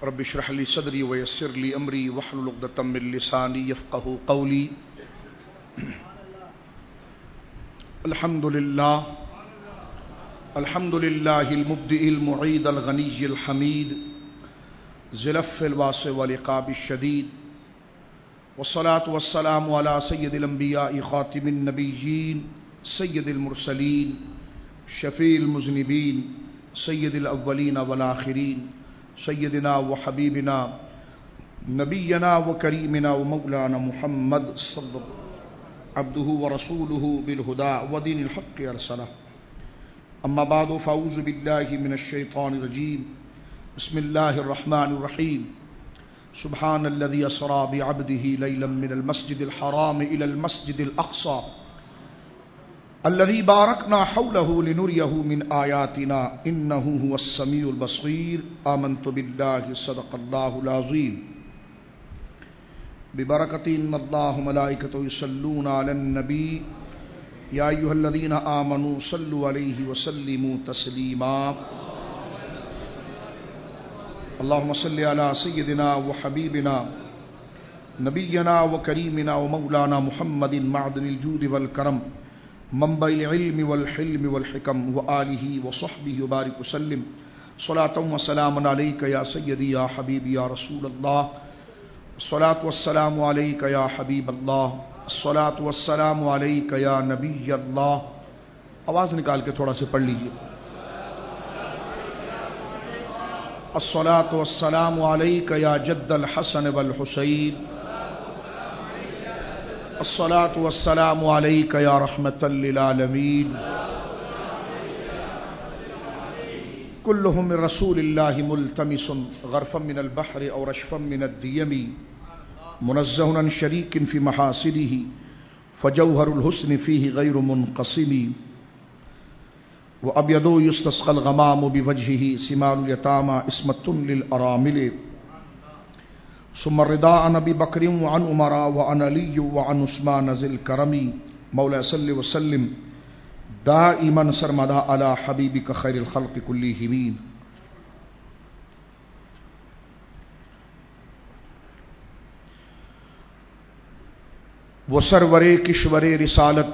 رب اشرح لي صدري ويسر لي امري واحلل عقدة من لساني يفقهوا قولي. الحمد لله المبدئ المعيد الغني الحميد زلف الواسع والعقاب الشديد، والصلاة والسلام على سيد الانبياء خاتم النبيين سيد المرسلين شفيع المذنبين سيد الاولين والآخرين سيدنا وحبيبنا نبينا وكريمنا ومولانا محمد صلى الله عليه وسلم عبده ورسوله بالهدى ودين الحق أرسله. أما بعد فأعوذ بالله من الشيطان الرجيم. بسم الله الرحمن الرحيم. سبحان الذي أسرى بعبده ليلا من المسجد الحرام إلى المسجد الأقصى الذي باركنا حوله لنريه من آياتنا إنه هو السميع البصير. آمنت بالله صدق الله العظيم. ببركة إن الله وملائكته يصلون على النبي يا أيها الذين آمنوا صلوا عليه وسلموا تسليما. اللهم صل على سيدنا وحبيبنا نبينا وكريمنا ومولانا محمد معدن الجود والكرم منبع العلم والحلم والحكم وآله وصحبه وبارك وسلم. صلاة وسلام عليك يا سيدي يا حبيبي يا رسول الله. الصلاة والسلام عليك يا حبیب اللہ. الصلاة والسلام عليك يا نبی اللہ. آواز نکال کے تھوڑا سے پڑھ لیجئے. الصلاة والسلام عليك يا جد الحسن والحسین. الصلاة والسلام عليك يا رحمة للعالمين. كلهم من رسول الله ملتمس غرفا من البحر أو رشفا من الديم منزه عن شريك في محاسنه فجوهر الحسن فيه غير منقسم. وأبيض يستسقى الغمام بوجهه سمال اليتامى اسمة للأرامل. ثم الرضا عن أبي بكر وعن عمر وعن علي وعن عثمان ذي الكرم. مولاي صل وسلم دائما سرمدا على حبيبك خير الخلق كلهم. وہ سرور کشور رسالت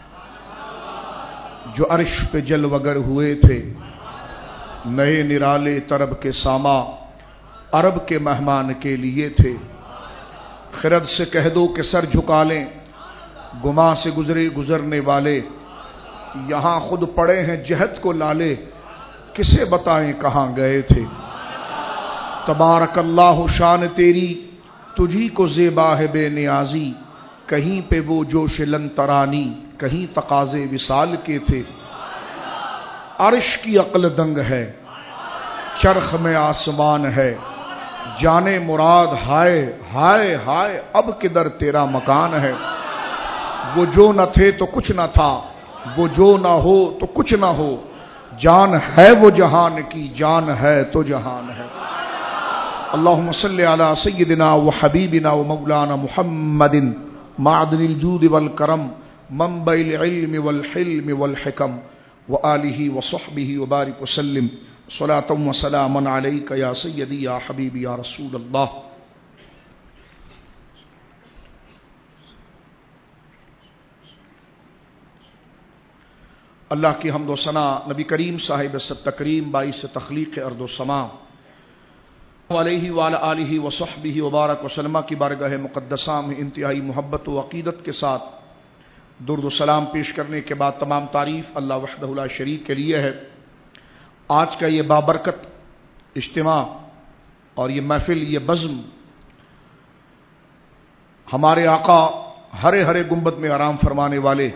جو عرش پہ جلوگر ہوئے تھے، نئے نرالے طرب کے ساما عرب کے مہمان کے لیے تھے. خرد سے کہہ دو کہ سر جھکا لیں، گما سے گزرے گزرنے والے، یہاں خود پڑے ہیں جہد کو لالے، کسے بتائیں کہاں گئے تھے. تبارک اللہ شان تیری تجھی کو زیبا ہے بے نیازی، کہیں پہ وہ جوش لن ترانی کہیں تقاضے وصال کے تھے. عرش کی عقل دنگ ہے، چرخ میں آسمان ہے، جانے مراد ہائے ہائے ہائے اب کدھر تیرا مکان ہے. وہ جو نہ تھے تو کچھ نہ تھا، وہ جو نہ ہو تو کچھ نہ ہو، جان ہے وہ جہان کی، جان ہے تو جہان ہے. اللہم صلی علی سیدنا و حبیبنا و مولانا محمد معدن الجود والکرم منبع العلم والحلم والحکم وآلہ وصحبہ وبارک وسلم. صلاة و سلام علیک یا سیدی یا حبیبی یا رسول اللہ. اللہ کی حمد و ثنا نبی کریم صاحب ست تکریم باعث تخلیق ارض و سما علیہ وعلی آلہ وصحبہ وبارک وسلم کی بارگاہ مقدسہ میں انتہائی محبت و عقیدت کے ساتھ درود و سلام پیش کرنے کے بعد تمام تعریف اللہ وحدہ لا شریک کے لیے ہے. آج کا یہ بابرکت اجتماع اور یہ محفل، یہ بزم ہمارے آقا ہرے ہرے گنبد میں آرام فرمانے والے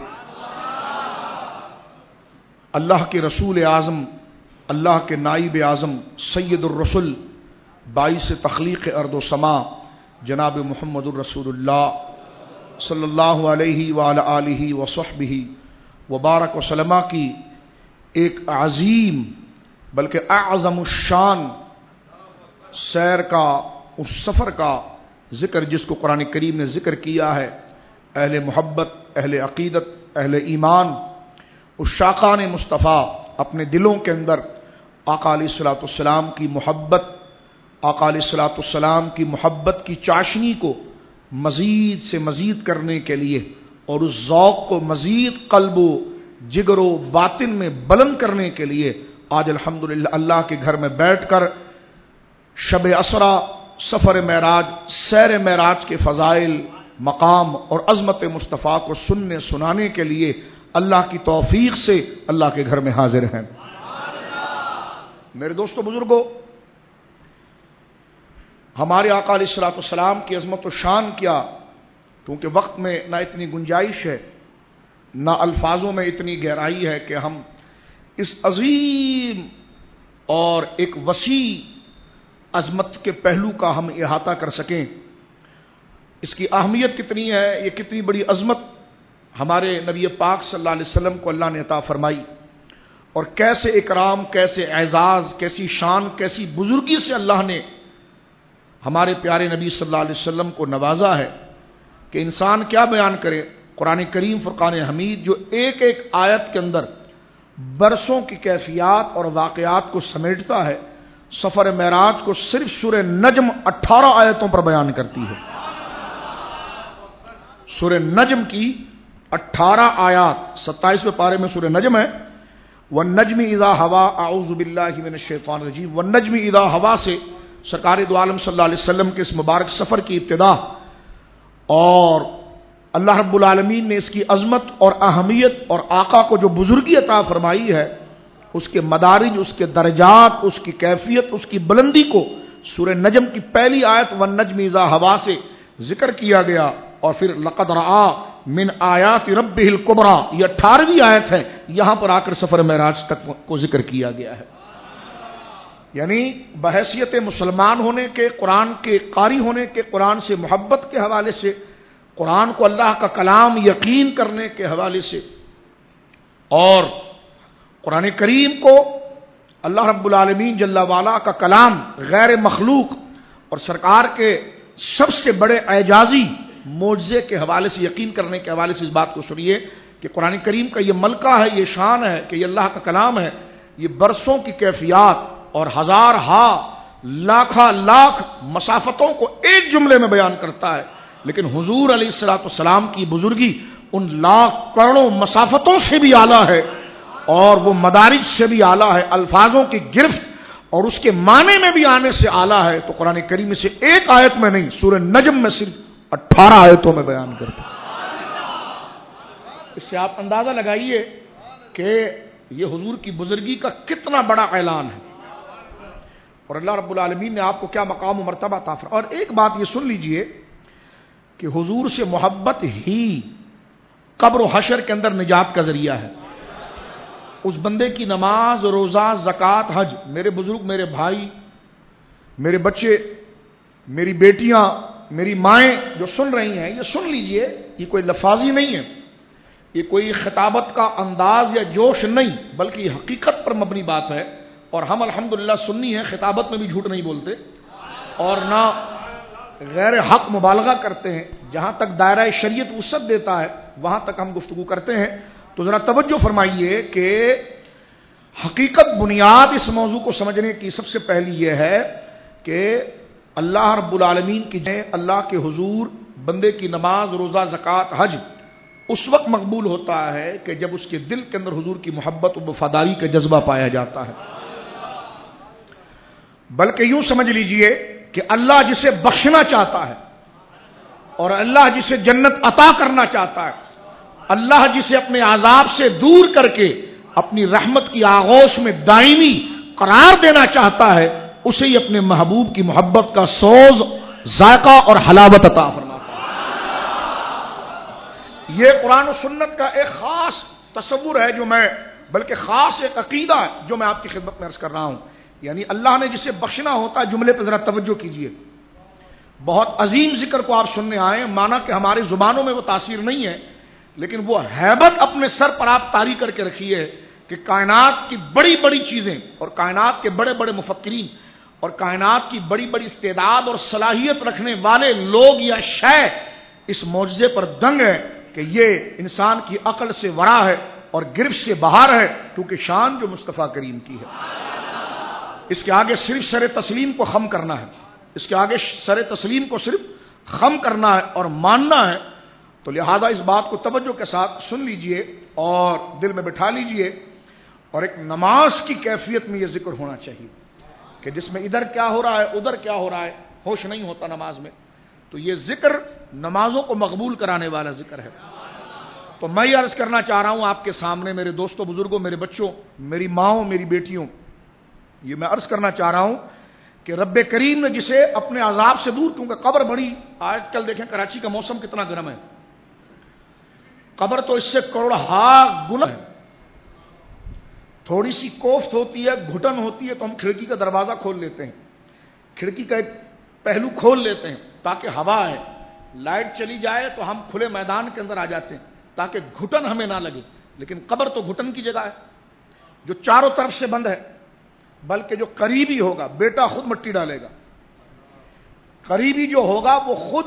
اللہ کے رسول اعظم، اللہ کے نائب اعظم سید الرسل باعث تخلیق ارض و سما جناب محمد الرسول اللہ صلی اللہ علیہ وعلی آلہ وصحبہ وبارک وسلم کی ایک عظیم بلکہ اعظم الشان سیر کا، اس سفر کا ذکر جس کو قرآن کریم نے ذکر کیا ہے. اہل محبت، اہل عقیدت، اہل ایمان، عشاقان مصطفیٰ اپنے دلوں کے اندر آقا علیہ الصلوۃ والسلام کی محبت آقا علیہ الصلوۃ والسلام کی محبت کی چاشنی کو مزید سے مزید کرنے کے لیے اور اس ذوق کو مزید قلب و جگر و باطن میں بلند کرنے کے لیے آج الحمدللہ اللہ کے گھر میں بیٹھ کر شب اسرا، سفر معراج، سیر معراج کے فضائل، مقام اور عظمت مصطفیٰ کو سننے سنانے کے لیے اللہ کی توفیق سے اللہ کے گھر میں حاضر ہیں۔ میرے دوستو بزرگوں، ہمارے آقا علیہ الصلوۃ والسلام کی عظمت و شان کیا، کیونکہ وقت میں نہ اتنی گنجائش ہے نہ الفاظوں میں اتنی گہرائی ہے کہ ہم اس عظیم اور ایک وسیع عظمت کے پہلو کا ہم احاطہ کر سکیں۔ اس کی اہمیت کتنی ہے، یہ کتنی بڑی عظمت ہمارے نبی پاک صلی اللہ علیہ وسلم کو اللہ نے عطا فرمائی، اور کیسے اکرام، کیسے اعزاز، کیسی شان، کیسی بزرگی سے اللہ نے ہمارے پیارے نبی صلی اللہ علیہ وسلم کو نوازا ہے کہ انسان کیا بیان کرے۔ قرآن کریم فرقان حمید جو ایک ایک آیت کے اندر برسوں کی کیفیات اور واقعات کو سمیٹتا ہے، سفر معراج کو صرف سورہ نجم 18 آیتوں پر بیان کرتی ہے۔ سورہ نجم کی 18 آیات، 27ویں پارے میں سورہ نجم ہے۔ والنجم اذا ہوا، اعوذ باللہ من الشیطان الرجیم، والنجم اذا ہوا سے سرکار دو عالم صلی اللہ علیہ وسلم کے اس مبارک سفر کی ابتدا، اور اللہ رب العالمین نے اس کی عظمت اور اہمیت اور آقا کو جو بزرگی عطا فرمائی ہے، اس کے مدارج، اس کے درجات، اس کی کیفیت، اس کی بلندی کو سورہ نجم کی پہلی آیت والنجم اذا ہوا سے ذکر کیا گیا، اور پھر لقد رآ من آیات ربہ الکبریٰ، یہ 18ویں آیت ہے، یہاں پر آ کر سفر معراج تک کو ذکر کیا گیا ہے۔ یعنی بحیثیت مسلمان ہونے کے، قرآن کے قاری ہونے کے، قرآن سے محبت کے حوالے سے، قرآن کو اللہ کا کلام یقین کرنے کے حوالے سے، اور قرآن کریم کو اللہ رب العالمین جل وعلا کا کلام غیر مخلوق اور سرکار کے سب سے بڑے اعجازی معجزے کے حوالے سے یقین کرنے کے حوالے سے اس بات کو سنیے کہ قرآن کریم کا یہ ملکہ ہے، یہ شان ہے کہ یہ اللہ کا کلام ہے، یہ برسوں کی کیفیات اور ہزار ہا لاکھا لاکھ مسافتوں کو ایک جملے میں بیان کرتا ہے، لیکن حضور علیہ الصلوۃ والسلام کی بزرگی ان لاکھ کروڑوں مسافتوں سے بھی اعلیٰ ہے، اور وہ مدارج سے بھی اعلیٰ ہے، الفاظوں کی گرفت اور اس کے معنی میں بھی آنے سے اعلیٰ ہے۔ تو قرآن کریم میں سے ایک آیت میں نہیں، سورہ نجم میں صرف 18 آیتوں میں بیان کرتا ہے۔ اس سے آپ اندازہ لگائیے کہ یہ حضور کی بزرگی کا کتنا بڑا اعلان ہے، اور اللہ رب العالمین نے آپ کو کیا مقام و مرتبہ عطا فرمایا۔ اور ایک بات یہ سن لیجئے کہ حضور سے محبت ہی قبر و حشر کے اندر نجات کا ذریعہ ہے۔ اس بندے کی نماز، روزہ، زکوٰۃ، حج، میرے بزرگ، میرے بھائی، میرے بچے، میری بیٹیاں، میری مائیں جو سن رہی ہیں، یہ سن لیجئے، یہ کوئی لفاظی نہیں ہے، یہ کوئی خطابت کا انداز یا جوش نہیں، بلکہ یہ حقیقت پر مبنی بات ہے، اور ہم الحمدللہ سنی ہیں، خطابت میں بھی جھوٹ نہیں بولتے اور نہ غیر حق مبالغہ کرتے ہیں۔ جہاں تک دائرہ شریعت وسعت دیتا ہے وہاں تک ہم گفتگو کرتے ہیں۔ تو ذرا توجہ فرمائیے کہ حقیقت بنیاد اس موضوع کو سمجھنے کی سب سے پہلی یہ ہے کہ اللہ رب العالمین کی اللہ کے حضور بندے کی نماز، روزہ، زکوٰۃ، حج اس وقت مقبول ہوتا ہے کہ جب اس کے دل کے اندر حضور کی محبت و وفاداری کا جذبہ پایا جاتا ہے۔ بلکہ یوں سمجھ لیجئے کہ اللہ جسے بخشنا چاہتا ہے اور اللہ جسے جنت عطا کرنا چاہتا ہے، اللہ جسے اپنے عذاب سے دور کر کے اپنی رحمت کی آغوش میں دائمی قرار دینا چاہتا ہے، اسے ہی اپنے محبوب کی محبت کا سوز، ذائقہ اور حلاوت عطا فرماتا ہے۔ یہ قرآن و سنت کا ایک خاص تصور ہے جو میں، بلکہ خاص ایک عقیدہ ہے جو میں آپ کی خدمت میں عرض کر رہا ہوں۔ یعنی اللہ نے جسے بخشنا ہوتا ہے، جملے پہ ذرا توجہ کیجئے، بہت عظیم ذکر کو آپ سننے آئے، مانا کہ ہماری زبانوں میں وہ تاثیر نہیں ہے، لیکن وہ ہیبت اپنے سر پر آپ طاری کر کے رکھیے کہ کائنات کی بڑی بڑی چیزیں اور کائنات کے بڑے بڑے مفکرین اور کائنات کی بڑی بڑی استعداد اور صلاحیت رکھنے والے لوگ یا شے اس معجزے پر دنگ ہے کہ یہ انسان کی عقل سے ورا ہے اور گرفت سے باہر ہے، کیونکہ شان جو مصطفیٰ کریم کی ہے۔ اس کے آگے صرف سر تسلیم کو خم کرنا ہے، اس کے آگے سر تسلیم کو صرف خم کرنا ہے اور ماننا ہے. تو لہذا اس بات کو توجہ کے ساتھ سن لیجئے اور دل میں بٹھا لیجئے. اور ایک نماز کی کیفیت میں یہ ذکر ہونا چاہیے کہ جس میں ادھر کیا ہو رہا ہے ادھر کیا ہو رہا ہے، ہوش نہیں ہوتا نماز میں. تو یہ ذکر نمازوں کو مقبول کرانے والا ذکر ہے. تو میں یہ عرض کرنا چاہ رہا ہوں آپ کے سامنے، میرے دوستوں بزرگوں، میرے بچوں، میری ماؤں، میری بیٹیوں، یہ میں عرض کرنا چاہ رہا ہوں کہ رب کریم نے جسے اپنے عذاب سے دور، کیونکہ قبر بڑی، آج کل دیکھیں کراچی کا موسم کتنا گرم ہے، قبر تو اس سے کروڑہا گنا ہے. تھوڑی سی کوفت ہوتی ہے، گھٹن ہوتی ہے تو ہم کھڑکی کا دروازہ کھول لیتے ہیں، کھڑکی کا ایک پہلو کھول لیتے ہیں تاکہ ہوا آئے. لائٹ چلی جائے تو ہم کھلے میدان کے اندر آ جاتے ہیں تاکہ گھٹن ہمیں نہ لگے. لیکن قبر تو گھٹن کی جگہ ہے، جو چاروں طرف سے بند ہے، بلکہ جو قریبی ہوگا بیٹا خود مٹی ڈالے گا. قریبی جو ہوگا وہ خود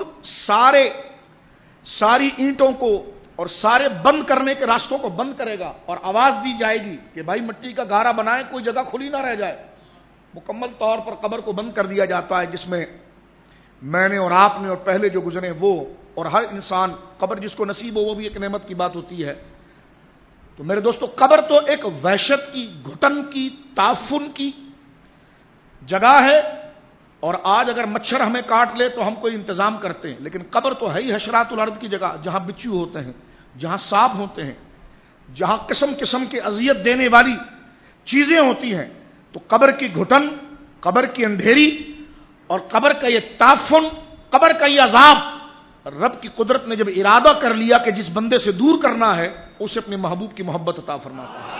ساری اینٹوں کو اور سارے بند کرنے کے راستوں کو بند کرے گا اور آواز دی جائے گی کہ بھائی مٹی کا گارا بنائے، کوئی جگہ کھلی نہ رہ جائے. مکمل طور پر قبر کو بند کر دیا جاتا ہے، جس میں میں نے اور آپ نے اور پہلے جو گزرے وہ اور ہر انسان، قبر جس کو نصیب ہو وہ بھی ایک نعمت کی بات ہوتی ہے. تو میرے دوستو، قبر تو ایک وحشت کی، گھٹن کی، تعفن کی جگہ ہے. اور آج اگر مچھر ہمیں کاٹ لے تو ہم کوئی انتظام کرتے ہیں، لیکن قبر تو ہے ہی حشرات الارض کی جگہ، جہاں بچھو ہوتے ہیں، جہاں سانپ ہوتے ہیں، جہاں قسم قسم کی اذیت دینے والی چیزیں ہوتی ہیں. تو قبر کی گھٹن، قبر کی اندھیری اور قبر کا یہ تعفن، قبر کا یہ عذاب، رب کی قدرت نے جب ارادہ کر لیا کہ جس بندے سے دور کرنا ہے، اسے اپنے محبوب کی محبت عطا فرماتا ہے.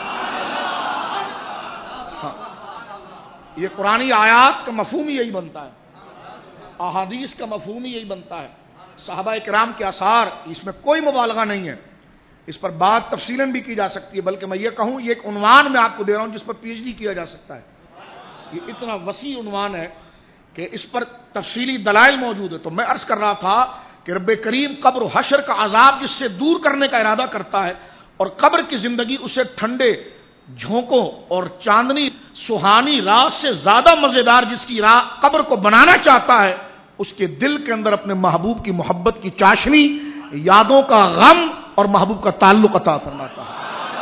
ہاں، یہ قرآنی آیات کا مفہوم یہی بنتا ہے، احادیث کا مفہوم یہی بنتا ہے، صحابہ کرام کے آثار، اس میں کوئی مبالغہ نہیں ہے. اس پر بات تفصیلاً بھی کی جا سکتی ہے، بلکہ میں یہ کہوں یہ ایک عنوان میں آپ کو دے رہا ہوں جس پر پی ایچ ڈی کیا جا سکتا ہے. یہ اتنا وسیع عنوان ہے کہ اس پر تفصیلی دلائل موجود ہے. تو میں عرض کر رہا تھا کہ رب کریم قبر و حشر کا عذاب جس سے دور کرنے کا ارادہ کرتا ہے، اور قبر کی زندگی اسے ٹھنڈے جھونکوں اور چاندنی سہانی رات سے زیادہ مزیدار جس کی قبر کو بنانا چاہتا ہے، اس کے دل کے اندر اپنے محبوب کی محبت کی چاشنی، یادوں کا غم اور محبوب کا تعلق عطا فرماتا ہے.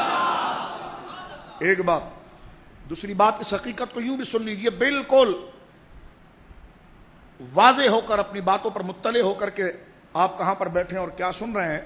ایک بات. دوسری بات، اس حقیقت کو یوں بھی سن لیجئے، بالکل واضح ہو کر اپنی باتوں پر مطلع ہو کر کے آپ کہاں پر بیٹھے ہیں اور کیا سن رہے ہیں.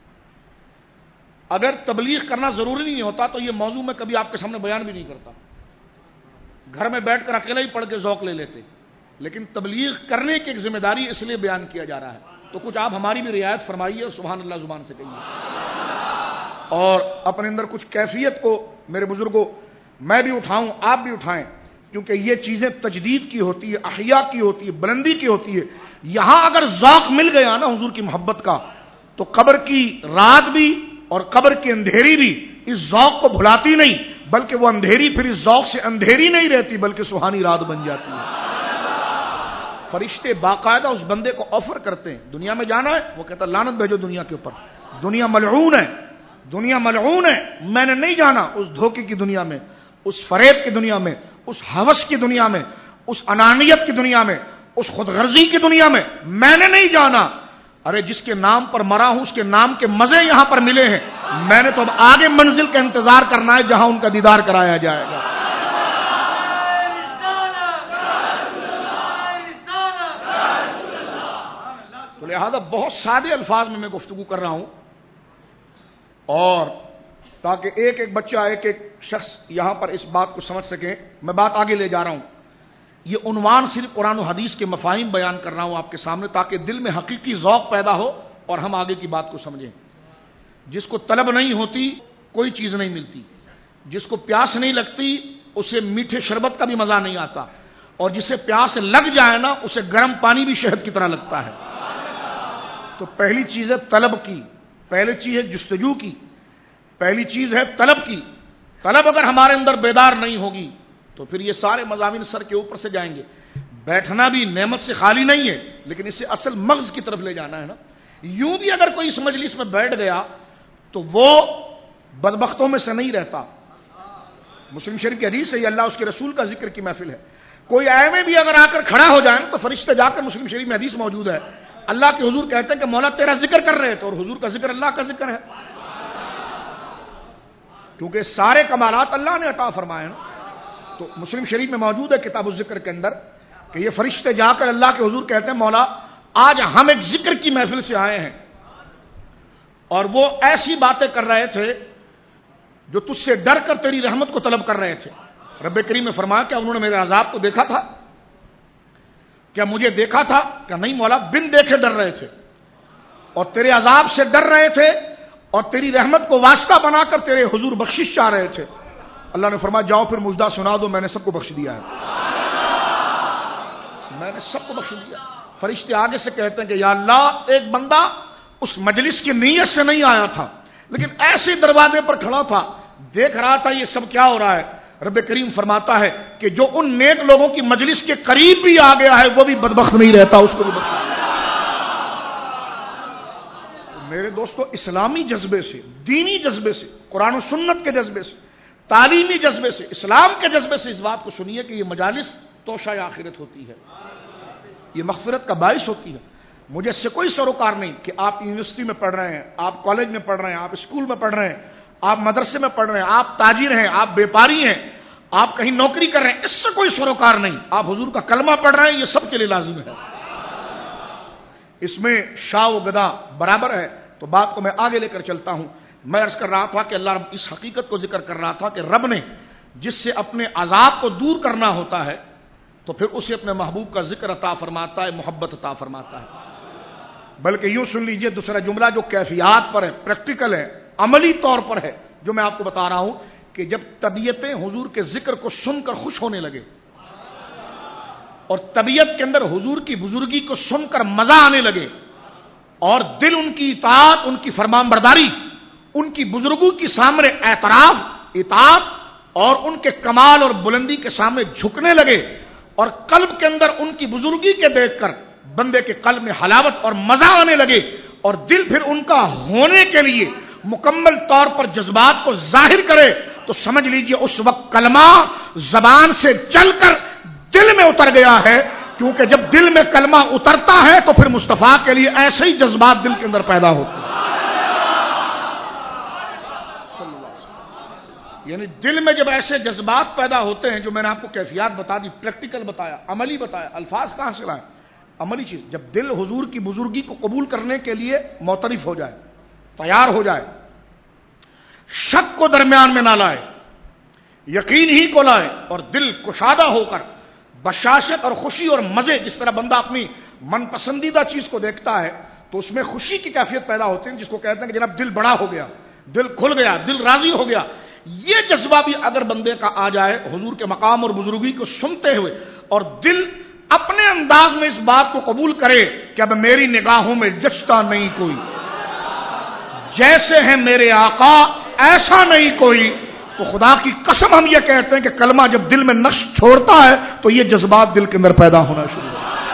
اگر تبلیغ کرنا ضروری نہیں ہوتا تو یہ موضوع میں کبھی آپ کے سامنے بیان بھی نہیں کرتا، گھر میں بیٹھ کر اکیلا ہی پڑھ کے ذوق لے لیتے. لیکن تبلیغ کرنے کی ایک ذمہ داری اس لیے بیان کیا جا رہا ہے. تو کچھ آپ ہماری بھی رعایت فرمائیے اور سبحان اللہ زبان سے کہیے، اور اپنے اندر کچھ کیفیت کو میرے بزرگوں میں بھی اٹھاؤں، آپ بھی اٹھائیں، کیونکہ یہ چیزیں تجدید کی ہوتی ہے، احیاء کی ہوتی ہے، بلندی کی ہوتی ہے. یہاں اگر ذوق مل گیا نا حضور کی محبت کا، تو قبر کی رات بھی اور قبر کی اندھیری بھی اس ذوق کو بھلاتی نہیں، بلکہ وہ اندھیری پھر اس ذوق سے اندھیری نہیں رہتی بلکہ سہانی رات بن جاتی ہے. فرشتے باقاعدہ اس بندے کو آفر کرتے ہیں، دنیا میں جانا ہے، وہ کہتا لعنت بھیجو دنیا کے اوپر، دنیا ملعون ہے، دنیا ملعون ہے، میں نے نہیں جانا اس دھوکے کی دنیا میں، اس فریب کی دنیا میں، اس ہوس کی دنیا میں، اس انانیت کی دنیا میں، اس خود غرضی کی دنیا میں نے نہیں جانا. ارے جس کے نام پر مرا ہوں اس کے نام کے مزے یہاں پر ملے ہیں، میں نے تو اب آگے منزل کا انتظار کرنا ہے جہاں ان کا دیدار کرایا جائے گا. تو لہذا بہت سادے الفاظ میں گفتگو کر رہا ہوں، اور تاکہ ایک ایک بچہ، ایک ایک شخص یہاں پر اس بات کو سمجھ سکے. میں بات آگے لے جا رہا ہوں. یہ عنوان صرف قرآن و حدیث کے مفاہیم بیان کر رہا ہوں آپ کے سامنے، تاکہ دل میں حقیقی ذوق پیدا ہو اور ہم آگے کی بات کو سمجھیں. جس کو طلب نہیں ہوتی کوئی چیز نہیں ملتی، جس کو پیاس نہیں لگتی اسے میٹھے شربت کا بھی مزہ نہیں آتا، اور جسے پیاس لگ جائے نا اسے گرم پانی بھی شہد کی طرح لگتا ہے. تو پہلی چیز ہے طلب کی، پہلی چیز ہے جستجو کی، پہلی چیز ہے طلب کی. طلب اگر ہمارے اندر بیدار نہیں ہوگی تو پھر یہ سارے مضامین سر کے اوپر سے جائیں گے. بیٹھنا بھی نعمت سے خالی نہیں ہے، لیکن اسے اصل مغز کی طرف لے جانا ہے نا. یوں بھی اگر کوئی اس مجلس میں بیٹھ گیا تو وہ بدبختوں میں سے نہیں رہتا. مسلم شریف کی حدیث ہے، یہ اللہ اس کے رسول کا ذکر کی محفل ہے. کوئی ایویں بھی اگر آ کر کھڑا ہو جائیں تو فرشتے جا کر، مسلم شریف میں حدیث موجود ہے، اللہ کے حضور کہتے ہیں کہ مولا تیرا ذکر کر رہے تھے، اور حضور کا ذکر اللہ کا ذکر ہے، کیونکہ سارے کمالات اللہ نے عطا فرمائے ہیں. تو مسلم شریف میں موجود ہے کتاب الذکر کے اندر کہ یہ فرشتے جا کر اللہ کے حضور کہتے ہیں مولا آج ہم ایک ذکر کی محفل سے آئے ہیں، اور وہ ایسی باتیں کر رہے تھے جو تجھ سے ڈر کر تیری رحمت کو طلب کر رہے تھے. رب کریم نے فرمایا کیا انہوں نے میرے عذاب کو دیکھا تھا؟ کیا مجھے دیکھا تھا؟ کہ نہیں مولا، بن دیکھے ڈر رہے تھے، اور تیرے عذاب سے ڈر رہے تھے، اور تیری رحمت کو واسطہ بنا کر تیرے حضور بخشش چاہ رہے تھے. اللہ نے فرمایا جاؤ پھر مجدہ سنا دو، میں نے سب کو بخش دیا ہے، میں نے سب کو بخش دیا. فرشتے آگے سے کہتے ہیں کہ یا اللہ، ایک بندہ اس مجلس کی نیت سے نہیں آیا تھا، لیکن ایسے دروازے پر کھڑا تھا، دیکھ رہا تھا یہ سب کیا ہو رہا ہے. رب کریم فرماتا ہے کہ جو ان نیک لوگوں کی مجلس کے قریب بھی آ گیا ہے وہ بھی بدبخت نہیں رہتا، اس کو بھی بخش دیا. میرے دوستو، اسلامی جذبے سے، دینی جذبے سے، قرآن و سنت کے جذبے سے، تعلیمی جذبے سے، اسلام کے جذبے سے اس بات کو سنیے کہ یہ مجالس توشہ آخرت ہوتی ہے، یہ مغفرت کا باعث ہوتی ہے. مجھے اس سے کوئی سروکار نہیں کہ آپ یونیورسٹی میں پڑھ رہے ہیں، آپ کالج میں پڑھ رہے ہیں، آپ اسکول میں پڑھ رہے ہیں، آپ مدرسے میں پڑھ رہے ہیں، آپ تاجر ہیں، آپ بیپاری ہیں، آپ کہیں نوکری کر رہے ہیں، اس سے کوئی سروکار نہیں. آپ حضور کا کلمہ پڑھ رہے ہیں، یہ سب کے لیے لازم ہے. اس میں شاہ و گدا برابر ہے. تو بات کو میں آگے لے کر چلتا ہوں. میں عرض کر رہا تھا کہ اللہ رب اس حقیقت کو ذکر کر رہا تھا کہ رب نے جس سے اپنے عذاب کو دور کرنا ہوتا ہے تو پھر اسے اپنے محبوب کا ذکر عطا فرماتا ہے، محبت عطا فرماتا ہے. بلکہ یوں سن لیجئے دوسرا جملہ جو کیفیات پر ہے، پریکٹیکل ہے، عملی طور پر ہے، جو میں آپ کو بتا رہا ہوں کہ جب طبیعتیں حضور کے ذکر کو سن کر خوش ہونے لگے، اور طبیعت کے اندر حضور کی بزرگی کو سن کر مزہ آنے لگے، اور دل ان کی اطاعت، ان کی فرمان برداری، ان کی بزرگوں کی سامنے اعتراف، اطاعت اور ان کے کمال اور بلندی کے سامنے جھکنے لگے، اور قلب کے اندر ان کی بزرگی کے دیکھ کر بندے کے قلب میں حلاوت اور مزہ آنے لگے، اور دل پھر ان کا ہونے کے لیے مکمل طور پر جذبات کو ظاہر کرے، تو سمجھ لیجئے اس وقت کلمہ زبان سے چل کر دل میں اتر گیا ہے. کیونکہ جب دل میں کلمہ اترتا ہے تو پھر مصطفیٰ کے لیے ایسے ہی جذبات دل کے اندر پیدا ہوتے ہیں. یعنی دل میں جب ایسے جذبات پیدا ہوتے ہیں، جو میں نے آپ کو کیفیات بتا دی، پریکٹیکل بتایا، عملی بتایا، الفاظ کہاں سے لائیں؟ عملی چیز. جب دل حضور کی بزرگی کو قبول کرنے کے لیے معترف ہو جائے، تیار ہو جائے، شک کو درمیان میں نہ لائے، یقین ہی کو لائے، اور دل کشادہ ہو کر بشاشت اور خوشی اور مزے، جس طرح بندہ اپنی من پسندیدہ چیز کو دیکھتا ہے تو اس میں خوشی کی کیفیت پیدا ہوتی ہے، جس کو کہتے ہیں کہ جناب دل بڑا ہو گیا، دل کھل گیا، دل راضی ہو گیا. یہ جذبہ بھی اگر بندے کا آ جائے حضور کے مقام اور بزرگی کو سنتے ہوئے، اور دل اپنے انداز میں اس بات کو قبول کرے کہ اب میری نگاہوں میں جچتا نہیں کوئی، جیسے ہیں میرے آقا ایسا نہیں کوئی، تو خدا کی قسم ہم یہ کہتے ہیں کہ کلمہ جب دل میں نقش چھوڑتا ہے تو یہ جذبات دل کے اندر پیدا ہونا شروع ہوتا ہے.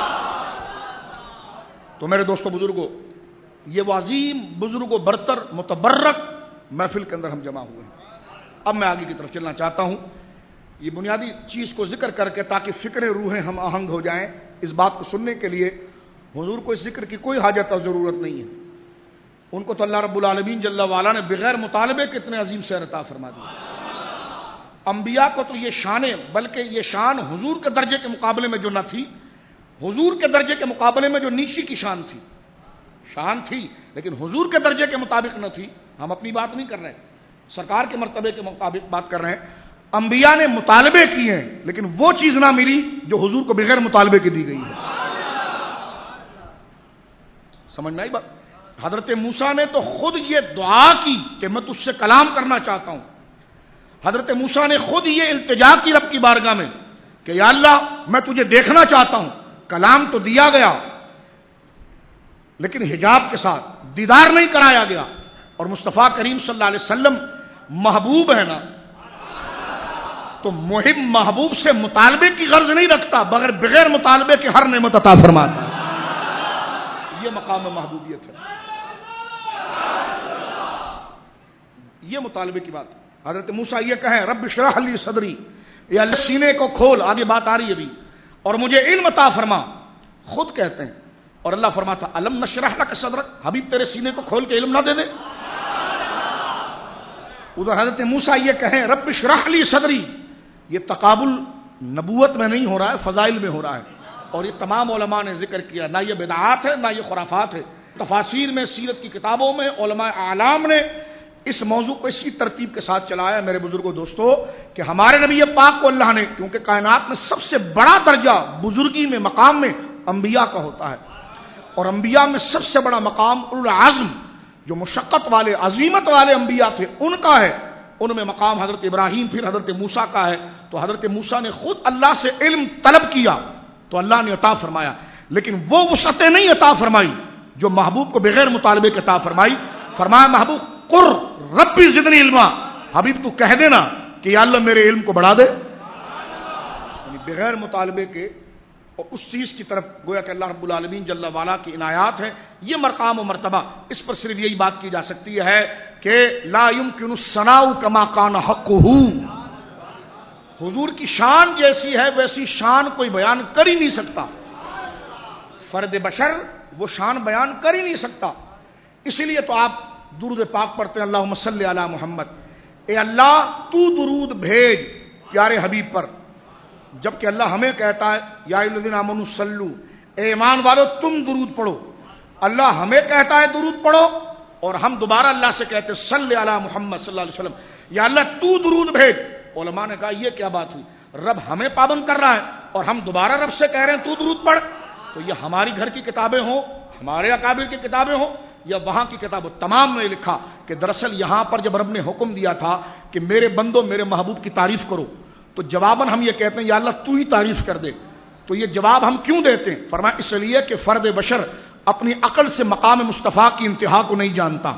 تو میرے دوستو بزرگوں، یہ وہ عظیم بزرگ و برتر متبرک محفل کے اندر ہم جمع ہوئے ہیں. اب میں آگے کی طرف چلنا چاہتا ہوں، یہ بنیادی چیز کو ذکر کر کے تاکہ فکریں روحیں ہم آہنگ ہو جائیں. اس بات کو سننے کے لیے حضور کو اس ذکر کی کوئی حاجت اور ضرورت نہیں ہے. ان کو تو اللہ رب العالمین جل وعلا نے بغیر مطالبے کے اتنے عظیم شان عطا فرما دی. انبیاء کو تو یہ شانیں، بلکہ یہ شان حضور کے درجے کے مقابلے میں جو نہ تھی، حضور کے درجے کے مقابلے میں جو نیچی کی شان تھی، شان تھی لیکن حضور کے درجے کے مطابق نہ تھی. ہم اپنی بات نہیں کر رہے، سرکار کے مرتبے کے مطابق بات کر رہے ہیں. انبیاء نے مطالبے کیے ہیں لیکن وہ چیز نہ ملی جو حضور کو بغیر مطالبے کے دی گئی ہے. سمجھ میں آئی بات؟ حضرت موسیٰ نے تو خود یہ دعا کی کہ میں تجھ سے کلام کرنا چاہتا ہوں. حضرت موسیٰ نے خود یہ التجا کی رب کی بارگاہ میں کہ یا اللہ میں تجھے دیکھنا چاہتا ہوں. کلام تو دیا گیا لیکن حجاب کے ساتھ دیدار نہیں کرایا گیا. اور مصطفیٰ کریم صلی اللہ علیہ وسلم محبوب ہے نا، تو محب محبوب سے مطالبے کی غرض نہیں رکھتا، بغیر مطالبے کے ہر نعمت عطا فرماتا ہے. یہ مقام محبوبیت ہے، یہ مطالبے کی بات. حضرت موسیٰ یہ کہیں رب اشرح لی صدری، یا اللہ سینے کو کھول، آگے بات آ رہی ہے ابھی، اور مجھے علم عطا فرما. خود کہتے ہیں اور اللہ فرماتا الم نشرح لک صدرک، حبیب تیرے سینے کو کھول کے علم نہ دے دے. ادھر حضرت موسیٰ یہ کہیں رب اشرح لی صدری، یہ تقابل نبوت میں نہیں ہو رہا ہے، فضائل میں ہو رہا ہے. اور یہ تمام علماء نے ذکر کیا، نہ یہ بدعات ہے نہ یہ خرافات ہے. تفاسیر میں، سیرت کی کتابوں میں علماء اعلام نے اس موضوع کو اسی ترتیب کے ساتھ چلایا. میرے بزرگوں دوستو، کہ ہمارے نبی پاک کو اللہ نے، کیونکہ کائنات میں سب سے بڑا درجہ بزرگی میں، مقام میں انبیاء کا ہوتا ہے، اور انبیاء میں سب سے بڑا مقام اولو العزم، جو مشقت والے، عظیمت والے انبیاء تھے، ان کا ہے. ان میں مقام حضرت ابراہیم، پھر حضرت موسیٰ کا ہے. تو حضرت موسیٰ نے خود اللہ سے علم طلب کیا تو اللہ نے عطا فرمایا، لیکن وہ وسعتیں نہیں عطا فرمائی جو محبوب کو بغیر مطالبے کے عطا فرمائی. فرمایا محبوب قر ربی زدنی علما، حبیب تو کہہ دینا کہ یا اللہ میرے علم کو بڑھا دے. یعنی بغیر مطالبے کے، اور اس چیز کی طرف گویا کہ اللہ رب العالمین جل وعلا کی عنایات ہے. یہ مقام و مرتبہ، اس پر صرف یہی بات کی جا سکتی ہے کہ لا يمكن الثناء كما كان حقه. حضور کی شان جیسی ہے ویسی شان کوئی بیان کر ہی نہیں سکتا. فرد بشر وہ شان بیان کر ہی نہیں سکتا. اسی لیے تو آپ درود پاک پڑھتے ہیں اللہم صلی علی محمد. اے اللہ تو درود بھیج پیارے حبیب پر، جبکہ اللہ ہمیں کہتا ہے یا ایھا الذین آمنوا صلو، اے ایمان والو تم درود پڑھو. اللہ ہمیں کہتا ہے درود پڑھو، اور ہم دوبارہ اللہ سے کہتے ہیں صلی علی محمد صلی اللہ علیہ وسلم، یا اللہ تو درود بھیج. علماء نے کہا یہ کیا بات ہوئی، رب ہمیں پابند کر رہا ہے اور ہم دوبارہ رب سے کہہ رہے ہیں تو درود پڑھ. تو یہ ہماری گھر کی کتابیں ہوں، ہمارے اکابر کی کتابیں ہوں، یا وہاں کی کتاب، تمام نے لکھا کہ دراصل یہاں پر جب رب نے حکم دیا تھا کہ میرے بندو میرے محبوب کی تعریف کرو، تو جواباً ہم یہ کہتے ہیں یا اللہ تو ہی تعریف کر دے. تو یہ جواب ہم کیوں دیتے ہیں؟ فرمایا اس لیے کہ فرد بشر اپنی عقل سے مقام مصطفیٰ کی انتہا کو نہیں جانتا،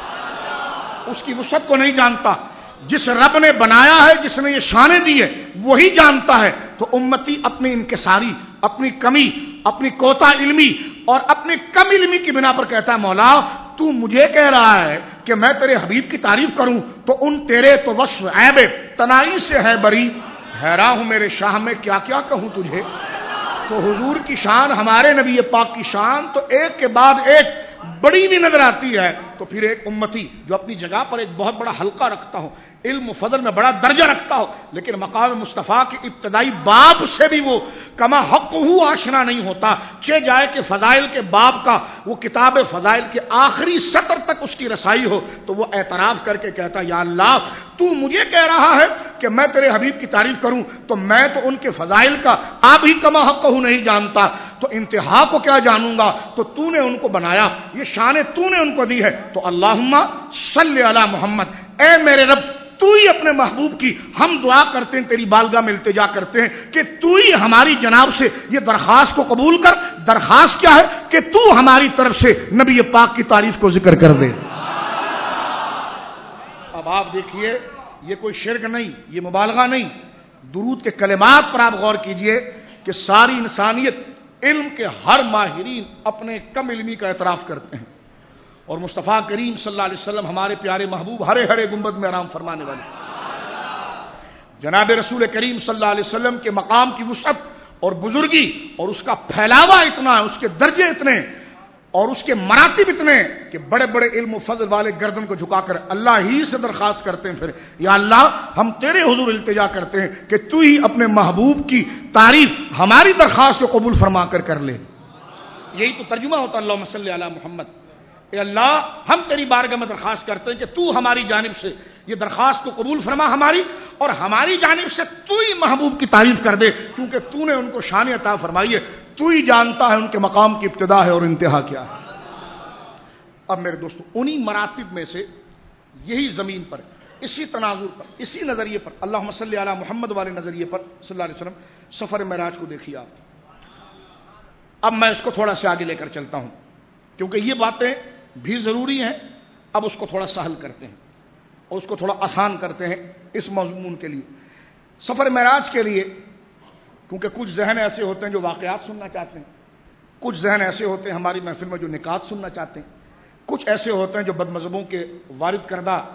اس کی وسعت کو نہیں جانتا. جس رب نے بنایا ہے، جس نے یہ شانیں دی ہے، وہی جانتا ہے. تو امتی اپنی انکساری، اپنی کمی، اپنی کوتا علمی اور اپنی کم علمی کی بنا پر کہتا ہے مولا تو مجھے کہہ رہا ہے کہ میں تیرے حبیب کی تعریف کروں، تو ان تیرے تو وصف عیب تنائی سے ہے بری، حیران ہوں میرے شاہ میں کیا کیا کہوں تجھے. تو حضور کی شان، ہمارے نبی پاک کی شان تو ایک کے بعد ایک بڑی بھی نظر آتی ہے. تو پھر ایک امتی جو اپنی جگہ پر ایک بہت بڑا حلقہ رکھتا ہوں، علم و فضل میں بڑا درجہ رکھتا ہو، لیکن مقام مصطفیٰ کے ابتدائی باب سے بھی وہ کما حق ہو آشنا نہیں ہوتا. چہ جائے کہ فضائل کے باب کا وہ کتاب فضائل کے آخری سطر تک اس کی رسائی ہو، تو وہ اعتراف کر کے کہتا یا اللہ تو مجھے کہہ رہا ہے کہ میں تیرے حبیب کی تعریف کروں، تو میں تو ان کے فضائل کا آپ ہی کما حق ہو نہیں جانتا، تو انتہا کو کیا جانوں گا. تو نے ان کو بنایا، یہ شان تو نے ان کو دی ہے. تو اللہم صلی علی محمد، اے میرے رب تو ہی اپنے محبوب کی ہم دعا کرتے ہیں، تیری بارگاہ میں التجا کرتے ہیں کہ تو ہی ہماری جناب سے یہ درخواست کو قبول کر. درخواست کیا ہے کہ تو ہماری طرف سے نبی پاک کی تعریف کو ذکر کر دے. اب آپ دیکھیے یہ کوئی شرک نہیں، یہ مبالغہ نہیں. درود کے کلمات پر آپ غور کیجئے کہ ساری انسانیت، علم کے ہر ماہرین اپنے کم علمی کا اعتراف کرتے ہیں، اور مصطفیٰ کریم صلی اللہ علیہ وسلم ہمارے پیارے محبوب ہرے ہرے گنبد میں آرام فرمانے والے، جناب رسول کریم صلی اللہ علیہ وسلم کے مقام کی وسعت اور بزرگی اور اس کا پھیلاوا اتنا ہے، اس کے درجے اتنے اور اس کے مراتب اتنے کہ بڑے بڑے علم و فضل والے گردن کو جھکا کر اللہ ہی سے درخواست کرتے ہیں پھر یا اللہ ہم تیرے حضور التجا کرتے ہیں کہ تو ہی اپنے محبوب کی تعریف ہماری درخواست کو قبول فرما کر لے. یہی تو ترجمہ ہوتا اللہم صلی علی محمد. اے اللہ ہم تیری بارگاہ میں درخواست کرتے ہیں کہ تو ہماری جانب سے یہ درخواست کو قبول فرما ہماری، اور ہماری جانب سے تو ہی محبوب کی تعریف کر دے، کیونکہ تو نے ان کو شان عطا فرمائی ہے، تو ہی جانتا ہے ان کے مقام کی ابتدا ہے اور انتہا کیا ہے. اب میرے دوستو انہی مراتب میں سے یہی زمین پر، اسی تناظر پر، اسی نظریے پر، اللہم صلی علی محمد والے نظریے پر صلی اللہ علیہ وسلم سفر معراج کو دیکھیے آپ. اب میں اس کو تھوڑا سا آگے لے کر چلتا ہوں کیونکہ یہ باتیں بھی ضروری ہیں. اب اس کو تھوڑا سہل کرتے ہیں اور اس کو تھوڑا آسان کرتے ہیں اس مضمون کے لیے. سفر معراج کے لیے کیونکہ کچھ ذہن ایسے ہوتے ہیں جو واقعات سننا چاہتے ہیں، کچھ ذہن ایسے ہوتے ہیں ہماری محفل میں جو نکات سننا چاہتے ہیں، کچھ ایسے ہوتے ہیں جو بد مذہبوں کے وارد کردہ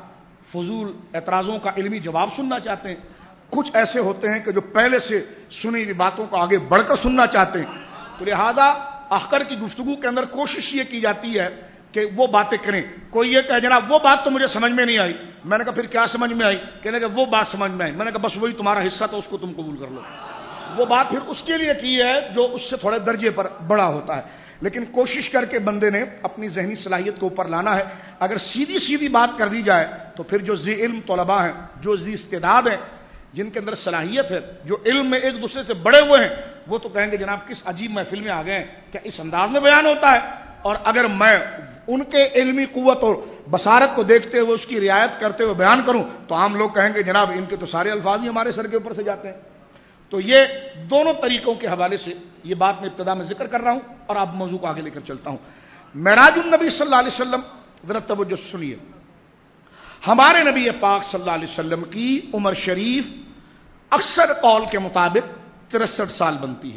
فضول اعتراضوں کا علمی جواب سننا چاہتے ہیں، کچھ ایسے ہوتے ہیں کہ جو پہلے سے سنی ہوئی باتوں کو آگے بڑھ کر سننا چاہتے ہیں. تو لہذا اخر کی گفتگو کے اندر کوشش یہ کی جاتی ہے کہ وہ باتیں کریں. کوئی یہ کہ جناب وہ بات تو مجھے سمجھ میں نہیں آئی. میں نے کہا پھر کیا سمجھ میں آئی؟ کہنے کہ وہ بات سمجھ میں آئی. میں نے کہا بس وہی تمہارا حصہ تھا، اس کو تم قبول کر لو. وہ بات پھر اس کے لیے کی ہے جو اس سے تھوڑے درجے پر بڑا ہوتا ہے. لیکن کوشش کر کے بندے نے اپنی ذہنی صلاحیت کو اوپر لانا ہے. اگر سیدھی سیدھی بات کر دی جائے تو پھر جو ذی علم طلباء ہیں، جو ذی استعداد ہیں، جن کے اندر صلاحیت ہے، جو علم میں ایک دوسرے سے بڑے ہوئے ہیں، وہ تو کہیں گے جناب کس عجیب محفل میں آ گئے ہیں، کیا اس انداز میں بیان ہوتا ہے؟ اور اگر میں ان کے علمی قوت اور بصارت کو دیکھتے ہوئے اس کی رعایت کرتے ہوئے بیان کروں تو عام لوگ کہیں گے جناب ان کے تو سارے الفاظ ہی ہمارے سر کے اوپر سے جاتے ہیں. تو یہ دونوں طریقوں کے حوالے سے یہ بات میں ابتدا میں ذکر کر رہا ہوں اور آپ موضوع کو آگے لے کر چلتا ہوں. معراج النبی صلی اللہ علیہ وسلم، ذرا توجہ سنیے. ہمارے نبی پاک صلی اللہ علیہ وسلم کی عمر شریف اکثر قول کے مطابق 63 سال بنتی ہے.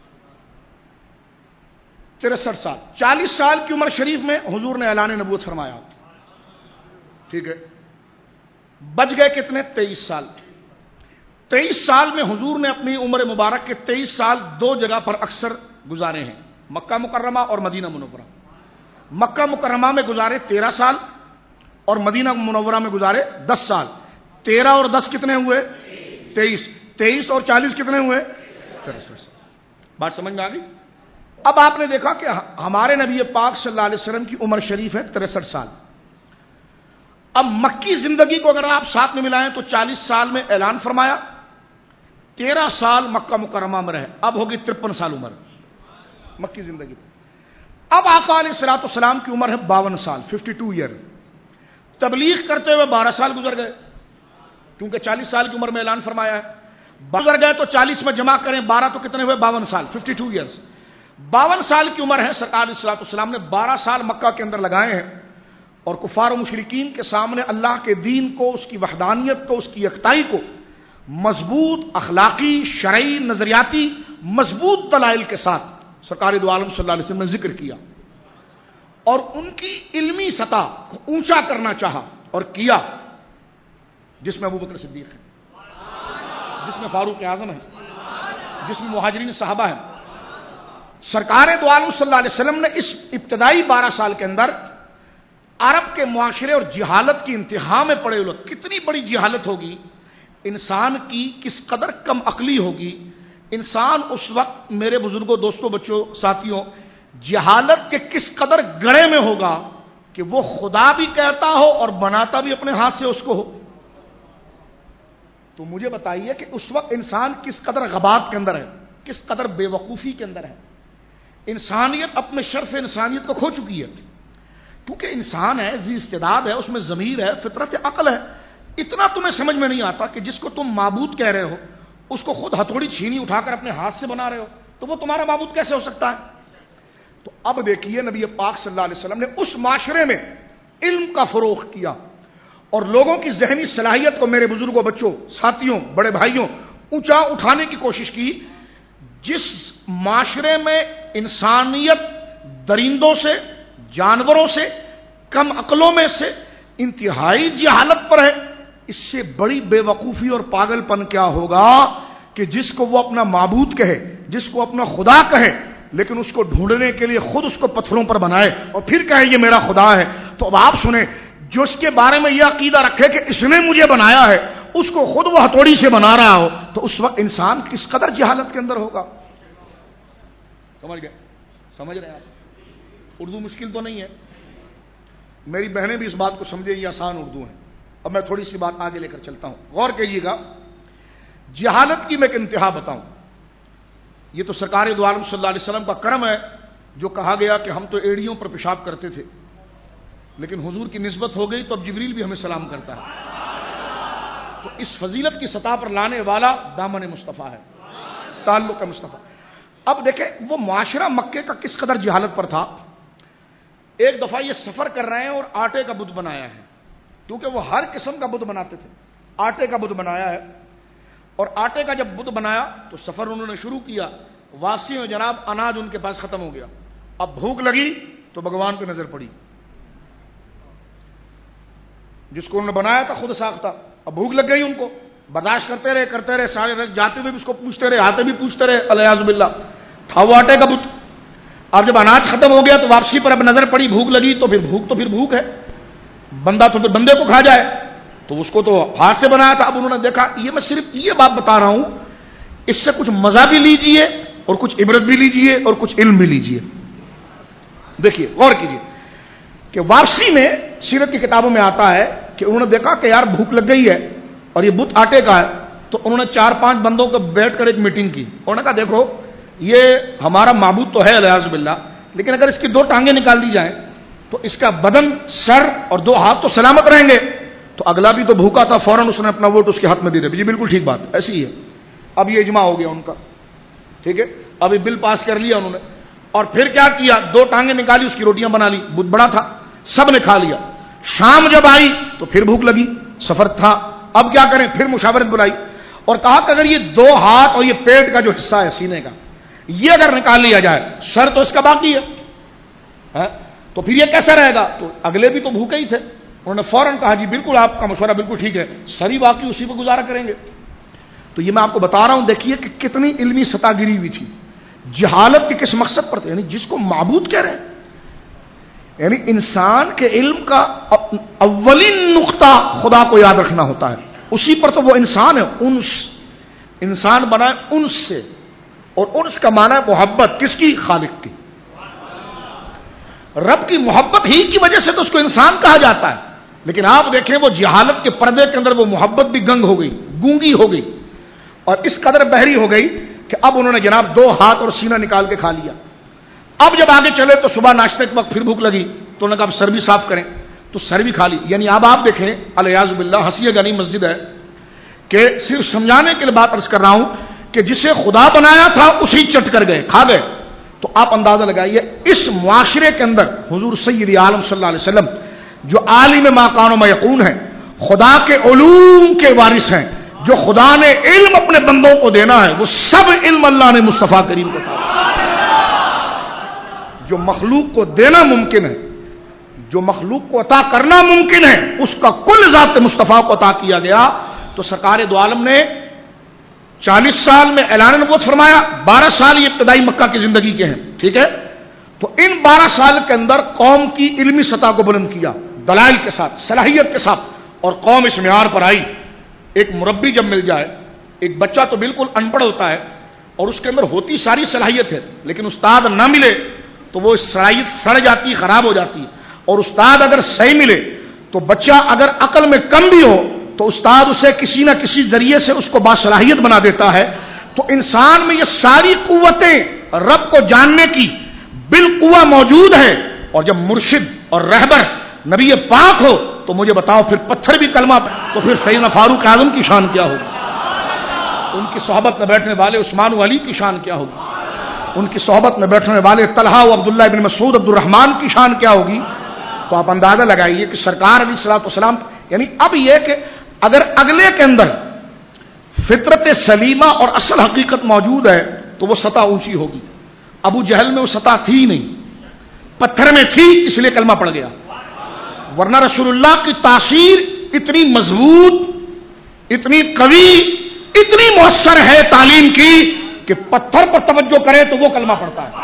63 سال. 40 سال کی عمر شریف میں حضور نے اعلان نبوت فرمایا. ٹھیک ہے، بچ گئے کتنے؟ 23 سال. 23 سال میں حضور نے اپنی عمر مبارک کے 23 سال دو جگہ پر اکثر گزارے ہیں، مکہ مکرمہ اور مدینہ منورہ. مکہ مکرمہ میں گزارے 13 سال اور مدینہ منورہ میں گزارے 10 سال. 13 اور 10 کتنے ہوئے؟ 23. 23 اور 40 کتنے ہوئے؟ 63 سال. بات سمجھ میں آ گئی؟ اب آپ نے دیکھا کہ ہمارے نبی پاک صلی اللہ علیہ وسلم کی عمر شریف ہے 63 سال. اب مکی زندگی کو اگر آپ ساتھ میں ملائیں تو 40 سال میں اعلان فرمایا، 13 سال مکہ مکرمہ میں رہے، اب ہوگی 53 سال عمر مکی زندگی. اب آقا علیہ الصلوۃ والسلام کی عمر ہے 52 سال، 52 ایئر. تبلیغ کرتے ہوئے 12 سال گزر گئے، کیونکہ 40 سال کی عمر میں اعلان فرمایا ہے. گزر گئے تو 40 میں جمع کریں 12 تو کتنے ہوئے؟ 52 سال، 52 ایئرس. 52 سال کی عمر ہے. سرکار علیہ الصلوۃ والسلام نے 12 سال مکہ کے اندر لگائے ہیں اور کفار و مشرکین کے سامنے اللہ کے دین کو، اس کی وحدانیت کو، اس کی یکتائی کو مضبوط اخلاقی، شرعی، نظریاتی مضبوط دلائل کے ساتھ سرکار دو عالم صلی اللہ علیہ وسلم نے ذکر کیا اور ان کی علمی سطح کو اونچا کرنا چاہا اور کیا، جس میں ابوبکر صدیق ہے، جس میں فاروق اعظم ہے، جس میں مہاجرین صحابہ ہیں. سرکار دو عالم صلی اللہ علیہ وسلم نے اس ابتدائی 12 سال کے اندر عرب کے معاشرے اور جہالت کی انتہا میں پڑے ہوئے، کتنی بڑی جہالت ہوگی، انسان کی کس قدر کم عقلی ہوگی. انسان اس وقت، میرے بزرگوں، دوستوں، بچوں، ساتھیوں، جہالت کے کس قدر گڑھے میں ہوگا کہ وہ خدا بھی کہتا ہو اور بناتا بھی اپنے ہاتھ سے اس کو ہو. تو مجھے بتائیے کہ اس وقت انسان کس قدر غبات کے اندر ہے، کس قدر بے وقوفی کے اندر ہے. انسانیت اپنے شرف انسانیت کو کھو چکی ہے، کیونکہ انسان ہے، ذی استعداد ہے، اس میں ضمیر ہے، فطرت عقل ہے. اتنا تمہیں سمجھ میں نہیں آتا کہ جس کو تم معبود کہہ رہے ہو اس کو خود ہتھوڑی چھینی اٹھا کر اپنے ہاتھ سے بنا رہے ہو، تو وہ تمہارا معبود کیسے ہو سکتا ہے؟ تو اب دیکھیے نبی پاک صلی اللہ علیہ وسلم نے اس معاشرے میں علم کا فروغ کیا اور لوگوں کی ذہنی صلاحیت کو، میرے بزرگوں، بچوں، ساتھیوں، بڑے بھائیوں، اونچا اٹھانے کی کوشش کی. جس معاشرے میں انسانیت درندوں سے، جانوروں سے، کم عقلوں میں سے انتہائی جہالت پر ہے، اس سے بڑی بے وقوفی اور پاگل پن کیا ہوگا کہ جس کو وہ اپنا معبود کہے، جس کو اپنا خدا کہے، لیکن اس کو ڈھونڈنے کے لیے خود اس کو پتھروں پر بنائے اور پھر کہے یہ میرا خدا ہے. تو اب آپ سنیں، جو اس کے بارے میں یہ عقیدہ رکھے کہ اس نے مجھے بنایا ہے، اس کو خود وہ ہتھوڑی سے بنا رہا ہو، تو اس وقت انسان کس قدر جہالت کے اندر ہوگا. سمجھ گئے؟ سمجھ رہے ہیں آپ؟ اردو مشکل تو نہیں ہے، میری بہنیں بھی اس بات کو سمجھے، یہ آسان اردو ہے. اب میں تھوڑی سی بات آگے لے کر چلتا ہوں، غور کیجیے گا. جہالت کی میں ایک انتہا بتاؤں. یہ تو سرکار دو عالم صلی اللہ علیہ وسلم کا کرم ہے جو کہا گیا کہ ہم تو ایڑیوں پر پیشاب کرتے تھے، لیکن حضور کی نسبت ہو گئی تو اب جبریل بھی ہمیں سلام کرتا ہے. تو اس فضیلت کی سطح پر لانے والا دامن مصطفیٰ ہے، تعلق مصطفیٰ. اب دیکھیں وہ معاشرہ مکے کا کس قدر جہالت پر تھا. ایک دفعہ یہ سفر کر رہے ہیں اور آٹے کا بت بنایا ہے، کیونکہ وہ ہر قسم کا بت بناتے تھے. آٹے کا بت بنایا ہے اور آٹے کا جب بت بنایا تو سفر انہوں نے شروع کیا. واپسی میں جناب اناج ان کے پاس ختم ہو گیا. اب بھوک لگی تو بھگوان پہ نظر پڑی. جس کو انہوں نے بنایا تھا خود ساختہ. اب بھوک لگ گئی ان کو, برداشت کرتے رہے سارے رکھ جاتے ہوئے بھی اس کو پوچھتے رہے, آتے بھی پوچھتے رہے. الیاذ باللہ تھا وہ آٹے کا بت. اب جب اناج ختم ہو گیا تو واپسی پر اب نظر پڑی, بھوک لگی تو پھر بھوک ہے, بندہ تو پھر بندے کو کھا جائے, تو اس کو تو ہاتھ سے بنایا تھا. اب انہوں نے دیکھا, یہ میں صرف یہ بات بتا رہا ہوں, اس سے کچھ مزہ بھی لیجئے اور کچھ عبرت بھی لیجئے اور کچھ علم بھی لیجئے. دیکھیے غور کیجئے کہ واپسی میں سیرت کی کتابوں میں آتا ہے کہ انہوں نے دیکھا کہ یار بھوک لگ گئی ہے اور یہ بت آٹے کا ہے, تو انہوں نے 4-5 بندوں کو بیٹھ کر ایک میٹنگ کی. انہوں نے کہا دیکھو یہ ہمارا معبود تو ہے الیاذ باللہ, لیکن اگر اس کی 2 ٹانگیں نکال دی جائیں تو اس کا بدن, سر اور 2 ہاتھ تو سلامت رہیں گے. تو اگلا بھی تو بھوکا تھا, فوراً اس نے اپنا ووٹ اس کے ہاتھ میں دے دیا. جی بالکل ٹھیک بات, ایسی ہی ہے. اب یہ اجماع ہو گیا ان کا, ٹھیک ہے. اب یہ بل پاس کر لیا انہوں نے, اور پھر کیا کیا, 2 ٹانگیں نکالی, اس کی روٹیاں بنا لی, بت بڑا تھا, سب نے کھا لیا. شام جب آئی تو پھر بھوک لگی, سفر تھا, اب کیا کریں, پھر مشاورت بلائی اور کہا کہ اگر یہ 2 ہاتھ اور یہ پیٹ کا جو حصہ ہے سینے کا, یہ اگر نکال لیا جائے, سر تو اس کا باقی ہے, تو پھر یہ کیسا رہے گا. تو اگلے بھی تو بھوکے ہی تھے, انہوں نے فوراً کہا جی بالکل آپ کا مشورہ بالکل ٹھیک ہے, سری باقی اسی پہ گزارا کریں گے. تو یہ میں آپ کو بتا رہا ہوں, دیکھیے کہ کتنی علمی سطح گری ہوئی تھی. جہالت کے کس مقصد پر تھے, یعنی جس کو معبود کہہ رہے ہیں, یعنی انسان کے علم کا اولین نقطہ خدا کو یاد رکھنا ہوتا ہے, اسی پر تو وہ انسان ہے. انسان بنا ہے انس سے, اور انس کا معنی ہے محبت. کس کی؟ خالق کی. رب کی محبت ہی کی وجہ سے تو اس کو انسان کہا جاتا ہے. لیکن آپ دیکھیں وہ جہالت کے پردے کے اندر وہ محبت بھی گنگ ہو گئی, گونگی ہو گئی, اور اس قدر بحری ہو گئی کہ اب انہوں نے جناب 2 ہاتھ اور سینہ نکال کے کھا لیا. اب جب آگے چلے تو صبح ناشتے کے وقت پھر بھوک لگی, تو انہوں نے کہا اب سر بھی صاف کریں, تو سر بھی کھا لی. یعنی اب آپ دیکھیں الیاذ باللہ, ہنسیے گا نہیں, مسجد ہے کہ صرف سمجھانے کے لیے بات عرض کر رہا ہوں کہ جسے خدا بنایا تھا اسی چٹ کر گئے, کھا گئے. تو آپ اندازہ لگائیے اس معاشرے کے اندر حضور سید عالم صلی اللہ علیہ وسلم جو عالم ما کان و ما یکون ہیں, خدا کے علوم کے وارث ہیں, جو خدا نے علم اپنے بندوں کو دینا ہے, وہ سب علم اللہ نے مصطفیٰ کریم کو تھا. جو مخلوق کو دینا ممکن ہے, جو مخلوق کو عطا کرنا ممکن ہے, اس کا کل ذات مصطفیٰ کو عطا کیا گیا. تو سرکار دو عالم نے 40 سال میں اعلان نبوت فرمایا, 12 سال یہ ابتدائی مکہ کی زندگی کے ہیں, ٹھیک ہے. تو ان 12 سال کے اندر قوم کی علمی سطح کو بلند کیا, دلائل کے ساتھ, صلاحیت کے ساتھ, اور قوم اس معیار پر آئی. ایک مربی جب مل جائے, ایک بچہ تو بالکل ان پڑھ ہوتا ہے اور اس کے اندر ہوتی ساری صلاحیت ہے, لیکن استاد نہ ملے تو وہ صلاحیت سڑ جاتی, خراب ہو جاتی. اور استاد اگر صحیح ملے تو بچہ اگر عقل میں کم بھی ہو تو استاد اسے کسی نہ کسی ذریعے سے اس کو باصلاحیت بنا دیتا ہے. تو انسان میں یہ ساری قوتیں رب کو جاننے کی بالقوہ موجود ہے. اور جب مرشد اور رہبر نبی پاک ہو تو مجھے بتاؤ پھر پتھر بھی کلمہ, تو پھر سیدنا فاروق اعظم کی شان کیا ہوگی, ان کی صحبت میں بیٹھنے والے عثمان و علی کی شان کیا ہوگی, ان کی صحبت میں بیٹھنے والے طلحہ و عبداللہ بن مسعود عبد الرحمن کی شان کیا ہوگی. تو آپ اندازہ لگائیے کہ سرکار علیہ الصلوۃ والسلام, یعنی اب یہ کہ اگر اگلے کے اندر فطرت سلیمہ اور اصل حقیقت موجود ہے تو وہ سطح اونچی ہوگی. ابو جہل میں وہ سطح تھی نہیں, پتھر میں تھی اس لیے کلمہ پڑ گیا, ورنہ رسول اللہ کی تاثیر اتنی مضبوط, اتنی قوی, اتنی مؤثر ہے تعلیم کی کہ پتھر پر توجہ کرے تو وہ کلمہ پڑتا ہے.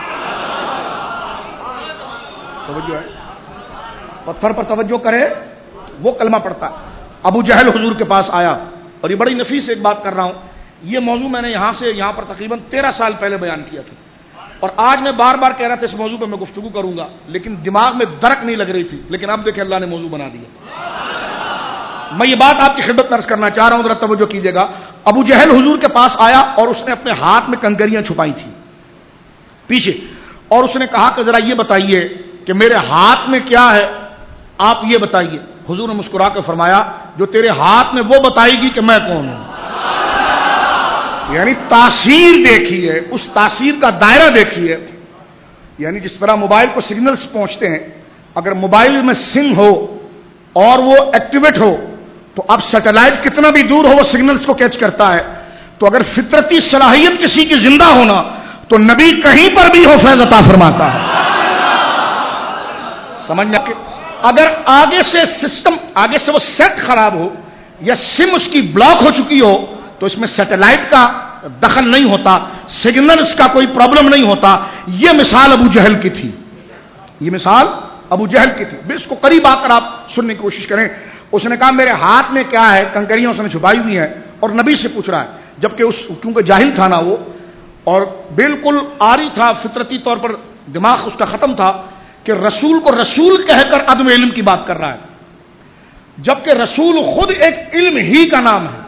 توجہ ہے, پتھر پر توجہ کرے وہ کلمہ پڑتا ہے. ابو جہل حضور کے پاس آیا, اور یہ بڑی نفیس ایک بات کر رہا ہوں, یہ موضوع میں نے یہاں سے یہاں پر تقریباً 13 سال پہلے بیان کیا تھا, اور آج میں بار بار کہہ رہا تھا اس موضوع پہ میں گفتگو کروں گا, لیکن دماغ میں درک نہیں لگ رہی تھی. لیکن اب دیکھیں اللہ نے موضوع بنا دیا. میں یہ بات آپ کی خدمت میں عرض کرنا چاہ رہا ہوں, ذرا توجہ کیجیے گا. ابو جہل حضور کے پاس آیا اور اس نے اپنے ہاتھ میں کنکریاں چھپائی تھی پیچھے, اور اس نے کہا کہ ذرا یہ بتائیے کہ میرے ہاتھ میں کیا ہے, آپ یہ بتائیے. حضور نے مسکرا کے فرمایا جو تیرے ہاتھ میں وہ بتائے گی کہ میں کون ہوں. یعنی تاثیر دیکھیے, اس تاثیر کا دائرہ دیکھیے. یعنی جس طرح موبائل کو سگنلز پہنچتے ہیں, اگر موبائل میں سم ہو اور وہ ایکٹیویٹ ہو تو اب سیٹلائٹ کتنا بھی دور ہو وہ سگنلز کو کیچ کرتا ہے. تو اگر فطرتی صلاحیت کسی کی زندہ ہونا تو نبی کہیں پر بھی ہو فیض عطا فرماتا ہے. سمجھنا کہ اگر آگے سے سسٹم, آگے سے وہ سیٹ خراب ہو یا سم اس کی بلاک ہو چکی ہو تو اس میں سیٹلائٹ کا دخل نہیں ہوتا، سگنلز کا کوئی پرابلم نہیں ہوتا. یہ مثال ابو جہل کی تھی، یہ مثال ابو جہل کی تھی. اس کو قریب آ کر آپ سننے کی کوشش کریں. اس نے کہا میرے ہاتھ میں کیا ہے؟ کنکریاں اس نے چھپائی ہوئی ہیں اور نبی سے پوچھ رہا ہے، جبکہ کیونکہ جاہل تھا نا وہ، اور بالکل آری تھا، فطرتی طور پر دماغ اس کا ختم تھا کہ رسول کو رسول کہہ کر عدم علم کی بات کر رہا ہے، جبکہ رسول خود ایک علم ہی کا نام ہے.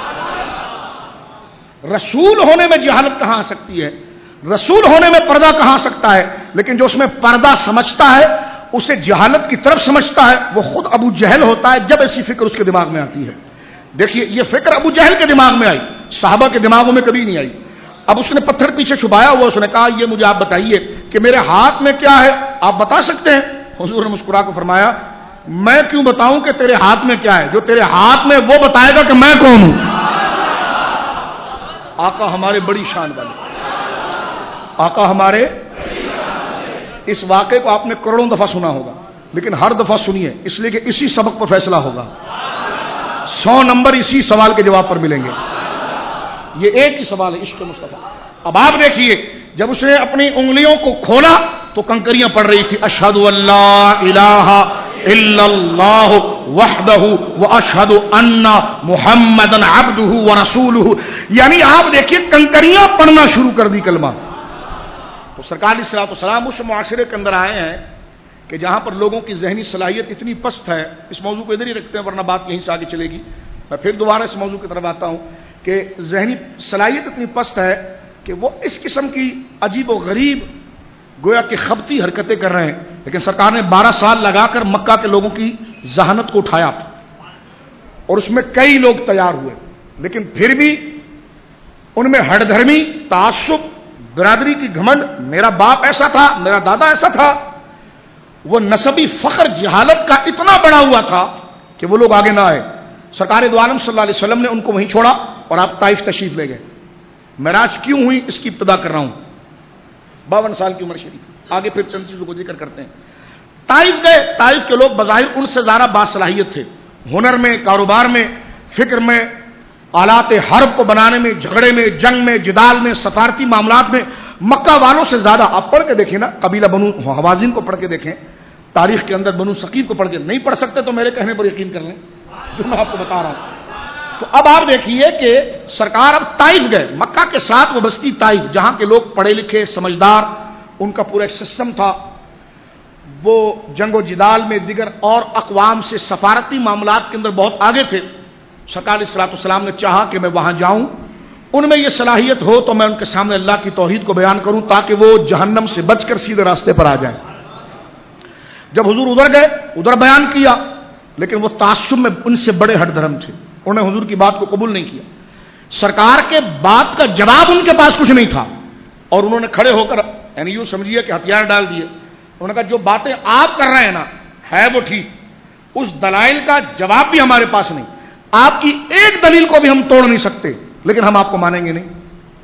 رسول ہونے میں جہالت کہاں آ سکتی ہے؟ رسول ہونے میں پردہ کہاں آ سکتا ہے؟ لیکن جو اس میں پردہ سمجھتا ہے اسے جہالت کی طرف سمجھتا ہے، وہ خود ابو جہل ہوتا ہے جب ایسی فکر اس کے دماغ میں آتی ہے. دیکھیے یہ فکر ابو جہل کے دماغ میں آئی، صحابہ کے دماغوں میں کبھی نہیں آئی. اب اس نے پتھر پیچھے چھپایا ہوا، اس نے کہا یہ مجھے آپ بتائیے کہ میرے ہاتھ میں کیا ہے، آپ بتا سکتے ہیں؟ حضور نے مسکرا کر فرمایا میں کیوں بتاؤں کہ تیرے ہاتھ میں کیا ہے؟ جو تیرے ہاتھ میں وہ بتائے گا کہ میں کون ہوں. آقا ہمارے بڑی شان والے، آقا ہمارے. اس واقعے کو آپ نے کروڑوں دفعہ سنا ہوگا، لیکن ہر دفعہ سنیے اس لیے کہ اسی سبق پر فیصلہ ہوگا. 100 نمبر اسی سوال کے جواب پر ملیں گے. یہ ایک ہی سوال ہے، عشق مصطفیٰ. اب آپ دیکھیے جب اس نے اپنی انگلیوں کو کھولا تو کنکریاں پڑ رہی تھی. اشہد ان لا الہ الا اللہ وحدہ واشہد ان محمدا عبدہ ورسولہ. یعنی آپ دیکھیے کنکریاں پڑھنا شروع کر دی کلمہ. تو سرکار علیہ الصلوۃ والسلام اس معاشرے کے اندر آئے ہیں کہ جہاں پر لوگوں کی ذہنی صلاحیت اتنی پست ہے. اس موضوع کو ادھر ہی رکھتے ہیں ورنہ بات یہیں سے آگے چلے گی. میں پھر دوبارہ اس موضوع کی طرف آتا ہوں کہ ذہنی صلاحیت اتنی پست ہے کہ وہ اس قسم کی عجیب و غریب گویا کہ خبتی حرکتیں کر رہے ہیں. لیکن سرکار نے 12 سال لگا کر مکہ کے لوگوں کی ذہانت کو اٹھایا اور اس میں کئی لوگ تیار ہوئے، لیکن پھر بھی ان میں ہٹ دھرمی، تعصب، برادری کی گھمنڈ، میرا باپ ایسا تھا، میرا دادا ایسا تھا، وہ نسبی فخر جہالت کا اتنا بڑا ہوا تھا کہ وہ لوگ آگے نہ آئے. سرکار دو عالم صلی اللہ علیہ وسلم نے ان کو وہیں چھوڑا اور آپ طائف تشریف لے گئے. معراج کیوں ہوئی اس کی ابتدا کر رہا ہوں. 52 سال کی عمر شریف. آگے پھر چند چیزوں کو ذکر کرتے ہیں. طائف گئے. طائف کے لوگ بظاہر ان سے زیادہ باصلاحیت تھے، ہنر میں، کاروبار میں، فکر میں، آلات حرب کو بنانے میں، جھگڑے میں، جنگ میں، جدال میں، سفارتی معاملات میں مکہ والوں سے زیادہ. آپ پڑھ کے دیکھیں نا، قبیلہ بنو حوازن کو پڑھ کے دیکھیں، تاریخ کے اندر بنو ثقیف کو پڑھ کے. نہیں پڑھ سکتے تو میرے کہنے پر یقین کر لیں جو میں آپ کو بتا رہا ہوں. تو اب آپ دیکھیے کہ سرکار اب طائف گئے. مکہ کے ساتھ وہ بستی طائف، جہاں کے لوگ پڑھے لکھے، سمجھدار، ان کا پورا ایک سسٹم تھا. وہ جنگ و جدال میں، دیگر اور اقوام سے سفارتی معاملات کے اندر بہت آگے تھے. سرکار علیہ الصلوۃ والسلام نے چاہا کہ میں وہاں جاؤں، ان میں یہ صلاحیت ہو تو میں ان کے سامنے اللہ کی توحید کو بیان کروں تاکہ وہ جہنم سے بچ کر سیدھے راستے پر آ جائیں. جب حضور ادھر گئے، ادھر بیان کیا، لیکن وہ تعصب میں ان سے بڑے ہٹ دھرم تھے. انہوں نے حضور کی بات کو قبول نہیں کیا. سرکار کے بات کا جواب ان کے پاس کچھ نہیں تھا اور انہوں نے کھڑے ہو کر یعنی یوں سمجھیے کہ ہتھیار ڈال دیے. انہوں نے کہا جو باتیں آپ کر رہے ہیں نا ہے وہ ٹھیک، اس دلائل کا جواب بھی ہمارے پاس نہیں، آپ کی ایک دلیل کو بھی ہم توڑ نہیں سکتے، لیکن ہم آپ کو مانیں گے نہیں،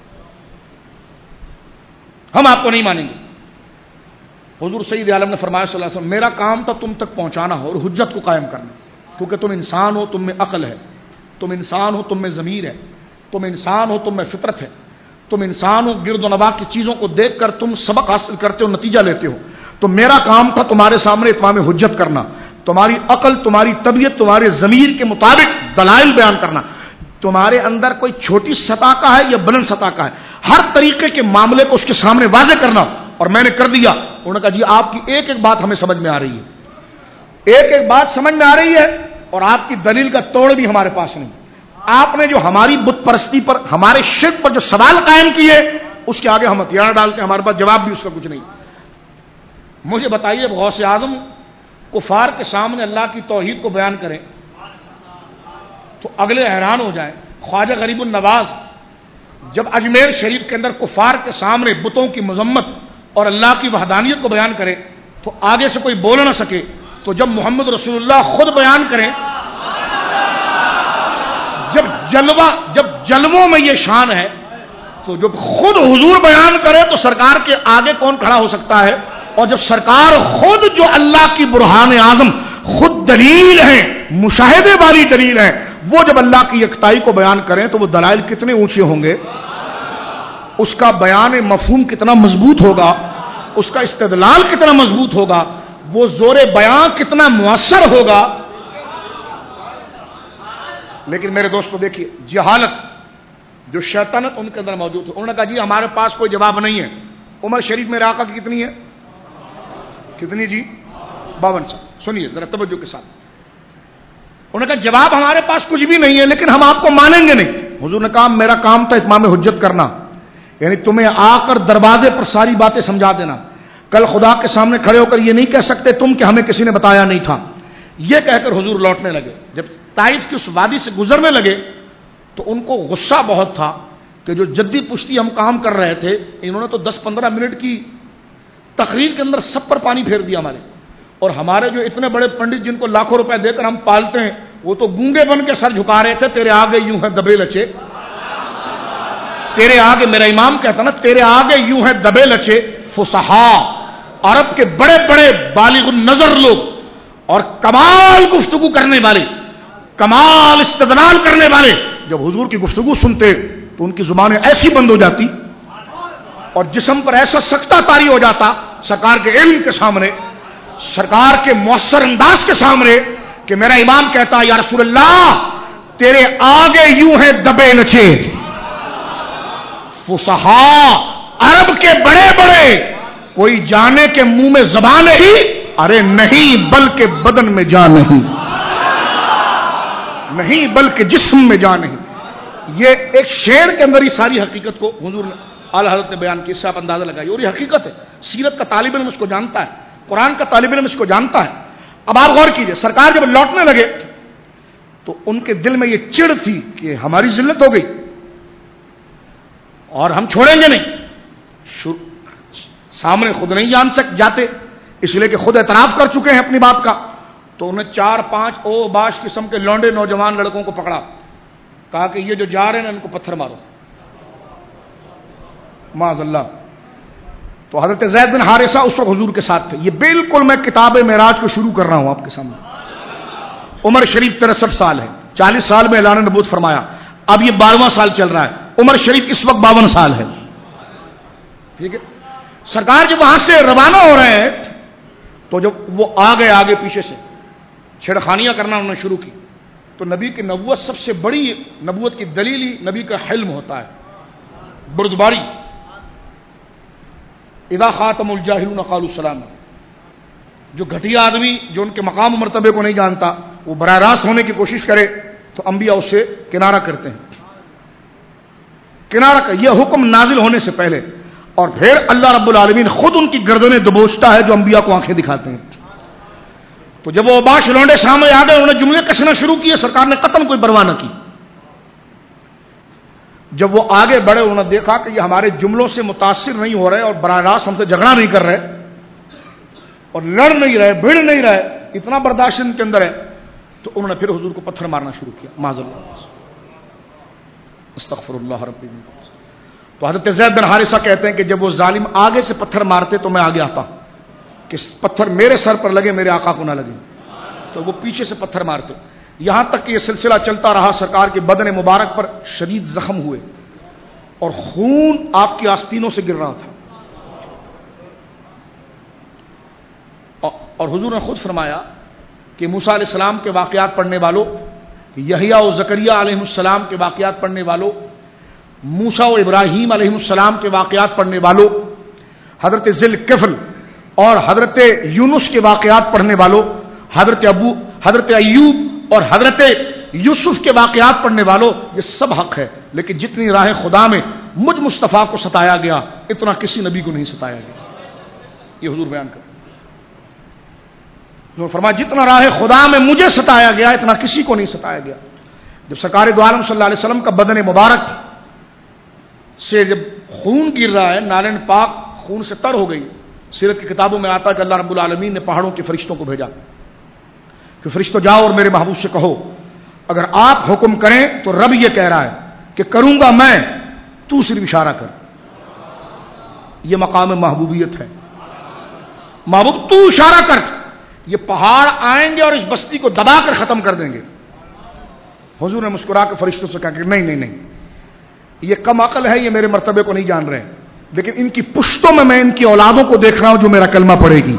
ہم آپ کو نہیں مانیں گے. حضور سید عالم نے فرمایا صلی اللہ علیہ وسلم میرا کام تھا تم تک پہنچانا اور حجت کو قائم کرنا، کیونکہ تم انسان ہو، تم میں عقل ہے، تم انسان ہو، تم میں ضمیر ہے، تم انسان ہو، تم میں فطرت ہے، تم انسان ہو، گرد و نواح کی چیزوں کو دیکھ کر تم سبق حاصل کرتے ہو، نتیجہ لیتے ہو. تو میرا کام تھا تمہارے سامنے اتمام حجت کرنا، تمہاری عقل، تمہاری طبیعت، تمہارے ضمیر کے مطابق دلائل بیان کرنا. تمہارے اندر کوئی چھوٹی سطح کا ہے یا بلند سطح کا ہے، ہر طریقے کے معاملے کو اس کے سامنے واضح کرنا، اور میں نے کر دیا. انہوں نے کہا جی آپ کی ایک ایک بات ہمیں سمجھ میں آ رہی ہے، ایک ایک بات سمجھ میں آ رہی ہے، اور آپ کی دلیل کا توڑ بھی ہمارے پاس نہیں. آپ نے جو ہماری بت پرستی پر، ہمارے شرک پر جو سوال قائم کیے، اس کے آگے ہم ہتھیار ڈال کے ہمارے پاس جواب بھی اس کا کچھ نہیں. مجھے بتائیے غوث اعظم کفار کے سامنے اللہ کی توحید کو بیان کریں تو اگلے حیران ہو جائیں. خواجہ غریب النواز جب اجمیر شریف کے اندر کفار کے سامنے بتوں کی مذمت اور اللہ کی وحدانیت کو بیان کرے تو آگے سے کوئی بول نہ سکے، تو جب محمد رسول اللہ خود بیان کریں، جب جلووں میں یہ شان ہے، تو جب خود حضور بیان کرے تو سرکار کے آگے کون کھڑا ہو سکتا ہے؟ اور جب سرکار خود جو اللہ کی برہان اعظم خود دلیل ہیں، مشاہدے والی دلیل ہے، وہ جب اللہ کی یکتائی کو بیان کریں تو وہ دلائل کتنے اونچے ہوں گے، اس کا بیان مفہوم کتنا مضبوط ہوگا، اس کا استدلال کتنا مضبوط ہوگا، وہ زور بیان کتنا مؤثر ہوگا۔ لیکن میرے دوستو دیکھیے، جہالت جو شیطنت ان کے اندر موجود ہے، انہوں نے کہا جی ہمارے پاس کوئی جواب نہیں ہے۔ عمر شریف میرے آقا کی کتنی ہے؟ کتنی جی؟ 52 سال۔ سنیے ذرا توجہ کے ساتھ، انہوں نے کہا جواب ہمارے پاس کچھ بھی نہیں ہے لیکن ہم آپ کو مانیں گے نہیں۔ حضور نے کہا میرا کام تھا اتمام حجت کرنا، یعنی تمہیں آ کر دروازے پر ساری باتیں سمجھا دینا، کل خدا کے سامنے کھڑے ہو کر یہ نہیں کہہ سکتے تم کہ ہمیں کسی نے بتایا نہیں تھا۔ یہ کہہ کر حضور لوٹنے لگے۔ جب طائف کی اس وادی سے گزرنے لگے تو ان کو غصہ بہت تھا کہ جو جدی پشتی ہم کام کر رہے تھے، انہوں نے تو 10-15 منٹ کی تقریر کے اندر سب پر پانی پھیر دیا ہمارے، اور ہمارے جو اتنے بڑے پنڈت جن کو لاکھوں روپے دے کر ہم پالتے ہیں وہ تو گونگے بن کے سر جھکا رہے تھے، تیرے آگے یوں ہے دبے لچے، تیرے آگے، میرا امام کہتا نا تیرے آگے یوں ہے دبے لچے فصحا، عرب کے بڑے بڑے بالغ النظر لوگ اور کمال گفتگو کرنے والے، کمال استدلال کرنے والے جب حضور کی گفتگو سنتے تو ان کی زبانیں ایسی بند ہو جاتی اور جسم پر ایسا سکتہ طاری ہو جاتا سرکار کے علم کے سامنے، سرکار کے مؤثر انداز کے سامنے، کہ میرا امام کہتا یا رسول اللہ تیرے آگے یوں ہے دبے لچے فصحا، عرب کے بڑے بڑے، کوئی جانے کے منہ میں زبان نہیں، ارے نہیں بلکہ بدن میں جان نہیں بلکہ جسم میں جان نہیں۔ یہ ایک شعر کے اندر ہی ساری حقیقت کو حضور نے اعلی حضرت نے بیان کی، اس سے آپ اندازہ لگائیے، اور یہ حقیقت ہے، سیرت کا طالب علم اس کو جانتا ہے، قرآن کا طالب علم اس کو جانتا ہے۔ اب آپ غور کیجئے، سرکار جب لوٹنے لگے تو ان کے دل میں یہ چڑ تھی کہ ہماری ذلت ہو گئی اور ہم چھوڑیں گے نہیں، سامنے خود نہیں جاتے اس لیے کہ خود اعتراف کر چکے ہیں اپنی بات کا، تو انہیں 4-5 باش قسم کے لونڈے نوجوان لڑکوں کو پکڑا، کہا کہ یہ جو جا رہے ہیں ان کو پتھر مارو، معاذ اللہ۔ تو حضرت زید بن حارثہ اس وقت حضور کے ساتھ تھے۔ یہ بالکل میں کتاب معراج کو شروع کر رہا ہوں آپ کے سامنے۔ عمر شریف 63 سال ہے، 40 سال میں اعلان نبوت فرمایا، اب یہ 12واں سال چل رہا ہے، عمر شریف اس وقت 52 سال ہے، ٹھیک ہے۔ سرکار جب وہاں سے روانہ ہو رہے ہیں تو جب وہ آگے پیچھے سے چھڑخانیاں کرنا انہوں نے شروع کی، تو نبی کی نبوت سب سے بڑی نبوت کی دلیل ہی نبی کا حلم ہوتا ہے، بردباری۔ اذا خاتم الجاہلون قالوا سلاما، جو گھٹیا آدمی جو ان کے مقام و مرتبے کو نہیں جانتا وہ براہ راست ہونے کی کوشش کرے تو انبیاء اس سے کنارہ کرتے ہیں، کنارہ کا یہ حکم نازل ہونے سے پہلے، اور پھر اللہ رب العالمین خود ان کی گردنیں دبوچتا ہے جو انبیاء کو آنکھیں دکھاتے ہیں۔ تو جب وہ باش لونڈے سامنے آ گئے انہوں نے جملے کسنا شروع کیے، سرکار نے قتل کوئی پرواہ نہ کی۔ جب وہ آگے بڑھے انہوں نے دیکھا کہ یہ ہمارے جملوں سے متاثر نہیں ہو رہے اور براہ راست ہم سے جھگڑا نہیں کر رہے اور لڑ نہیں رہے، بھیڑ نہیں رہے، اتنا برداشت ان کے اندر ہے، تو انہوں نے پھر حضور کو پتھر مارنا شروع کیا، معاذ اللہ، استغفر اللہ ربی۔ تو حضرت زید بن حارثہ کہتے ہیں کہ جب وہ ظالم آگے سے پتھر مارتے تو میں آگے آتا کہ پتھر میرے سر پر لگے میرے آقا کو نہ لگے، تو وہ پیچھے سے پتھر مارتے، یہاں تک کہ یہ سلسلہ چلتا رہا، سرکار کے بدن مبارک پر شدید زخم ہوئے اور خون آپ کی آستینوں سے گر رہا تھا، اور حضور نے خود فرمایا کہ موسیٰ علیہ السلام کے واقعات پڑھنے والوں، یحییٰ و زکریا علیہ السلام کے واقعات پڑھنے والوں، موسیٰ و ابراہیم علیہ السلام کے واقعات پڑھنے والوں، حضرت ذی الکفل اور حضرت یونس کے واقعات پڑھنے والوں، حضرت ایوب اور حضرت یوسف کے واقعات پڑھنے والوں، یہ سب حق ہے، لیکن جتنی راہ خدا میں مجھ مصطفیٰ کو ستایا گیا اتنا کسی نبی کو نہیں ستایا گیا، یہ حضور بیان کر فرمایا جتنا راہ خدا میں مجھے ستایا گیا اتنا کسی کو نہیں ستایا گیا۔ جب سرکار دو عالم صلی اللہ علیہ وسلم کا بدن مبارک سے جب خون گر رہا ہے، نالین پاک خون سے تر ہو گئی، سیرت کی کتابوں میں آتا ہے کہ اللہ رب العالمین نے پہاڑوں کے فرشتوں کو بھیجا کہ فرشتوں جاؤ اور میرے محبوب سے کہو اگر آپ حکم کریں تو رب یہ کہہ رہا ہے کہ کروں گا میں، تو صرف اشارہ کر۔ یہ مقام محبوبیت ہے، محبوب تو اشارہ کر، یہ پہاڑ آئیں گے اور اس بستی کو دبا کر ختم کر دیں گے. حضور نے مسکرا کے فرشتوں سے کہا کہ نہیں نہیں نہیں، یہ کم عقل ہے، یہ میرے مرتبے کو نہیں جان رہے، لیکن ان کی پشتوں میں ان کی اولادوں کو دیکھ رہا ہوں جو میرا کلمہ پڑھے گی.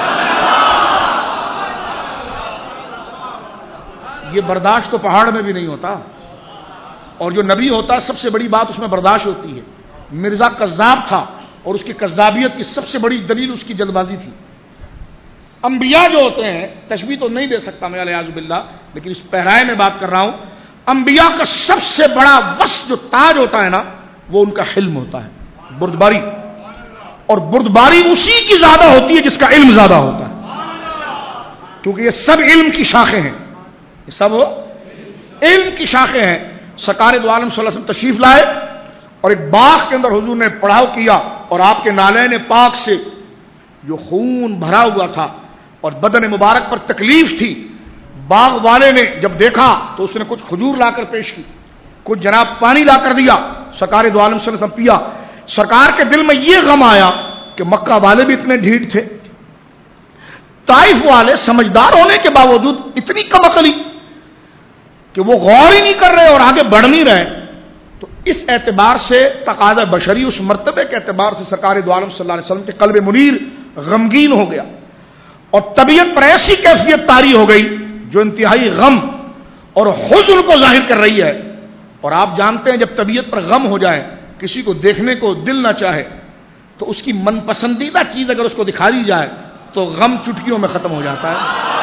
یہ برداشت تو پہاڑ میں بھی نہیں ہوتا، اور جو نبی ہوتا سب سے بڑی بات اس میں برداشت ہوتی ہے. مرزا کذاب تھا اور اس کی کذابیت کی سب سے بڑی دلیل اس کی جلد بازی تھی. انبیاء جو ہوتے ہیں، تشبیہ تو نہیں دے سکتا میں الیاذ باللہ، لیکن اس پہرائے میں بات کر رہا ہوں، انبیاء کا سب سے بڑا وصف جو تاج ہوتا ہے نا، وہ ان کا حلم ہوتا ہے، بردباری. اور بردباری اسی کی زیادہ ہوتی ہے جس کا علم زیادہ ہوتا ہے، کیونکہ یہ سب علم کی شاخیں ہیں، یہ سب علم کی شاخیں ہیں. سرکار دو عالم صلی اللہ علیہ وسلم تشریف لائے اور ایک باغ کے اندر حضور نے پڑاؤ کیا، اور آپ کے نالین پاک سے جو خون بھرا ہوا تھا اور بدن مبارک پر تکلیف تھی، باغ والے نے جب دیکھا تو اس نے کچھ کھجور لا کر پیش کی، کچھ جناب پانی لا کر دیا. سرکار دو عالم صلی اللہ علیہ وسلم پیا. سرکار کے دل میں یہ غم آیا کہ مکہ والے بھی اتنے ڈھیٹ تھے، طائف والے سمجھدار ہونے کے باوجود اتنی کم عقلی کہ وہ غور ہی نہیں کر رہے اور آگے بڑھ نہیں رہے. تو اس اعتبار سے تقاضا بشری، اس مرتبے کے اعتبار سے سرکار دو عالم صلی اللہ علیہ وسلم کے قلب منیر غمگین ہو گیا، اور طبیعت پر ایسی کیفیت طاری ہو گئی جو انتہائی غم اور حزن کو ظاہر کر رہی ہے. اور آپ جانتے ہیں جب طبیعت پر غم ہو جائے، کسی کو دیکھنے کو دل نہ چاہے، تو اس کی من پسندیدہ چیز اگر اس کو دکھا دی جائے تو غم چٹکیوں میں ختم ہو جاتا ہے،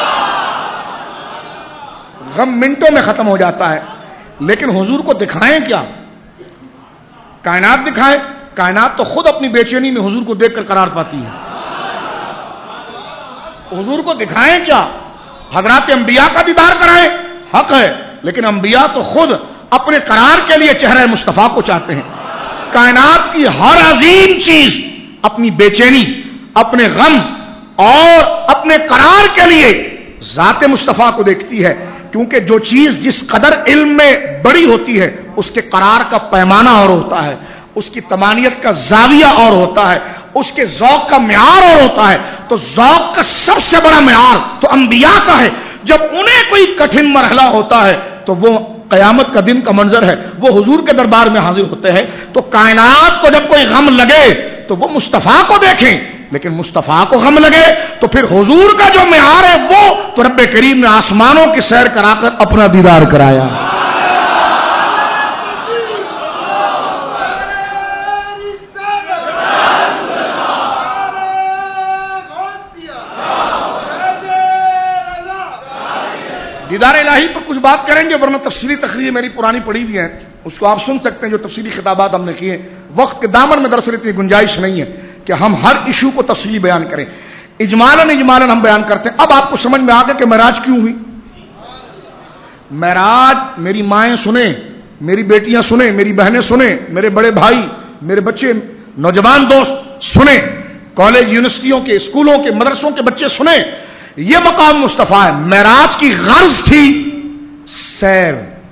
غم منٹوں میں ختم ہو جاتا ہے. لیکن حضور کو دکھائیں کیا؟ کائنات دکھائیں؟ کائنات تو خود اپنی بے چینی میں حضور کو دیکھ کر قرار پاتی ہے. حضور کو دکھائیں کیا؟ حضرات انبیاء کا دیدار کرائیں، حق ہے، لیکن انبیاء تو خود اپنے قرار کے لیے چہرہ مصطفیٰ کو چاہتے ہیں. کائنات کی ہر عظیم چیز اپنی بے چینی، اپنے غم اور اپنے قرار کے لیے ذات مصطفیٰ کو دیکھتی ہے، کیونکہ جو چیز جس قدر علم میں بڑی ہوتی ہے اس کے قرار کا پیمانہ اور ہوتا ہے، اس کی تمانیت کا زاویہ اور ہوتا ہے، اس کے ذوق کا معیار اور ہوتا ہے. تو ذوق کا سب سے بڑا معیار تو انبیاء کا ہے. جب انہیں کوئی کٹھن مرحلہ ہوتا ہے تو وہ قیامت کا دن کا منظر ہے، وہ حضور کے دربار میں حاضر ہوتے ہیں. تو کائنات کو جب کوئی غم لگے تو وہ مصطفیٰ کو دیکھیں، لیکن مصطفیٰ کو غم لگے تو پھر حضور کا جو معیار ہے وہ تو رب کریم نے آسمانوں کی سیر کرا کر اپنا دیدار کرایا. دیدار الہی پر کچھ بات کریں گے، ورنہ تفصیلی تقریر میری پرانی پڑھی ہوئی ہے، اس کو آپ سن سکتے ہیں جو تفصیلی خطابات ہم نے کیے. وقت کے دامن میں دراصل اتنی گنجائش نہیں ہے کہ ہم ہر ایشو کو تفصیلی بیان کریں. اجمالاً ہم بیان کرتے ہیں. اب آپ کو سمجھ میں آ گیا کہ معراج کیوں ہوئی. معراج میری مائیں سنیں، میری بیٹیاں سنیں، میری بہنیں سنیں، میرے بڑے بھائی، میرے بچے، نوجوان دوست سنیں، کالج یونیورسٹیوں کے، اسکولوں کے، مدرسوں کے بچے سنیں. یہ مقام مصطفیٰ ہے. معراج کی غرض تھی سیر،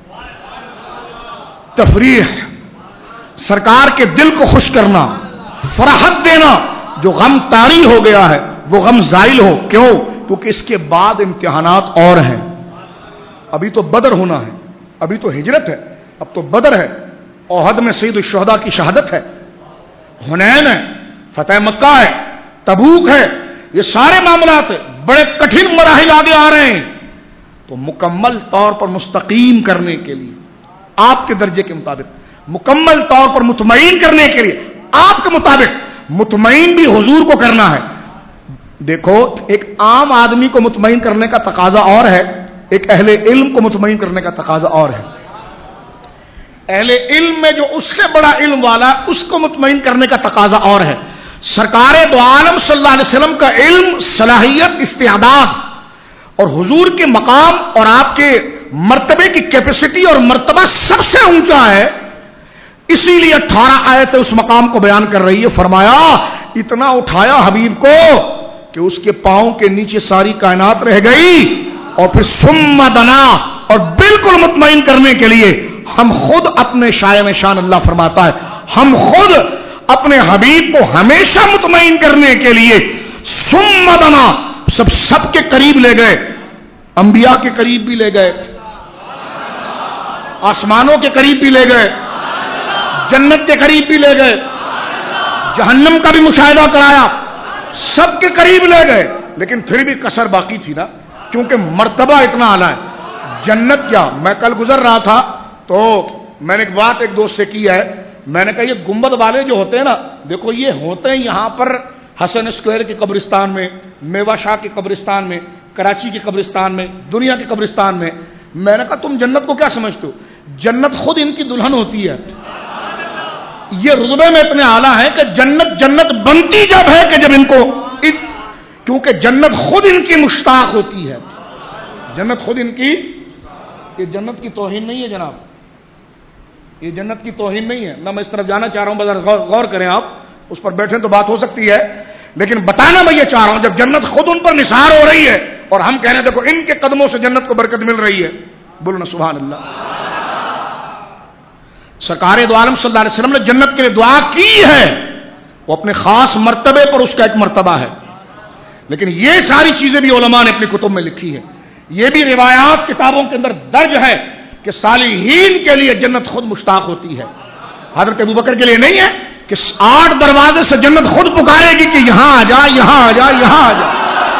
تفریح، سرکار کے دل کو خوش کرنا، فرحت دینا. جو غم طاری ہو گیا ہے وہ غم زائل ہو. کیوں؟ کیونکہ اس کے بعد امتحانات اور ہیں. ابھی تو بدر ہونا ہے، ابھی تو ہجرت ہے، اب تو بدر ہے، احد میں سید الشہداء کی شہادت ہے، حنین ہے، فتح مکہ ہے، تبوک ہے. یہ سارے معاملات بڑے کٹھن مراحل آگے آ رہے ہیں. تو مکمل طور پر مستقیم کرنے کے لیے آپ کے درجے کے مطابق، مکمل طور پر مطمئن کرنے کے لیے آپ کے مطابق، مطمئن بھی حضور کو کرنا ہے. دیکھو، ایک عام آدمی کو مطمئن کرنے کا تقاضا اور ہے، ایک اہل علم کو مطمئن کرنے کا تقاضا اور ہے. اہل علم میں جو اس سے بڑا علم والا اس کو مطمئن کرنے کا تقاضا اور ہے. سرکار دو عالم صلی اللہ علیہ وسلم کا علم، صلاحیت، استعداد اور حضور کے مقام اور آپ کے مرتبے کی کیپیسٹی اور مرتبہ سب سے اونچا ہے. اسی لیے 18 آیتیں اس مقام کو بیان کر رہی ہے. فرمایا اتنا اٹھایا حبیب کو کہ اس کے پاؤں کے نیچے ساری کائنات رہ گئی. اور پھر ثم دنا، اور بالکل مطمئن کرنے کے لیے ہم خود اپنے شایان شان اللہ فرماتا ہے، ہم خود اپنے حبیب کو ہمیشہ مطمئن کرنے کے لیے ثم دنا، سب کے قریب لے گئے، انبیاء کے قریب بھی لے گئے، آسمانوں کے قریب بھی لے گئے، جنت کے قریب بھی لے گئے، جہنم کا بھی مشاہدہ کرایا، سب کے قریب لے گئے، لیکن پھر بھی کسر باقی تھی نا، کیونکہ مرتبہ اتنا اعلیٰ ہے۔ جنت کیا، میں کل گزر رہا تھا تو میں نے ایک بات ایک دوست سے کی ہے، میں نے کہا یہ گنبد والے جو ہوتے ہیں نا، دیکھو یہ ہوتے ہیں یہاں پر حسن اسکوائر کے قبرستان میں، میوا شاہ کے قبرستان میں، کراچی کے قبرستان میں، دنیا کے قبرستان میں۔ میں نے کہا تم جنت کو کیا سمجھتے ہو؟ جنت خود ان کی دلہن ہوتی ہے۔ یہ رتبے میں اتنے اعلیٰ ہے کہ جنت بنتی جب ہے کہ جب ان کو، کیونکہ جنت خود ان کی مشتاق ہوتی ہے، جنت خود ان کی، یہ جنت کی توہین نہیں ہے جناب، یہ جنت کی توہین نہیں ہے، نہ میں اس طرف جانا چاہ رہا ہوں، بذرا غور کریں آپ، اس پر بیٹھیں تو بات ہو سکتی ہے، لیکن بتانا میں یہ چاہ رہا ہوں جب جنت خود ان پر نثار ہو رہی ہے اور ہم کہہ رہے ہیں دیکھو ان کے قدموں سے جنت کو برکت مل رہی ہے، بولنا سبحان اللہ۔ سرکار دو عالم صلی اللہ علیہ وسلم نے جنت کے لیے دعا کی ہے، وہ اپنے خاص مرتبے پر اس کا ایک مرتبہ ہے، لیکن یہ ساری چیزیں بھی علماء نے اپنی کتب میں لکھی ہے، یہ بھی روایات کتابوں کے اندر درج ہے کہ صالحین کے لیے جنت خود مشتاق ہوتی ہے۔ حضرت ابوبکر کے لیے نہیں ہے کہ 8 دروازے سے جنت خود پکارے گی کہ یہاں آ جا، یہاں آ جا، یہاں آ جا،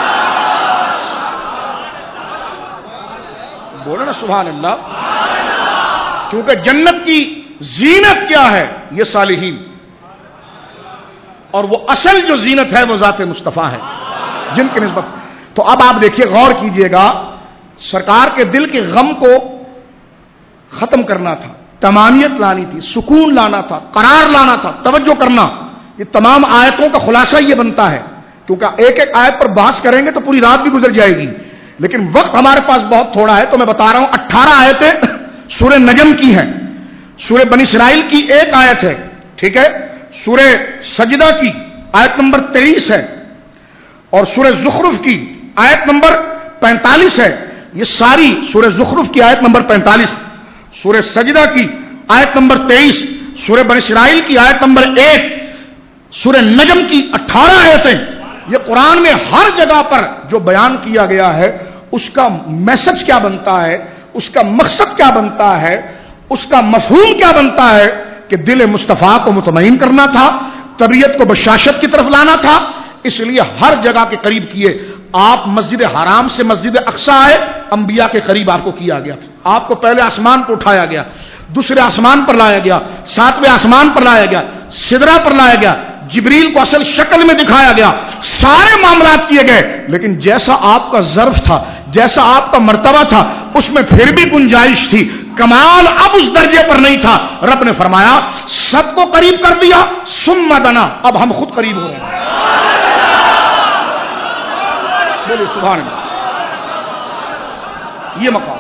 بولو نا سبحان اللہ، کیونکہ جنت کی زینت کیا ہے؟ یہ صالحین، اور وہ اصل جو زینت ہے وہ ذات مصطفیٰ ہے جن کی نسبت۔ تو اب آپ دیکھیے، غور کیجئے گا، سرکار کے دل کے غم کو ختم کرنا تھا، تمامیت لانی تھی، سکون لانا تھا، قرار لانا تھا، توجہ کرنا، یہ تمام آیتوں کا خلاصہ یہ بنتا ہے، کیونکہ ایک ایک آیت پر بحث کریں گے تو پوری رات بھی گزر جائے گی، لیکن وقت ہمارے پاس بہت تھوڑا ہے، تو میں بتا رہا ہوں 18 آیتیں سورہ نجم کی ہیں، سورہ بنی اسرائیل کی ایک آیت ہے، ٹھیک ہے، سورہ سجدہ کی آیت نمبر 23 ہے، اور سورہ زخرف کی آیت نمبر 45 ہے، یہ ساری سورہ زخرف کی آیت نمبر 45، سورہ سجدہ کی آیت نمبر 23، سورہ بنی اسرائیل کی آیت نمبر 1، سورہ نجم کی 18 آیتیں، یہ قرآن میں ہر جگہ پر جو بیان کیا گیا ہے اس کا میسج کیا بنتا ہے، اس کا مقصد کیا بنتا ہے، اس کا مفہوم کیا بنتا ہے کہ دل مصطفیٰ کو مطمئن کرنا تھا، طبیعت کو بشاشت کی طرف لانا تھا، اس لیے ہر جگہ کے قریب کیے۔ آپ مسجد حرام سے مسجد اقصی آئے، انبیاء کے قریب آپ کو کیا گیا، آپ کو پہلے آسمان پر اٹھایا گیا، دوسرے آسمان پر لایا گیا، 7ویں آسمان پر لایا گیا، سدرہ پر لایا گیا، جبریل کو اصل شکل میں دکھایا گیا، سارے معاملات کیے گئے، لیکن جیسا آپ کا ظرف تھا، جیسا آپ کا مرتبہ تھا، اس میں پھر بھی گنجائش تھی، کمال اب اس درجے پر نہیں تھا۔ رب نے فرمایا سب کو قریب کر دیا، ثم دنا، اب ہم خود قریب ہو رہے ہیں، بولے سبحان اللہ، یہ مقام۔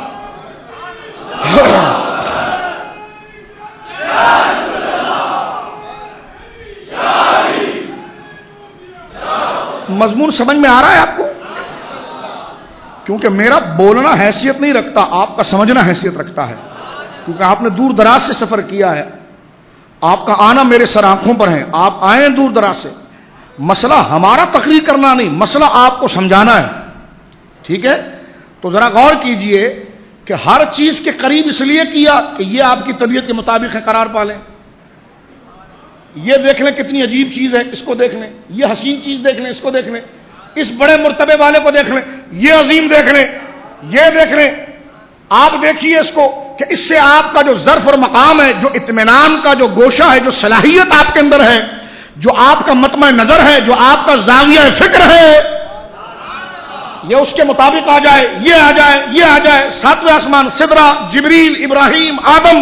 مضمون سمجھ میں آ رہا ہے آپ کو؟ کیونکہ میرا بولنا حیثیت نہیں رکھتا، آپ کا سمجھنا حیثیت رکھتا ہے، کیونکہ آپ نے دور دراز سے سفر کیا ہے، آپ کا آنا میرے سر آنکھوں پر ہے، آپ آئے دور دراز سے، مسئلہ ہمارا تقریر کرنا نہیں، مسئلہ آپ کو سمجھانا ہے، ٹھیک ہے؟ تو ذرا غور کیجئے کہ ہر چیز کے قریب اس لیے کیا کہ یہ آپ کی طبیعت کے مطابق ہے، قرار پالیں، یہ دیکھ لیں کتنی عجیب چیز ہے، اس کو دیکھ لیں، یہ حسین چیز دیکھ لیں، اس کو دیکھ لیں، اس بڑے مرتبے والے کو دیکھ لیں، یہ عظیم دیکھ لیں، یہ دیکھ لیں، آپ دیکھیے اس کو کہ اس سے آپ کا جو ظرف اور مقام ہے، جو اطمینان کا جو گوشہ ہے، جو صلاحیت آپ کے اندر ہے، جو آپ کا مطمع نظر ہے، جو آپ کا زاویہ فکر ہے، یہ اس کے مطابق آ جائے، یہ آ جائے، یہ آ جائے، 7ویں آسمان، سدرہ، جبریل، ابراہیم، آدم،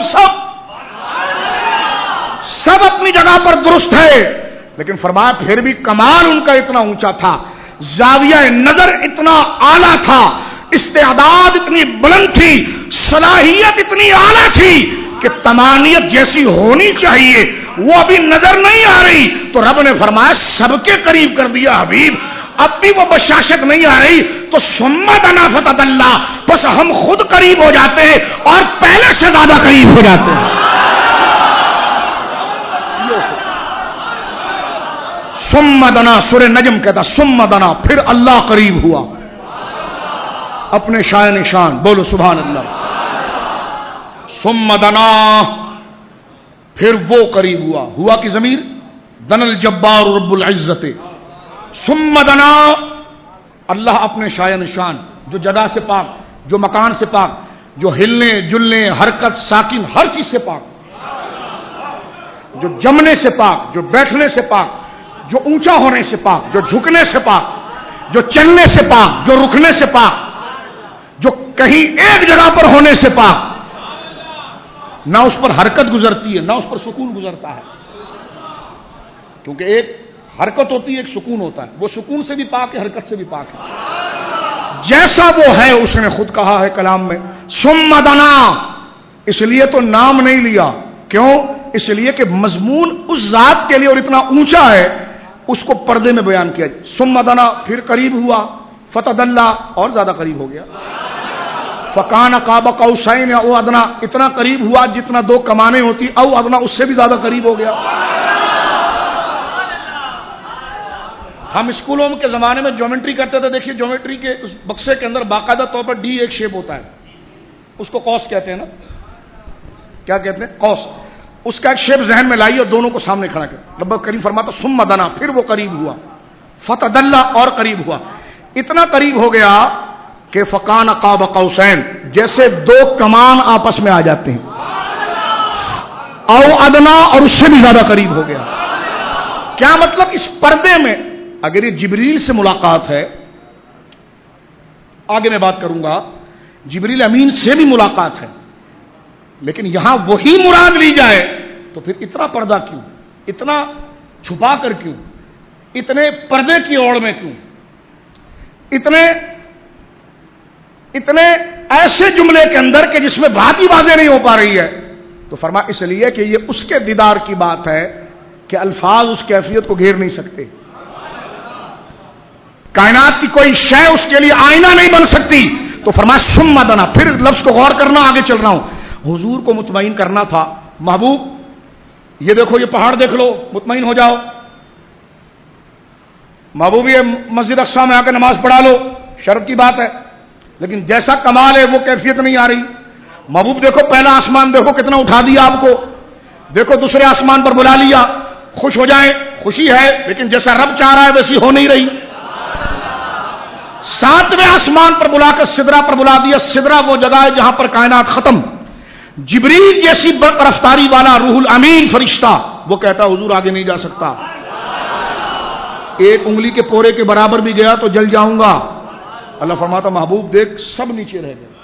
سب اپنی جگہ پر درست ہے، لیکن فرمایا پھر بھی کمال ان کا اتنا اونچا تھا، زاویہ نظر اتنا اعلیٰ تھا، استعداد اتنی بلند تھی، صلاحیت اتنی اعلیٰ تھی کہ تمانیت جیسی ہونی چاہیے وہ ابھی نظر نہیں آ رہی، تو رب نے فرمایا سب کے قریب کر دیا حبیب، اب بھی وہ بشاشت نہیں آ رہی، تو سمت انافت اللہ، بس ہم خود قریب ہو جاتے ہیں اور پہلے سے زیادہ قریب ہو جاتے ہیں۔ ثم دنا، سورہ نجم کہتا ثم دنا، پھر اللہ قریب ہوا اپنے شاہ نشان، بولو سبحان اللہ. ثم دنا، پھر وہ قریب ہوا کی ضمیر دن الجبار رب العزت. ثم دنا، اللہ اپنے شاہ نشان، جو جگہ سے پاک، جو مکان سے پاک، جو ہلنے جلنے حرکت ساکن ہر چیز سے پاک، جو جمنے سے پاک، جو بیٹھنے سے پاک، جو اونچا ہونے سے پاک، جو جھکنے سے پاک، جو چلنے سے پاک، جو رکنے سے پاک، جو کہیں ایک جگہ پر ہونے سے پاک، نہ اس پر حرکت گزرتی ہے نہ اس پر سکون گزرتا ہے، کیونکہ ایک حرکت ہوتی ہے ایک سکون ہوتا ہے، وہ سکون سے بھی پاک ہے حرکت سے بھی پاک ہے. جیسا وہ ہے اس نے خود کہا ہے کلام میں ثم دنا، اس لیے تو نام نہیں لیا، کیوں؟ اس لیے کہ مضمون اس ذات کے لیے اور اتنا اونچا ہے، اس کو پردے میں بیان کیا. ثم دنا، پھر قریب ہوا، فتدلی، اور زیادہ قریب ہو گیا. فکان قاب قوسین او ادنا، اتنا قریب ہوا جتنا دو کمانیں ہوتی، او ادنا، اس سے بھی زیادہ قریب ہو گیا. ہم اسکولوں کے زمانے میں جیومیٹری کرتے تھے، دیکھیے جیومیٹری کے اس بکسے کے اندر باقاعدہ طور پر ڈی ایک شیپ ہوتا ہے، اس کو قوس کہتے ہیں نا، کیا کہتے ہیں؟ قوس. اس کا ایک شیپ ذہن میں لائیے اور دونوں کو سامنے کھڑا کر. رب کریم فرماتا ثم دنا، پھر وہ قریب ہوا، فتدلی، اور قریب ہوا، اتنا قریب ہو گیا کہ فکان قاب قوسین، جیسے دو کمان آپس میں آ جاتے ہیں، او ادنا، اور اس سے بھی زیادہ قریب ہو گیا. کیا مطلب؟ اس پردے میں اگر یہ جبریل سے ملاقات ہے، آگے میں بات کروں گا، جبریل امین سے بھی ملاقات ہے، لیکن یہاں وہی مراد لی جائے تو پھر اتنا پردہ کیوں، اتنا چھپا کر کیوں، اتنے پردے کی اوڑ میں کیوں، اتنے ایسے جملے کے اندر کہ جس میں بات ہی واضح نہیں ہو پا رہی ہے؟ تو فرما اس لیے کہ یہ اس کے دیدار کی بات ہے کہ الفاظ اس کیفیت کو گھیر نہیں سکتے. کائنات کی کوئی شے اس کے لیے آئینہ نہیں بن سکتی. تو فرمایا ثم دنا، پھر لفظ کو غور کرنا، آگے چل رہا ہوں. حضور کو مطمئن کرنا تھا، محبوب یہ دیکھو یہ پہاڑ دیکھ لو، مطمئن ہو جاؤ. محبوب یہ مسجد اقصی میں آ کے نماز پڑھا لو، شرف کی بات ہے، لیکن جیسا کمال ہے وہ کیفیت نہیں آ رہی. محبوب دیکھو پہلا آسمان دیکھو کتنا اٹھا دیا آپ کو، دیکھو دوسرے آسمان پر بلا لیا، خوش ہو جائیں، خوشی ہے، لیکن جیسا رب چاہ رہا ہے ویسی ہو نہیں رہی. ساتویں آسمان پر بلا کر سدرا پر بلا دیا. سدرا وہ جگہ ہے جہاں پر کائنات ختم. جبریل جیسی رفتاری والا روح الامین فرشتہ وہ کہتا حضور آگے نہیں جا سکتا، ایک انگلی کے پورے کے برابر بھی گیا تو جل جاؤں گا. اللہ فرماتا محبوب دیکھ سب نیچے رہ گئے،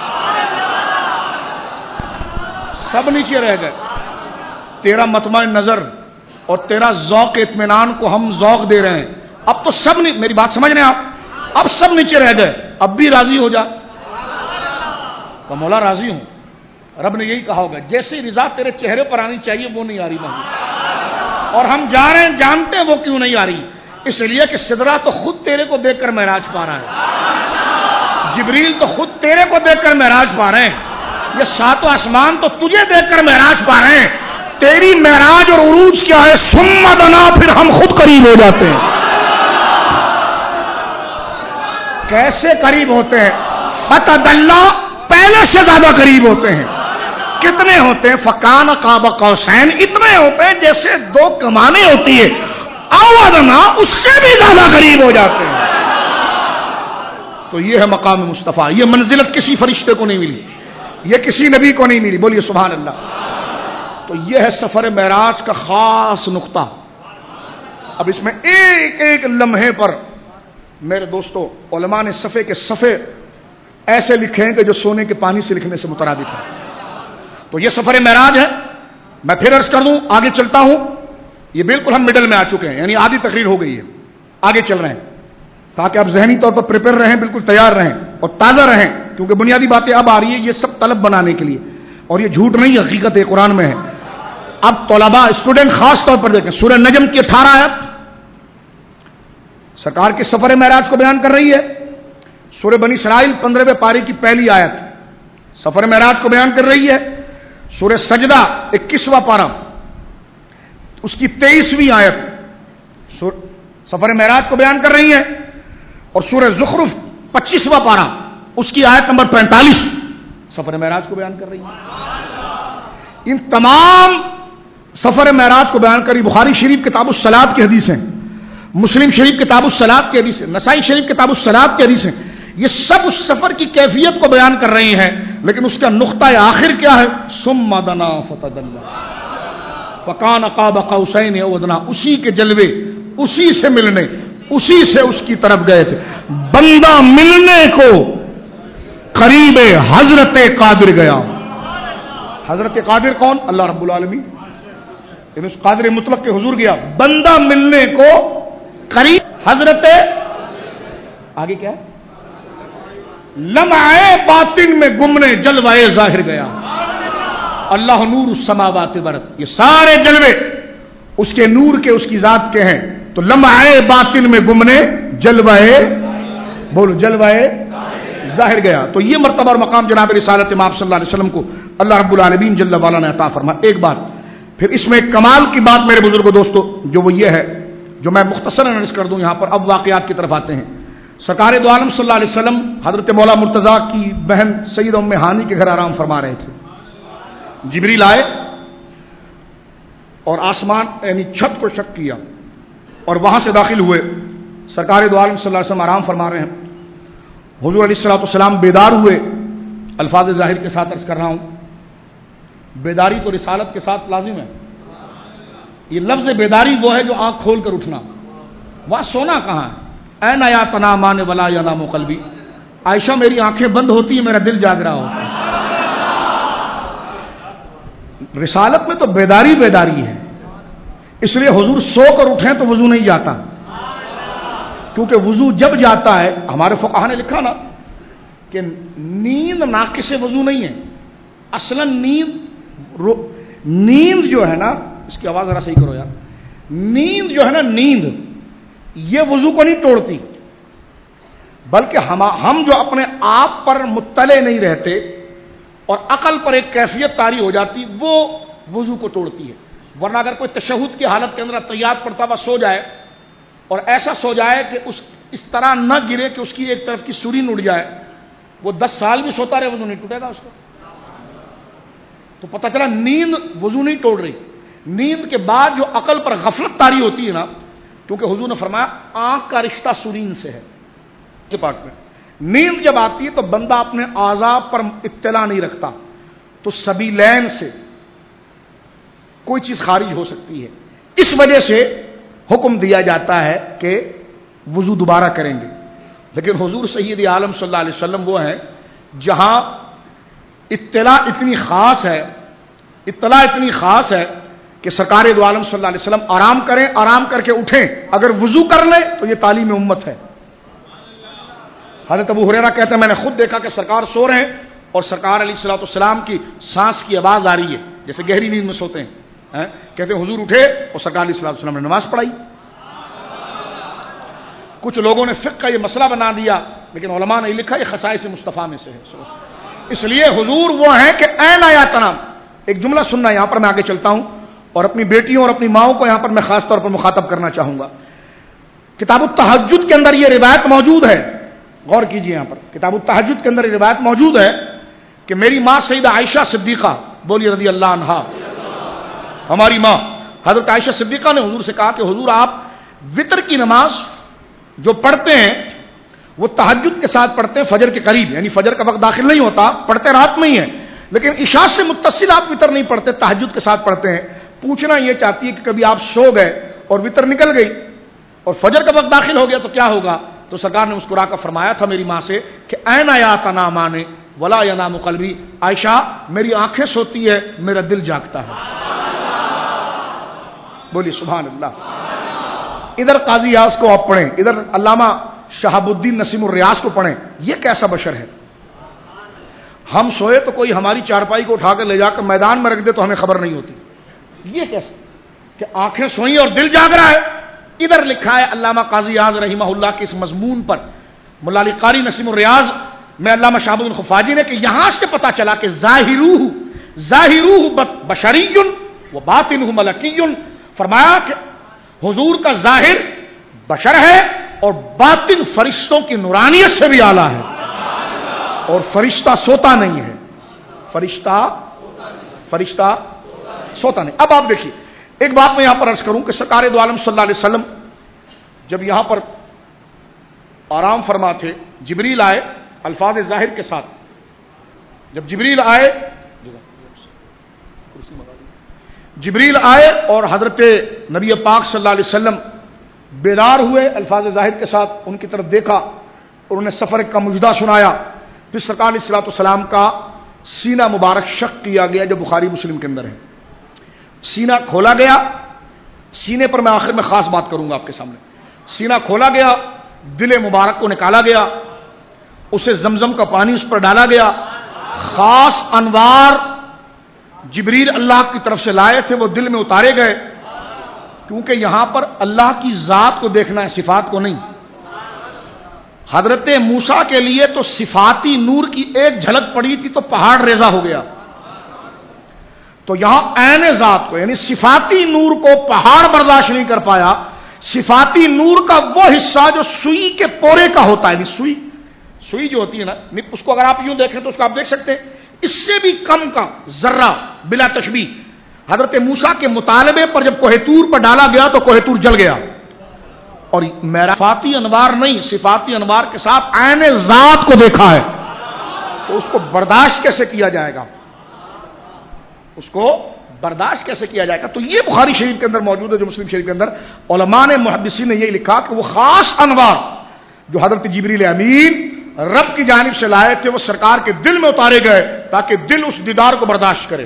سب نیچے رہ گئے. تیرا مطمع نظر اور تیرا ذوق اطمینان کو ہم ذوق دے رہے ہیں. اب تو سب میری بات سمجھ رہے ہیں آپ؟ اب سب نیچے رہ گئے، اب بھی راضی ہو جا. تو مولا راضی ہوں. رب نے یہی کہا ہوگا جیسی رضا تیرے چہرے پر آنی چاہیے وہ نہیں آ رہی محبوب، اور ہم جا رہے ہیں جانتے ہیں وہ کیوں نہیں آ رہی. اس لیے کہ سدرا تو خود تیرے کو دیکھ کر معراج پا رہا ہے، جبریل تو خود تیرے کو دیکھ کر معراج پا رہے ہیں، یہ ساتوں آسمان تو تجھے دیکھ کر معراج پا رہے ہیں. تیری معراج اور عروج کیا ہے؟ ثم دنا، پھر ہم خود قریب ہو جاتے ہیں. کیسے قریب ہوتے ہیں؟ فتدلی، پہلے سے زیادہ قریب ہوتے ہیں. کتنے ہوتے ہیں؟ فکان قاب قوسین، اتنے ہوتے ہیں جیسے دو کمانیں ہوتی ہے. او ادنا، اس سے بھی زیادہ قریب ہو جاتے ہیں. تو یہ ہے مقام مصطفیٰ. یہ منزلت کسی فرشتے کو نہیں ملی، یہ کسی نبی کو نہیں ملی. بولیے سبحان اللہ. تو یہ ہے سفر معراج کا خاص نقطہ. اب اس میں ایک ایک لمحے پر میرے دوستو علماء نے صفحے کے صفحے ایسے لکھے ہیں کہ جو سونے کے پانی سے لکھنے سے مترادف ہے. تو یہ سفر معراج ہے. میں پھر عرض کر دوں، آگے چلتا ہوں. یہ بالکل ہم مڈل میں آ چکے ہیں، یعنی آدھی تقریر ہو گئی ہے، آگے چل رہے ہیں تاکہ آپ ذہنی طور پر پریپئر رہیں، بالکل تیار رہیں اور تازہ رہیں، کیونکہ بنیادی باتیں اب آ رہی ہیں. یہ سب طلب بنانے کے لیے، اور یہ جھوٹ نہیں، حقیقت ہے، قرآن میں ہے. اب طلباء اسٹوڈنٹ خاص طور پر دیکھیں، سورہ نجم کی 18 آیت سرکار کے سفر معراج کو بیان کر رہی ہے. سورہ بنی اسرائیل 15ویں پارے کی پہلی آیت سفر معراج کو بیان کر رہی ہے. سورہ سجدہ 21واں پارہ اس کی 23ویں آیت سفر معراج کو بیان کر رہی ہیں، اور سورہ زخرف 25واں پارہ اس کی آیت نمبر 45 سفر معراج کو بیان کر رہی ہیں۔ ان تمام سفر معراج کو بیان کری بخاری شریف کتاب الصلاۃ کی حدیث ہیں، مسلم شریف کتاب الصلاۃ کی حدیث ہے، نسائی شریف کتاب الصلاۃ کی حدیث ہیں، یہ سب اس سفر کی کیفیت کو بیان کر رہی ہیں، لیکن اس کا نقطہ آخر کیا ہے؟ ثم دنا فتدلى فکان قاب قوسین او ادنی، اسی کے جلوے، اسی سے ملنے، اسی سے اس کی طرف گئے تھے۔ بندہ ملنے کو قریب حضرت قادر گیا۔ حضرت قادر کون؟ اللہ رب العالمین، اس قادر مطلق کے حضور گیا۔ بندہ ملنے کو قریب حضرت، آگے کیا ہے؟ لمعے باطن میں گمنے جلوائے ظاہر گیا۔ اللہ نور السماوات والارض، یہ سارے جلوے اس کے نور کے، اس کی ذات کے ہیں۔ تو لمعے باطن میں گمنے جلوائے، بولو جلوائے ظاہر گیا۔ تو یہ مرتبہ اور مقام جناب رسالت امام صلی اللہ علیہ وسلم کو اللہ رب العالمین جل وعلا نے عطا فرما۔ ایک بات پھر اس میں ایک کمال کی بات میرے بزرگوں دوستو، جو وہ یہ ہے، جو میں مختصراً عرض کر دوں یہاں پر، اب واقعات کی طرف آتے ہیں۔ سرکار دو عالم صلی اللہ علیہ وسلم حضرت مولا مرتضیٰ کی بہن سیدہ ام ہانی کے گھر آرام فرما رہے تھے۔ جبریل آئے اور آسمان یعنی چھت کو شق کیا اور وہاں سے داخل ہوئے۔ سرکار دو عالم صلی اللہ علیہ وسلم آرام فرما رہے ہیں، حضور علیہ الصلوۃ والسلام بیدار ہوئے۔ الفاظ ظاہر کے ساتھ عرض کر رہا ہوں، بیداری تو رسالت کے ساتھ لازم ہے۔ یہ لفظ بیداری وہ ہے جو آنکھ کھول کر اٹھنا، وہاں سونا کہاں ہے؟ این یا تنامان ولا ینام قلبی، عائشہ میری آنکھیں بند ہوتی ہیں، میرا دل جاگ رہا ہوتا ہے۔ رسالت میں تو بیداری بیداری ہے، اس لیے حضور سو کر اٹھیں تو وضو نہیں جاتا، کیونکہ وضو جب جاتا ہے، ہمارے فقہا نے لکھا نا کہ نیند ناقص وضو نہیں ہے، اصلا نیند جو ہے نا، اس کی آواز ذرا صحیح کرو یار، نیند جو ہے نا، نیند یہ وضو کو نہیں توڑتی، بلکہ ہم جو اپنے آپ پر مطلع نہیں رہتے اور عقل پر ایک کیفیت طاری ہو جاتی، وہ وضو کو توڑتی ہے۔ ورنہ اگر کوئی تشہد کی حالت کے اندر تحیات پڑھتا ہوا سو جائے اور ایسا سو جائے کہ اس طرح نہ گرے کہ اس کی ایک طرف کی سوری اڑ جائے، وہ 10 سال بھی سوتا رہے وضو نہیں ٹوٹے گا اس کا۔ تو پتہ چلا نیند وضو نہیں توڑ رہی۔ نیند کے بعد جو عقل پر غفلت طاری ہوتی ہے نا، کیونکہ حضور نے فرمایا آنکھ کا رشتہ سورین سے ہے، پاک میں نیند جب آتی ہے تو بندہ اپنے اعضاء پر اطلاع نہیں رکھتا، تو سبیلین سے کوئی چیز خارج ہو سکتی ہے، اس وجہ سے حکم دیا جاتا ہے کہ وضو دوبارہ کریں گے۔ لیکن حضور سید عالم صلی اللہ علیہ وسلم وہ ہیں جہاں اطلاع اتنی خاص ہے کہ سرکار دو عالم صلی اللہ علیہ وسلم آرام کریں، آرام کر کے اٹھیں، اگر وضو کر لیں تو یہ تعلیم امت ہے۔ حضرت ابو ہریرہ کہتے ہیں میں نے خود دیکھا کہ سرکار سو رہے ہیں اور سرکار علیہ الصلوۃ والسلام کی سانس کی آواز آ رہی ہے، جیسے گہری نیند میں سوتے ہیں۔ کہتے ہیں حضور اٹھے اور سرکار علیہ الصلوۃ والسلام نے نماز پڑھائی۔ کچھ لوگوں نے فقہ کا یہ مسئلہ بنا دیا، لیکن علماء نے لکھا یہ خصائص مصطفیٰ میں سے ہے۔ اس لیے حضور وہ ہیں کہ این آیاتنا، ایک جملہ سننا یہاں پر میں آگے چلتا ہوں، اور اپنی بیٹیوں اور اپنی ماؤں کو یہاں پر میں خاص طور پر مخاطب کرنا چاہوں گا۔ کتاب التہجد کے اندر یہ روایت موجود ہے، غور کیجئے، یہاں پر کتاب التہجد کے اندر یہ روایت موجود ہے کہ میری ماں سیدہ عائشہ صدیقہ، بولی رضی اللہ عنہا، ہماری ماں حضرت عائشہ صدیقہ نے حضور سے کہا کہ حضور آپ وتر کی نماز جو پڑھتے ہیں وہ تہجد کے ساتھ پڑھتے ہیں فجر کے قریب، یعنی فجر کا وقت داخل نہیں ہوتا، پڑھتے رات میں ہی ہیں، لیکن عشاء سے متصل آپ وتر نہیں پڑھتے، تہجد کے ساتھ پڑھتے ہیں۔ پوچھنا یہ چاہتی ہے کہ کبھی آپ سو گئے اور وتر نکل گئی اور فجر کا وقت داخل ہو گیا تو کیا ہوگا؟ تو سرکار نے مسکرا کر فرمایا تھا میری ماں سے کہ این یا تنامان ولا ینام قلبی، عائشہ میری آنکھیں سوتی ہے، میرا دل جاگتا ہے۔ بولی سبحان اللہ۔ ادھر قاضی یاس کو آپ پڑھیں، ادھر علامہ شہاب الدین نسیم الریاض کو پڑھیں، یہ کیسا بشر ہے؟ ہم سوئے تو کوئی ہماری چارپائی کو اٹھا کر لے جا کر میدان میں رکھ دے تو ہمیں خبر نہیں ہوتی، یہ کیسے کہ آنکھیں سوئیں اور دل جاگ رہا ہے؟ ادھر لکھا ہے علامہ قاضی یاز رحمہ اللہ کے اس مضمون پر مولا علی قاری نسیم الریاض میں علامہ شہاب الدین خفاجی نے کہ یہاں سے پتا چلا کہ ظاہروہ بشری و باطنہ ملکی، فرمایا کہ حضور کا ظاہر بشر ہے اور باطن فرشتوں کی نورانیت سے بھی اعلیٰ ہے، اور فرشتہ سوتا نہیں ہے، فرشتہ سوتا نہیں۔ اب آپ دیکھیے، ایک بات میں یہاں پر عرض کروں کہ سرکار دو عالم صلی اللہ علیہ وسلم جب یہاں پر آرام فرما تھے، جبریل آئے الفاظ ظاہر کے ساتھ۔ جب جبریل آئے اور حضرت نبی پاک صلی اللہ علیہ وسلم بیدار ہوئے، الفاظ ظاہر کے ساتھ ان کی طرف دیکھا اور انہیں سفر کا مجدہ سنایا۔ پھر سرکار علیہ الصلوۃ والسلام کا سینہ مبارک شق کیا گیا، جو بخاری مسلم کے اندر ہے، سینہ کھولا گیا۔ سینے پر میں آخر میں خاص بات کروں گا آپ کے سامنے۔ سینہ کھولا گیا، دل مبارک کو نکالا گیا، اسے زمزم کا پانی اس پر ڈالا گیا، خاص انوار جبریل اللہ کی طرف سے لائے تھے وہ دل میں اتارے گئے، کیونکہ یہاں پر اللہ کی ذات کو دیکھنا ہے، صفات کو نہیں۔ حضرت موسیٰ کے لیے تو صفاتی نور کی ایک جھلک پڑی تھی تو پہاڑ ریزہ ہو گیا، تو یہاں عین ذات کو یعنی صفاتی نور کو پہاڑ برداشت نہیں کر پایا۔ صفاتی نور کا وہ حصہ جو سوئی کے پورے کا ہوتا ہے، یعنی سوئی جو ہوتی ہے نا، اس کو اگر آپ یوں دیکھیں تو اس کو آپ دیکھ سکتے ہیں، اس سے بھی کم کا ذرہ بلا تشبیہ حضرت موسیٰ کے مطالبے پر جب کوہ طور پر ڈالا گیا تو کوہ طور جل گیا۔ اور میرا صفاتی انوار نہیں، صفاتی انوار کے ساتھ عین ذات کو دیکھا ہے، تو اس کو برداشت کیسے کیا جائے گا؟ اس کو برداشت کیسے کیا جائے گا؟ تو یہ بخاری شریف کے اندر موجود ہے، جو مسلم شریف کے اندر علماء نے محدثین نے یہ لکھا کہ وہ خاص انوار جو حضرت جبریل امین رب کی جانب سے لائے تھے وہ سرکار کے دل میں اتارے گئے تاکہ دل اس دیدار کو برداشت کرے۔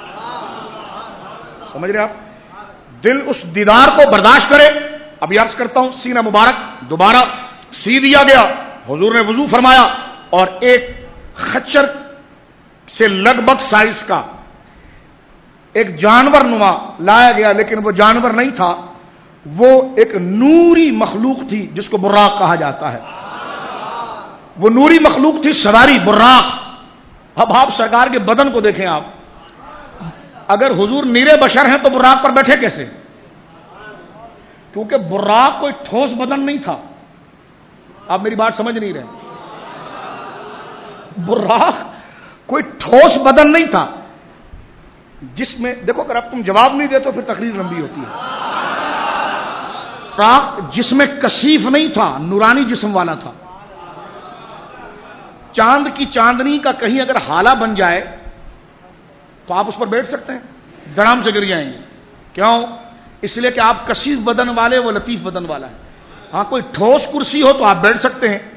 سمجھ رہے آپ؟ دل اس دیدار کو برداشت کرے۔ اب عرض کرتا ہوں، سینہ مبارک دوبارہ سی دیا گیا، حضور نے وضو فرمایا اور ایک خچر سے لگ بھگ سائز کا ایک جانور نما لایا گیا، لیکن وہ جانور نہیں تھا، وہ ایک نوری مخلوق تھی جس کو براق کہا جاتا ہے۔ وہ نوری مخلوق تھی، سواری براق۔ اب آپ سرکار کے بدن کو دیکھیں، آپ اگر حضور نیرے بشر ہیں تو براق پر بیٹھے کیسے؟ کیونکہ براق کوئی ٹھوس بدن نہیں تھا۔ آپ میری بات سمجھ نہیں رہے، براق کوئی ٹھوس بدن نہیں تھا جس میں دیکھو، اگر اب تم جواب نہیں دے تو پھر تقریر لمبی ہوتی ہے۔ براق جس میں کثیف نہیں تھا، نورانی جسم والا تھا۔ چاند کی چاندنی کا کہیں اگر حالہ بن جائے تو آپ اس پر بیٹھ سکتے ہیں، دڑام سے گر جائیں گے۔ کیوں؟ اس لیے کہ آپ کثیف بدن والے، وہ لطیف بدن والا ہے۔ ہاں کوئی ٹھوس کرسی ہو تو آپ بیٹھ سکتے ہیں۔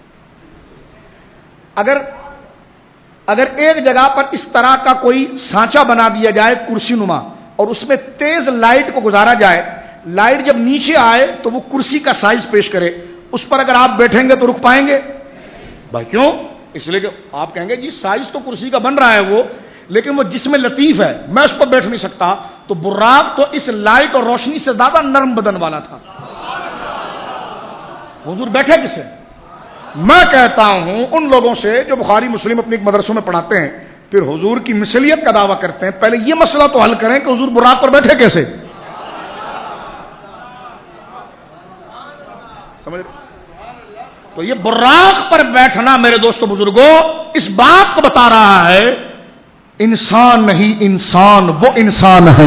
اگر ایک جگہ پر اس طرح کا کوئی سانچہ بنا دیا جائے کرسی نما اور اس میں تیز لائٹ کو گزارا جائے، لائٹ جب نیچے آئے تو وہ کرسی کا سائز پیش کرے، اس پر اگر آپ بیٹھیں گے تو رک پائیں گے؟ بھائی کیوں؟ اس لیے کہ آپ کہیں گے جی سائز تو کرسی کا بن رہا ہے وہ، لیکن وہ جسم لطیف ہے، میں اس پر بیٹھ نہیں سکتا۔ تو براق تو اس لائٹ اور روشنی سے زیادہ نرم بدن والا تھا۔ حضور بیٹھے کسے؟ میں کہتا ہوں ان لوگوں سے جو بخاری مسلم اپنے ایک مدرسوں میں پڑھاتے ہیں، پھر حضور کی مثلیت کا دعویٰ کرتے ہیں، پہلے یہ مسئلہ تو حل کریں کہ حضور براق پر بیٹھے کیسے؟ سمجھ؟ تو یہ براق پر بیٹھنا میرے دوستو بزرگوں اس بات کو بتا رہا ہے انسان نہیں، انسان وہ انسان ہے۔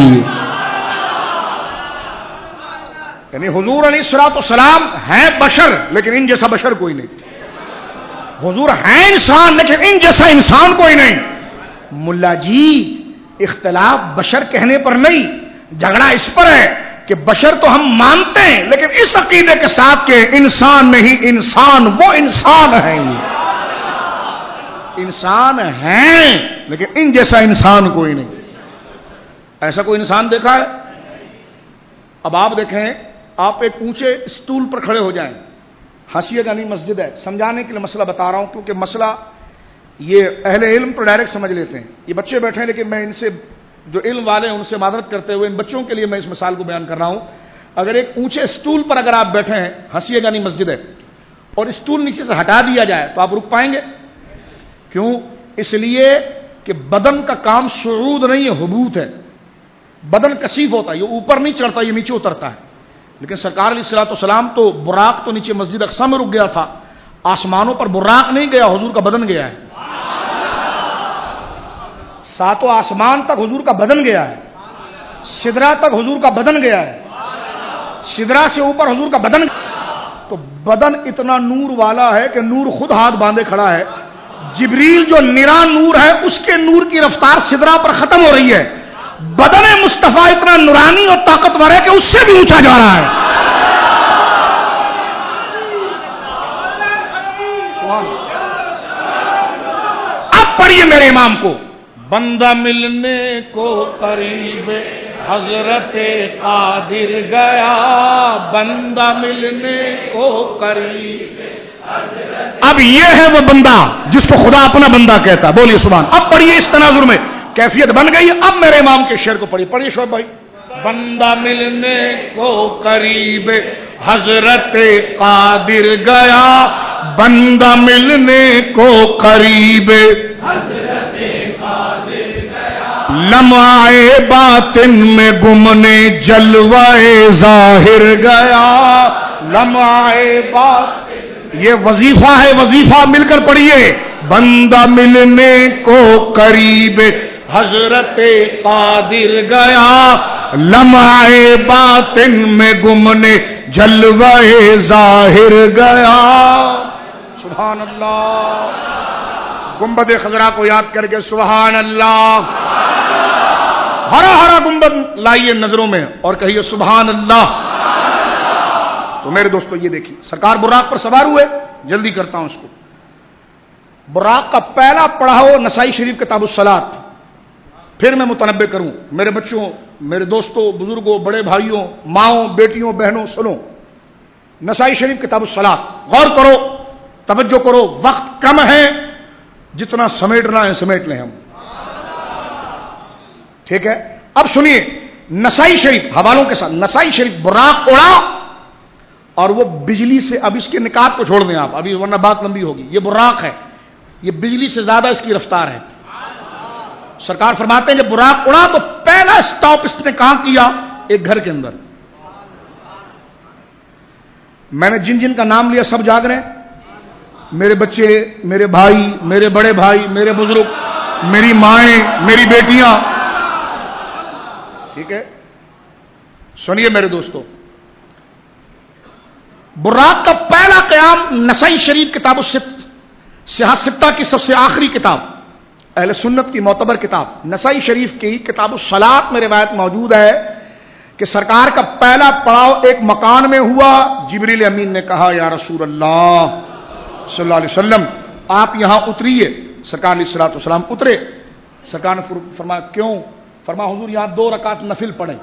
یعنی حضور علیہ الصلوۃ والسلام ہیں بشر، لیکن ان جیسا بشر کوئی نہیں۔ حضور ہیں انسان، لیکن ان جیسا انسان کوئی نہیں۔ ملا جی اختلاف بشر کہنے پر نہیں، جھگڑا اس پر ہے کہ بشر تو ہم مانتے ہیں، لیکن اس عقیدے کے ساتھ کہ انسان نہیں، انسان وہ انسان ہے۔ انسان ہیں لیکن ان جیسا انسان کوئی نہیں۔ ایسا کوئی انسان دیکھا ہے؟ اب آپ دیکھیں، آپ ایک اونچے اسٹول پر کھڑے ہو جائیں، ہنسیے گا نہیں، مسجد ہے، سمجھانے کے لیے مسئلہ بتا رہا ہوں، کیونکہ مسئلہ یہ اہل علم تو ڈائریکٹ سمجھ لیتے ہیں۔ یہ بچے بیٹھے ہیں، لیکن میں ان سے جو علم والے ہیں ان سے معذرت کرتے ہوئے ان بچوں کے لیے میں اس مثال کو بیان کر رہا ہوں۔ اگر ایک اونچے اسٹول پر اگر آپ بیٹھے ہیں، ہنسیے گا نہیں، مسجد ہے، اور اسٹول نیچے سے ہٹا دیا جائے تو آپ رک پائیں گے؟ کیوں؟ اس لیے کہ بدن کا کام صعود نہیں ہے، حبوط ہے۔ بدن کثیف ہوتا ہے، یہ اوپر نہیں چڑھتا، یہ نیچے اترتا ہے۔ لیکن سرکار علیہ الصلوۃ والسلام تو براق تو نیچے مسجد اقصی میں رک گیا تھا، آسمانوں پر براق نہیں گیا، حضور کا بدن گیا ہے. ساتوں آسمان تک حضور کا بدن گیا ہے، سدرا تک حضور کا بدن گیا ہے، سدرا سے اوپر حضور کا بدن. تو بدن اتنا نور والا ہے کہ نور خود ہاتھ باندھے کھڑا ہے. جبریل جو نرا نور ہے اس کے نور کی رفتار سدرا پر ختم ہو رہی ہے. بدن مصطفیٰ اتنا نورانی اور طاقتور ہے کہ اس سے بھی اونچا جا رہا ہے. اب پڑھیے میرے امام کو. بندہ ملنے کو قریب حضرت قادر گیا، بندہ ملنے کو قریب. اب یہ ہے وہ بندہ جس کو خدا اپنا بندہ کہتا ہے. بولیے سبحان. اب پڑھیے اس تناظر میں کیفیت بن گئی. اب میرے امام کے شعر کو پڑھیے شعیب بھائی. بندہ ملنے کو قریب حضرت قادر گیا، بندہ ملنے کو قریب حضرت قادر گیا، لمعے باطن میں گمنے جلوائے ظاہر گیا، لمعے باطن. یہ وظیفہ ہے، وظیفہ مل کر پڑھیے. بندہ ملنے کو قریب حضرت قادر گیا، لمعے باطن میں گمنے جلوے ظاہر گیا. سبحان اللہ. گنبد خضرا کو یاد کر کے سبحان اللہ. ہرا ہرا گنبد لائیے نظروں میں اور کہیے سبحان اللہ. تو میرے دوستو یہ دیکھیے سرکار براق پر سوار ہوئے. جلدی کرتا ہوں اس کو. براق کا پہلا پڑاؤ نسائی شریف کتاب الصلاۃ. پھر میں متنبع کروں میرے بچوں، میرے دوستوں، بزرگوں، بڑے بھائیوں، ماؤں، بیٹیوں، بہنوں، سنو. نسائی شریف کتاب الصلاۃ غور کرو، توجہ کرو. وقت کم ہے، جتنا سمیٹنا ہے سمیٹ لیں ہم. ٹھیک ہے. اب سنیے نسائی شریف حوالوں کے ساتھ. نسائی شریف براق اڑا اور وہ بجلی سے، اب اس کے نکات کو چھوڑ دیں آپ ابھی ورنہ بات لمبی ہوگی. یہ براق ہے، یہ بجلی سے زیادہ اس کی رفتار ہے. سرکار فرماتے ہیں جب براق اڑا تو پہلا سٹاپ اس نے کہاں کیا؟ ایک گھر کے اندر. میں نے جن جن کا نام لیا سب جاگ رہے ہیں. میرے بچے، میرے بھائی، میرے بڑے بھائی، میرے بزرگ، میری مائیں، میری بیٹیاں. ٹھیک ہے. سنیے میرے دوستو، براق کا پہلا قیام نسائی شریف کتاب سیاہ ستہ کی سب سے آخری کتاب، اہل سنت کی معتبر کتاب نسائی شریف کی کتاب الصلاۃ میں روایت موجود ہے کہ سرکار کا پہلا پڑاؤ ایک مکان میں ہوا. جبریل امین نے کہا یا رسول اللہ صلی اللہ علیہ وسلم آپ یہاں اتریے. سرکار علیہ الصلوۃ والسلام اترے. سرکار نے فرمایا کیوں؟ فرمایا حضور یہاں 2 رکعت نفل پڑھیں.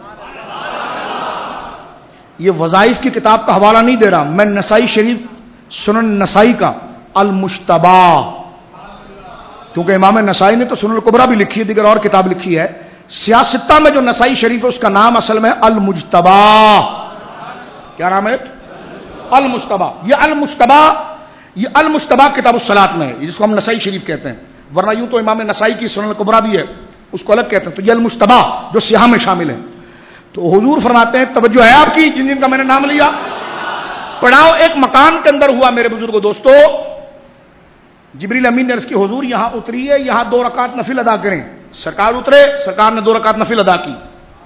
یہ وظائف کی کتاب کا حوالہ نہیں دے رہا میں، نسائی شریف سنن نسائی کا المجتبی، کیونکہ امام نسائی نے تو سنن الکبریٰ بھی لکھی ہے، دیگر اور کتاب لکھی ہے. سیاستہ میں جو نسائی شریف ہے اس کا نام اصل میں المجتبی. کیا نام ہے؟ المجتبی. یہ المجتبی کتاب الصلاۃ میں ہے، جس کو ہم نسائی شریف کہتے ہیں. ورنہ یوں تو امام نسائی کی سنن الکبریٰ بھی ہے، اس کو الگ کہتے ہیں. تو یہ المجتبی جو سیاہ میں شامل ہے. تو حضور فرماتے ہیں توجہ ہے آپ کی جن جن کا میں نے نام لیا. پڑاؤ ایک مکان کے اندر ہوا میرے بزرگوں دوستو. جبریل امین نے عرض کی حضور یہاں اتریے، یہاں 2 رکعت نفل ادا کریں. سرکار اترے، سرکار نے 2 رکعت نفل ادا کی.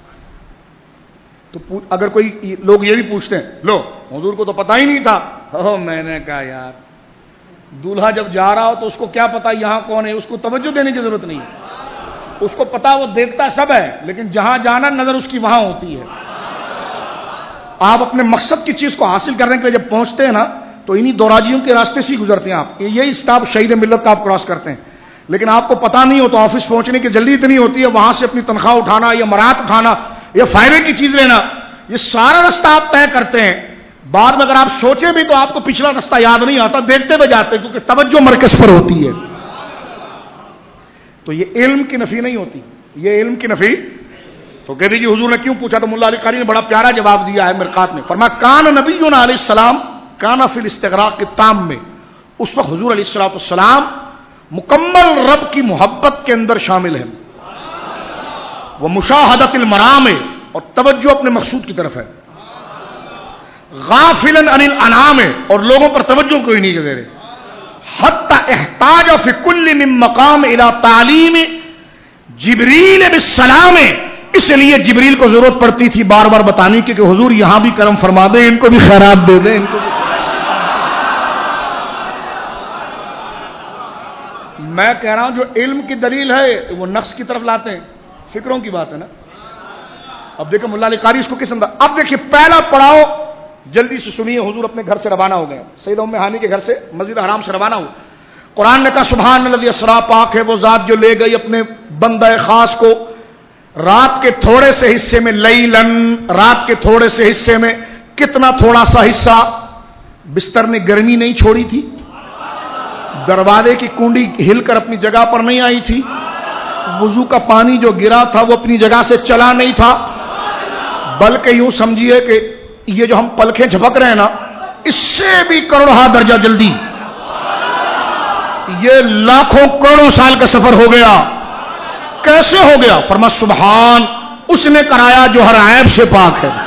تو اگر کوئی لوگ یہ بھی پوچھتے ہیں لو حضور کو تو پتا ہی نہیں تھا. میں نے کہا یار دولہا جب جا رہا ہو تو اس کو کیا پتا یہاں کون ہے، اس کو توجہ دینے کی ضرورت نہیں. اس کو پتا وہ دیکھتا سب ہے، لیکن جہاں جانا نظر اس کی وہاں ہوتی ہے. آپ اپنے مقصد کی چیز کو حاصل کرنے کے لیے جب پہنچتے ہیں نا تو انہی دوراجیوں کے راستے سے ہی گزرتے ہیں. آپ یہی اسٹاپ شہید ملت کا آپ کراس کرتے ہیں، لیکن آپ کو پتا نہیں ہوتا آفس پہنچنے کی جلدی اتنی ہوتی ہے، وہاں سے اپنی تنخواہ اٹھانا یا مراد اٹھانا یا فائدے کی چیز لینا، یہ سارا رستہ آپ طے کرتے ہیں. بعد میں اگر آپ سوچیں بھی تو آپ کو پچھلا رستہ یاد نہیں آتا، دیکھتے ہوئے جاتے ہیں کیونکہ توجہ مرکز پر ہوتی ہے. تو یہ علم کی نفی نہیں ہوتی، یہ علم کی نفی. تو کہہ دیجیے حضور نے کیوں پوچھا؟ تو ملا علی قاری نے بڑا پیارا جواب دیا ہے مرقات میں. فرمایا کان نبینا علیہ السلام کانا فی الاستغراق التام میں. اس وقت حضور علیہ الصلوۃ والسلام مکمل رب کی محبت کے اندر شامل ہیں. وہ مشاہدت المرام اور توجہ اپنے مقصود کی طرف ہے. غافلا عن الانعام، اور لوگوں پر توجہ کوئی نہیں دے رہے. حتی احتاج فی کل من مقام الى تعلیم جبریل بالسلام، اس لیے جبریل کو ضرورت پڑتی تھی بار بار بتانے کی کہ حضور یہاں بھی کرم فرما دیں، ان کو بھی خیرات دے دیں، ان کو بھی. میں کہہ رہا ہوں جو علم کی دلیل ہے وہ نقص کی طرف لاتے ہیں، فکروں کی بات ہے نا. اب دیکھیں ملا علی قاری اس کو کس اندر. اب دیکھیے پہلا پڑاؤ جلدی سے سنیے. حضور اپنے گھر سے روانہ ہو گئے، سیدہ ام ہانی کے گھر سے مسجد حرام سے روانہ ہو. قرآن نے کہا سبحان الذی اسریٰ، پاک ہے وہ ذات جو لے گئی اپنے بندہ خاص کو رات کے تھوڑے سے حصے میں، لیلن، رات کے تھوڑے سے حصے میں. کتنا تھوڑا سا حصہ؟ بستر نے گرمی نہیں چھوڑی تھی، دروازے کی کنڈی ہل کر اپنی جگہ پر نہیں آئی تھی، وضو کا پانی جو گرا تھا وہ اپنی جگہ سے چلا نہیں تھا، بلکہ یوں سمجھیے کہ یہ جو ہم پلکیں جھپک رہے ہیں نا، اس سے بھی کروڑہ درجہ جلدی یہ لاکھوں کروڑوں سال کا سفر ہو گیا. کیسے ہو گیا؟ فرما سبحان اس نے کرایا جو ہر عیب سے پاک ہے.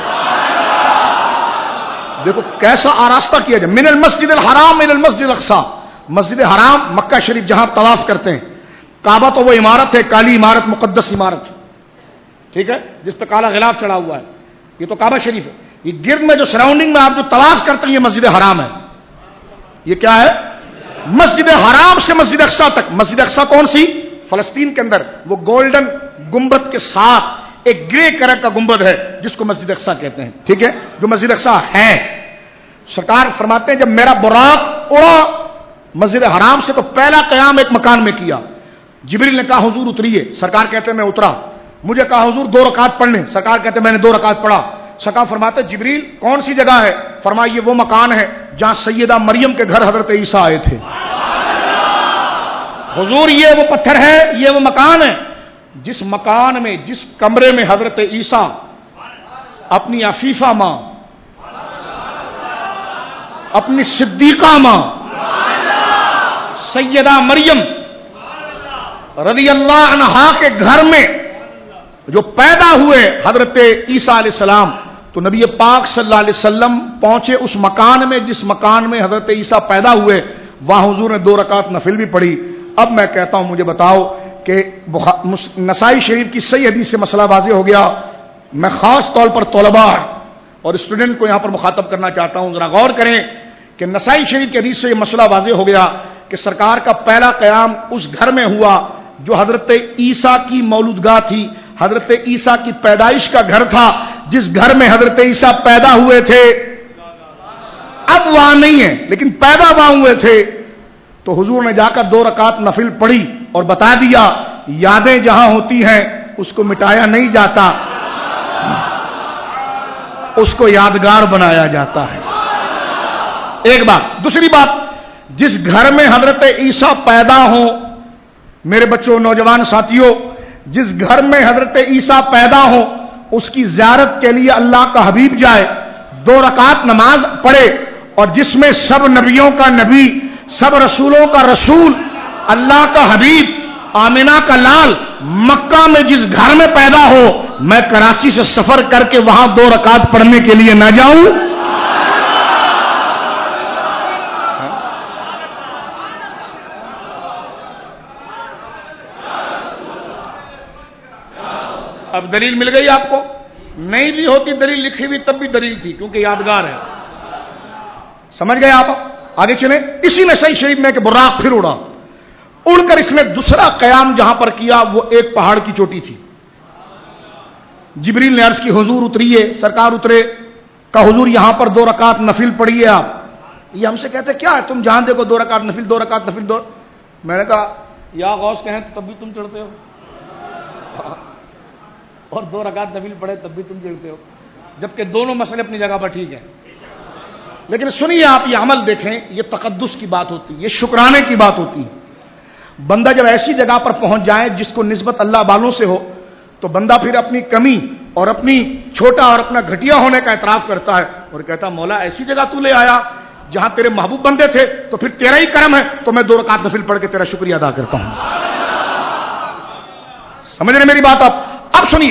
دیکھو کیسا آراستہ کیا جائے. من المسجد الحرام الى المسجد الاقصی، مسجد حرام مکہ شریف جہاں طواف کرتے ہیں. کعبہ تو وہ عمارت ہے، کالی عمارت، مقدس عمارت، ٹھیک ہے، جس پہ کالا غلاف چڑھا ہوا ہے، یہ تو کعبہ شریف ہے. یہ گرد میں جو سراؤنڈنگ میں آپ جو طواف کرتے ہیں یہ مسجد حرام ہے. یہ کیا ہے؟ مسجد حرام سے مسجد اقصی تک. مسجد اقصی کون سی؟ فلسطین کے اندر وہ گولڈن گنبد کے ساتھ ایک گرے کلر کا گنبد ہے جس کو مسجد اقصی کہتے ہیں، ٹھیک ہے، جو مسجد اقصی ہے. سرکار فرماتے ہیں جب میرا براق اڑا مسجد حرام سے تو پہلا قیام ایک مکان میں کیا. جبریل نے کہا حضور اتریے. سرکار کہتے ہیں میں اترا. مجھے کہا حضور 2 رکعت پڑھنے. سرکار کہتے ہیں میں نے 2 رکعت پڑھا. سرکار فرماتے جبریل کون سی جگہ ہے؟ فرمایا یہ وہ مکان ہے جہاں سیدہ مریم کے گھر حضرت عیسیٰ آئے تھے. حضور یہ وہ پتھر ہے، یہ وہ مکان ہے جس مکان میں، جس کمرے میں حضرت عیسیٰ اپنی عفیفہ ماں، اپنی صدیقہ ماں سیدہ مریم رضی اللہ عنہا کے گھر میں جو پیدا ہوئے حضرت عیسیٰ علیہ السلام، تو نبی پاک صلی اللہ علیہ وسلم پہنچے اس مکان میں جس مکان میں حضرت عیسیٰ پیدا ہوئے. وہاں حضور نے 2 رکعت نفل بھی پڑھی. اب میں کہتا ہوں مجھے بتاؤ کہ نسائی شریف کی صحیح حدیث سے مسئلہ واضح ہو گیا. میں خاص طور پر طلباء اور اسٹوڈنٹ کو یہاں پر مخاطب کرنا چاہتا ہوں. ذرا غور کریں کہ نسائی شریف کی حدیث سے یہ مسئلہ واضح ہو گیا کہ سرکار کا پہلا قیام اس گھر میں ہوا جو حضرت عیسیٰ کی مولودگاہ تھی، حضرت عیسیٰ کی پیدائش کا گھر تھا، جس گھر میں حضرت عیسیٰ پیدا ہوئے تھے. اب وہاں نہیں ہے لیکن پیدا وہاں ہوئے تھے. تو حضور نے جا کر 2 رکعت نفل پڑھی اور بتا دیا یادیں جہاں ہوتی ہیں اس کو مٹایا نہیں جاتا، اس کو یادگار بنایا جاتا ہے. ایک بات. دوسری بات، جس گھر میں حضرت عیسیٰ پیدا ہوں، میرے بچوں نوجوان ساتھیوں، جس گھر میں حضرت عیسیٰ پیدا ہوں اس کی زیارت کے لیے اللہ کا حبیب جائے، 2 رکعت نماز پڑھے، اور جس میں سب نبیوں کا نبی، سب رسولوں کا رسول، اللہ کا حبیب، آمنہ کا لال مکہ میں جس گھر میں پیدا ہو، میں کراچی سے سفر کر کے وہاں 2 رکعت پڑھنے کے لیے نہ جاؤں؟ اب دلیل مل گئی آپ کو. نہیں بھی ہوتی دلیل لکھی ہوئی تب بھی دلیل تھی کیونکہ یادگار ہے. سمجھ گئے آپ؟ آگے چلیں. اسی میں صحیح شریف میں کہ براق پھر اڑا. اڑ کر اس نے دوسرا قیام جہاں پر کیا وہ ایک پہاڑ کی چوٹی تھی. جبریل نے عرض کی حضور اتریے. سرکار اترے. کہا حضور یہاں پر 2 رکعت نفل پڑھیے آپ. یہ ہم سے کہتے کیا ہے تم جہاں دیکھو 2 رکعت نفل 2 رکعت نفل 2. میں نے کہا یا غوث کہیں تو تب بھی تم چڑھتے ہو اور 2 رکعت نفل پڑھے تب بھی تم چڑھتے ہو، جبکہ دونوں مسئلے اپنی جگہ پر ٹھیک ہیں. لیکن سنیے آپ یہ عمل دیکھیں، یہ تقدس کی بات ہوتی ہے، یہ شکرانے کی بات ہوتی ہے. بندہ جب ایسی جگہ پر پہنچ جائے جس کو نسبت اللہ والوں سے ہو تو بندہ پھر اپنی کمی اور اپنی چھوٹا اور اپنا گھٹیا ہونے کا اعتراف کرتا ہے اور کہتا مولا ایسی جگہ تو لے آیا جہاں تیرے محبوب بندے تھے تو پھر تیرا ہی کرم ہے تو میں 2 رکعت نفل پڑھ کے تیرا شکریہ ادا کرتا ہوں. سمجھ رہے میری بات آپ؟ اب سنیے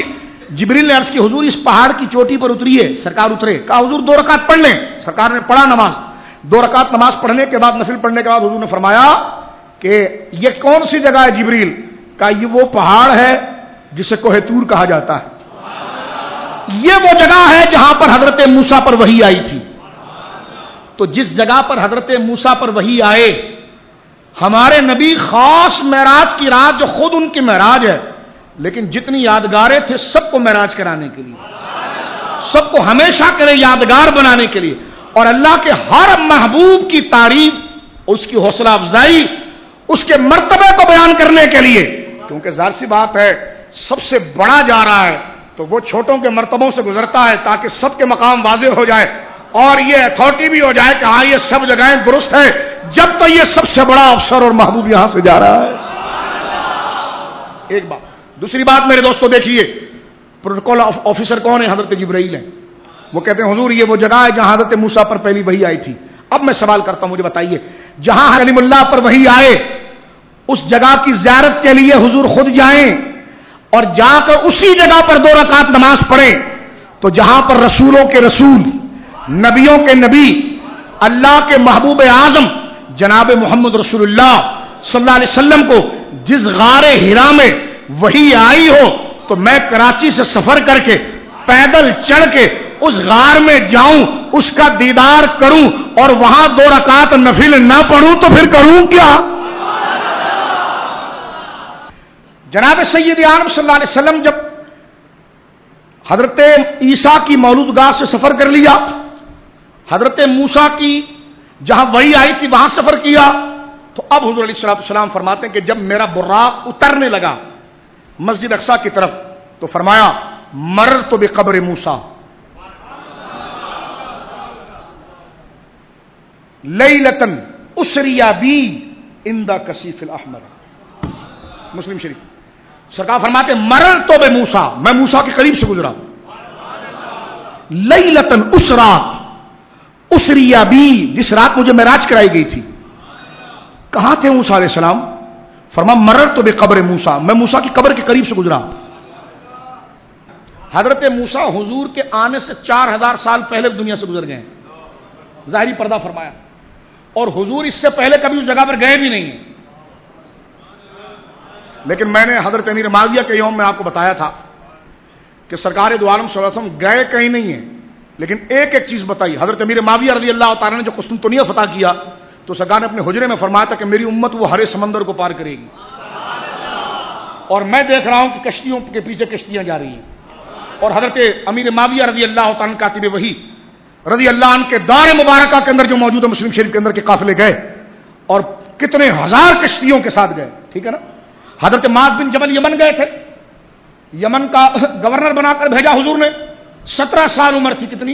جبریل نے عرض کی حضور اس پہاڑ کی چوٹی پر اتریے. سرکار اترے. کہا حضور 2 رکعت پڑھ لیں. سرکار نے پڑھا نماز. 2 رکعت نماز پڑھنے کے بعد, نفل پڑھنے کے بعد حضور نے فرمایا کہ یہ کون سی جگہ ہے جبریل؟ کہا یہ وہ پہاڑ ہے جسے کوہ طور کہا جاتا ہے. یہ وہ جگہ ہے جہاں پر حضرت موسیٰ پر وحی آئی تھی. تو جس جگہ پر حضرت موسیٰ پر وحی آئے, ہمارے نبی خاص معراج کی رات جو خود ان کی معراج ہے, لیکن جتنی یادگاریں تھے سب کو معراج کرانے کے لیے, سب کو ہمیشہ کے لیے یادگار بنانے کے لیے, اور اللہ کے ہر محبوب کی تعریف, اس کی حوصلہ افزائی, اس کے مرتبے کو بیان کرنے کے لیے. کیونکہ ظاہر سی بات ہے سب سے بڑا جا رہا ہے تو وہ چھوٹوں کے مرتبوں سے گزرتا ہے تاکہ سب کے مقام واضح ہو جائے اور یہ اتھارٹی بھی ہو جائے کہ ہاں یہ سب جگہیں درست ہے, جب تک یہ سب سے بڑا افسر اور محبوب یہاں سے جا رہا ہے. ایک بات. دوسری بات میرے دوستو دیکھیے, پروٹوکول آفیسر کون ہے؟ حضرت جبرائیل ہیں. وہ کہتے ہیں حضور یہ وہ جگہ ہے جہاں حضرت موسیٰ پر پہلی وحی آئی تھی. اب میں سوال کرتا ہوں, مجھے بتائیے جہاں کلیم اللہ پر وحی آئے اس جگہ کی زیارت کے لیے حضور خود جائیں اور جا کر اسی جگہ پر 2 رکعت نماز پڑھیں, تو جہاں پر رسولوں کے رسول, نبیوں کے نبی, اللہ کے محبوب اعظم جناب محمد رسول اللہ صلی اللہ علیہ وسلم کو جس غار ہرا میں وحی آئی ہو, تو میں کراچی سے سفر کر کے پیدل چڑھ کے اس غار میں جاؤں, اس کا دیدار کروں اور وہاں 2 رکعت نفل نہ پڑھوں تو پھر کروں کیا؟ جناب سید عالم صلی اللہ علیہ وسلم جب حضرت عیسیٰ کی مولود گاہ سے سفر کر لیا, حضرت موسیٰ کی جہاں وحی آئی تھی وہاں سفر کیا, تو اب حضور علیہ السلام فرماتے ہیں کہ جب میرا براق اترنے لگا مسجد اقصیٰ کی طرف, تو فرمایا مررت بقبر موسیٰ لیلۃ اسری بی عند کثیف الاحمر. مسلم شریف. سرکار فرماتے مررت بموسیٰ, میں موسیٰ کے قریب سے گزرا. لیلۃ اسری بی, جس رات مجھے معراج کرائی گئی تھی. کہاں تھے موسیٰ علیہ السلام؟ فرمایا مررت بقبر موسیٰ, میں موسیٰ کی قبر کے قریب سے گزرا. حضرت موسیٰ حضور کے آنے سے 4000 سال پہلے دنیا سے گزر گئے, ظاہری پردہ فرمایا, اور حضور اس سے پہلے کبھی اس جگہ پر گئے بھی نہیں ہیں. لیکن میں نے حضرت امیر معاویہ کے یوم میں آپ کو بتایا تھا کہ سرکار دو عالم صلی اللہ علیہ وسلم گئے کہیں نہیں ہیں, لیکن ایک ایک چیز بتائی. حضرت امیر معاویہ رضی اللہ تعالیٰ نے جو قسطنطنیہ فتح کیا تو سرکار نے اپنے حجرے میں فرمایا تھا کہ میری امت وہ ہرے سمندر کو پار کرے گی, اور میں دیکھ رہا ہوں کہ کشتیوں کے پیچھے کشتیاں جا رہی ہیں. اور حضرت امیر معاویہ رضی اللہ تعالیٰ کاتب وحی رضی اللہ عنہ کے دار مبارکہ کے اندر جو موجود ہے مسلم شریف کے اندر کے قافلے گئے, اور کتنے ہزار کشتیوں کے ساتھ گئے, ٹھیک ہے نا. حضرت معاذ بن جبل یمن گئے تھے, یمن کا گورنر بنا کر بھیجا حضور نے. 17 سال عمر تھی, کتنی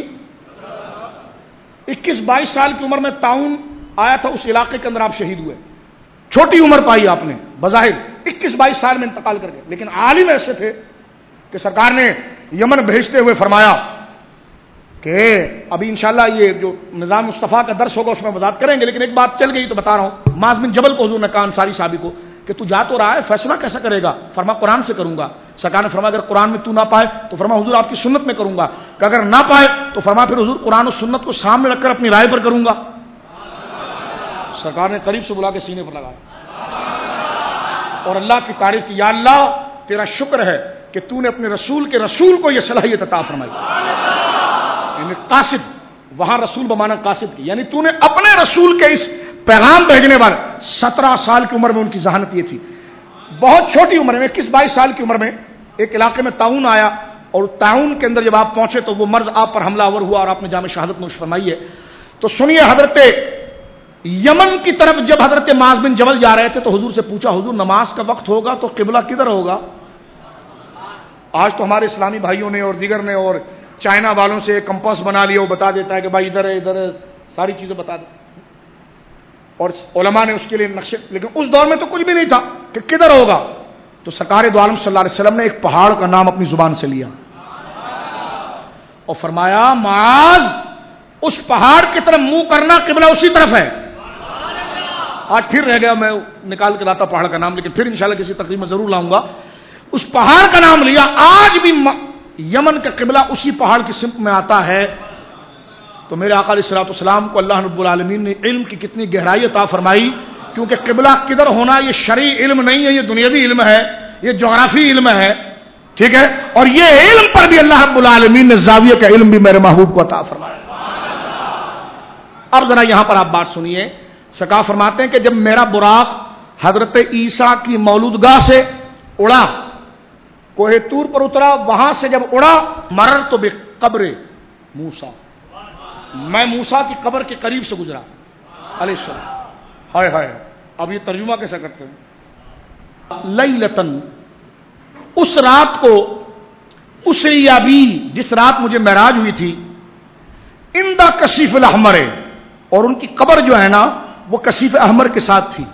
21-22 سال کی عمر میں طاعون آیا تھا اس علاقے کے اندر, آپ شہید ہوئے. چھوٹی عمر پائی آپ نے بظاہر, 21-22 سال میں انتقال کر گئے, لیکن عالم ایسے تھے کہ سرکار نے یمن بھیجتے ہوئے فرمایا کہ ابھی انشاءاللہ یہ جو نظام مصطفیٰ کا درس ہوگا اس میں وضاحت کریں گے, لیکن ایک بات چل گئی تو بتا رہا ہوں. معاذ بن جبل کو حضور نے کہا انصاری صحابی کو کہ تو جا تو رہا ہے, فیصلہ کیسا کرے گا؟ فرمایا قرآن سے کروں گا. سرکار نے فرمایا اگر قرآن میں تو نہ پائے تو فرمایا حضور آپ کی سنت میں کروں گا, کہ اگر نہ پائے تو فرمایا پھر حضور قرآن و سنت کو سامنے رکھ کر اپنی رائے پر کروں گا. سرکار نے قریب سے بلا کے سینے پر لگایا اور اللہ کی تعریف کی, یا اللہ تیرا شکر ہے کہ تو نے اپنے رسول کے رسول کو یہ صلاحیت عطا فرمائی. یعنی قاصد, وہاں رسول بمانا قاصد کی, یعنی تو نے اپنے رسول کے اس پیغام بھیجنے والے. 17 سال کی عمر میں ان کی ذہانت یہ تھی, بہت چھوٹی عمر میں 21-22 سال کی عمر میں ایک علاقے میں طاعون آیا, اور طاعون کے اندر جب آپ پہنچے تو وہ مرض آپ پر حملہ آور ہوا اور آپ نے جام شہادت نوش فرمائی ہے. تو سنیے, حضرت یمن کی طرف جب حضرت معاذ بن جبل جا رہے تھے تو حضور سے پوچھا حضور نماز کا وقت ہوگا تو قبلہ کدھر ہوگا؟ آج تو ہمارے اسلامی بھائیوں نے اور دیگر نے اور چائنا والوں سے کمپاس بنا لیا, وہ بتا دیتا ہے کہ بھائی ادھر ہے ادھر ہے, ساری چیزیں بتا دیں, اور علماء نے اس کے لیے نقشے, لیکن اس دور میں تو کچھ بھی نہیں تھا کہ کدھر ہوگا. تو سرکار دو عالم صلی اللہ علیہ وسلم نے ایک پہاڑ کا نام اپنی زبان سے لیا اور فرمایا معاذ اس پہاڑ کی طرف منہ کرنا, قبلہ اسی طرف ہے. آج پھر رہ گیا, میں نکال کے لاتا پہاڑ کا نام, لیکن پھر انشاءاللہ کسی تقریب میں ضرور لاؤں گا. اس پہاڑ کا نام لیا. آج بھی یمن کا قبلہ اسی پہاڑ کی سمت میں آتا ہے. تو میرے آقا علیہ الصلوۃ والسلام کو اللہ رب العالمین نے علم کی کتنی گہرائی عطا فرمائی, کیونکہ قبلہ کدھر ہونا یہ شرعی علم نہیں ہے, یہ دنیاوی علم ہے, یہ جغرافی علم ہے. ٹھیک ہے, اور یہ علم پر بھی اللہ رب العالمین نے زاویہ کا علم بھی میرے محبوب کو عطا فرمایا. اب ذرا یہاں پر آپ بات سنیے. سرکار فرماتے ہیں کہ جب میرا براق حضرت عیسیٰ کی مولودگاہ سے اڑا, کوہ طور پر اترا, وہاں سے جب اڑا, مررت بقبر موسیٰ, میں موسیٰ کی قبر کے قریب سے گزرا علیہ السلام. ہائے ہائے, اب یہ ترجمہ کیسا کرتے ہیں؟ لیلتن, اس رات کو, اس یابی جس رات مجھے معراج ہوئی تھی, اندہ کشیف الاحمر, اور ان کی قبر جو ہے نا وہ کشیف احمر کے ساتھ تھی.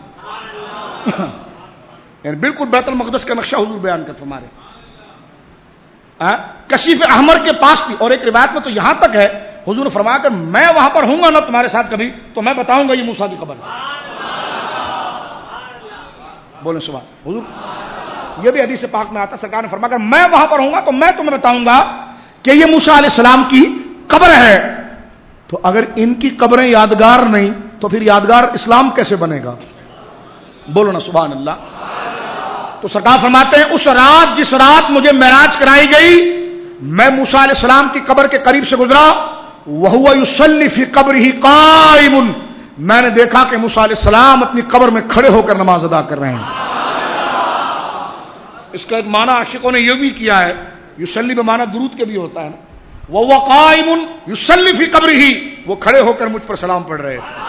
یعنی بالکل بیت المقدس کا نقشہ حضور بیان کرتے ہمارے, کشیف احمر کے پاس تھی. اور ایک روایت میں تو یہاں تک ہے حضور نے فرمایا کہ میں وہاں پر ہوں گا نا تمہارے ساتھ کبھی تو میں بتاؤں گا یہ موسیٰ کی قبر ہے. بولیں سبحان. حضور یہ بھی حدیث پاک میں آتا, سرکار نے فرمایا کہ میں وہاں پر ہوں گا تو میں تمہیں بتاؤں گا کہ یہ موسیٰ علیہ السلام کی قبر ہے. تو اگر ان کی قبریں یادگار نہیں تو پھر یادگار اسلام کیسے بنے گا؟ بولو نا سبحان اللہ. تو سرکار فرماتے ہیں اس رات جس رات مجھے معراج کرائی گئی, میں موسیٰ علیہ السلام کی قبر کے قریب سے گزرا, وَهُوَ يُصَلِّ فِي قَبْرِهِ قَائِمٌ, میں نے دیکھا کہ موسیٰ علیہ السلام اپنی قبر میں کھڑے ہو کر نماز ادا کر رہے ہیں. اس کا ایک معنی عاشقوں نے یہ بھی کیا ہے, یصلی بمعنی درود کے بھی ہوتا ہے نا, وَهُوَ قَائِمٌ يُصَلِّ فِي قَبْرِهِ, وہ کھڑے ہو کر مجھ پر سلام پڑھ رہے تھے,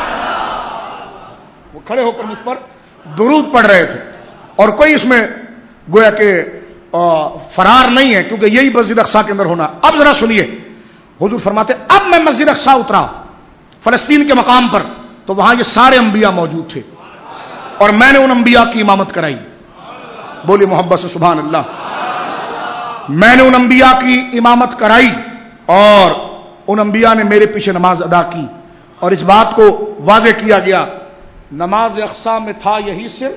وہ کھڑے ہو کر مجھ پر درود پڑھ رہے تھے. اور کوئی اس میں گویا کہ فرار نہیں ہے, کیونکہ یہی مسجد اقصیٰ کے اندر ہونا. اب ذرا سنیے, حضور فرماتے اب میں مسجد اقصیٰ اترا فلسطین کے مقام پر, تو وہاں یہ سارے انبیاء موجود تھے, اور میں نے ان انبیاء کی امامت کرائی. بولی محبت سے سبحان اللہ. میں نے ان انبیاء کی امامت کرائی اور ان انبیاء نے میرے پیچھے نماز ادا کی. اور اس بات کو واضح کیا گیا, نماز اقصیٰ میں تھا یہی سر,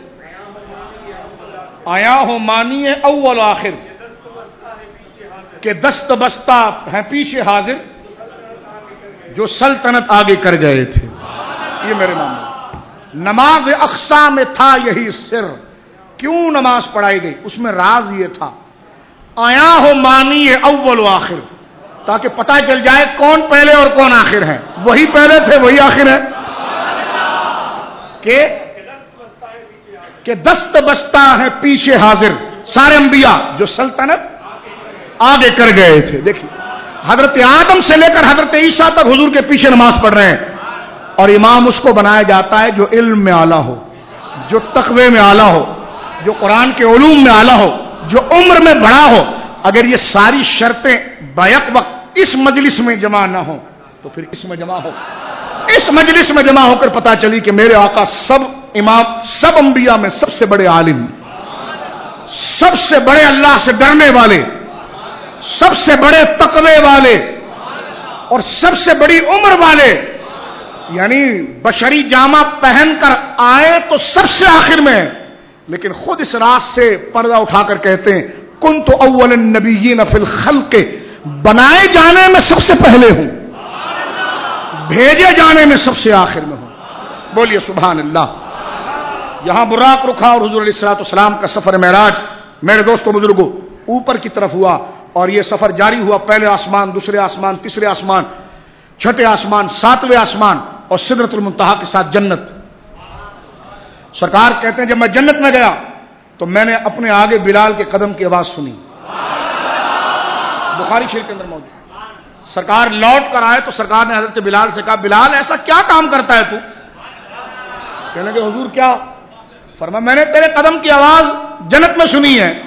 آیا ہو مانی ہے اول آخر, کہ دست بستہ ہیں پیچھے حاضر, جو سلطنت آگے کر گئے تھے. یہ میرے معنی, نماز اقصیٰ میں تھا یہی سر. کیوں نماز پڑھائی گئی؟ اس میں راز یہ تھا, آیا ہو مانی ہے اول آخر, تاکہ پتہ چل جائے کون پہلے اور کون آخر ہے. وہی پہلے تھے وہی آخر ہے, کہ دست بستہ ہیں پیچھے حاضر, سارے انبیاء جو سلطنت آگے کر گئے تھے. دیکھیے حضرت آدم سے لے کر حضرت عیسیٰ تک حضور کے پیچھے نماز پڑھ رہے ہیں. اور امام اس کو بنایا جاتا ہے جو علم میں اعلیٰ ہو, جو تقوی میں اعلیٰ ہو, جو قرآن کے علوم میں اعلیٰ ہو, جو عمر میں بڑا ہو. اگر یہ ساری شرطیں بیک وقت اس مجلس میں جمع نہ ہو تو پھر اس میں جمع ہو, اس مجلس میں جمع ہو کر پتہ چلی کہ میرے آقا سب امام, سب انبیاء میں سب سے بڑے عالم, سب سے بڑے اللہ سے ڈرنے والے, سب سے بڑے تقوی والے, اور سب سے بڑی عمر والے. یعنی بشری جامہ پہن کر آئے تو سب سے آخر میں, لیکن خود اس راز سے پردہ اٹھا کر کہتے ہیں کنت اول النبیین فی الخلق, بنائے جانے میں سب سے پہلے ہوں, بھیجے جانے میں سب سے آخر میں ہوں. بولیے سبحان اللہ. یہاں براق رکھا اور حضور علیہ الصلوۃ والسلام کا سفر معراج میرے دوستوں بزرگوں اوپر کی طرف ہوا, اور یہ سفر جاری ہوا. پہلے آسمان, دوسرے آسمان, تیسرے آسمان, چھٹے آسمان, ساتویں آسمان, اور سدرۃ المنتہا کے ساتھ جنت. سرکار کہتے ہیں جب میں جنت میں گیا تو میں نے اپنے آگے بلال کے قدم کی آواز سنی, بخاری شریف کے اندر موجود. سرکار لوٹ کر آئے تو سرکار نے حضرت بلال سے کہا بلال ایسا کیا کام کرتا ہے تو؟ کہنے لگے حضور کیا؟ فرمایا میں نے تیرے قدم کی آواز جنت میں سنی ہے.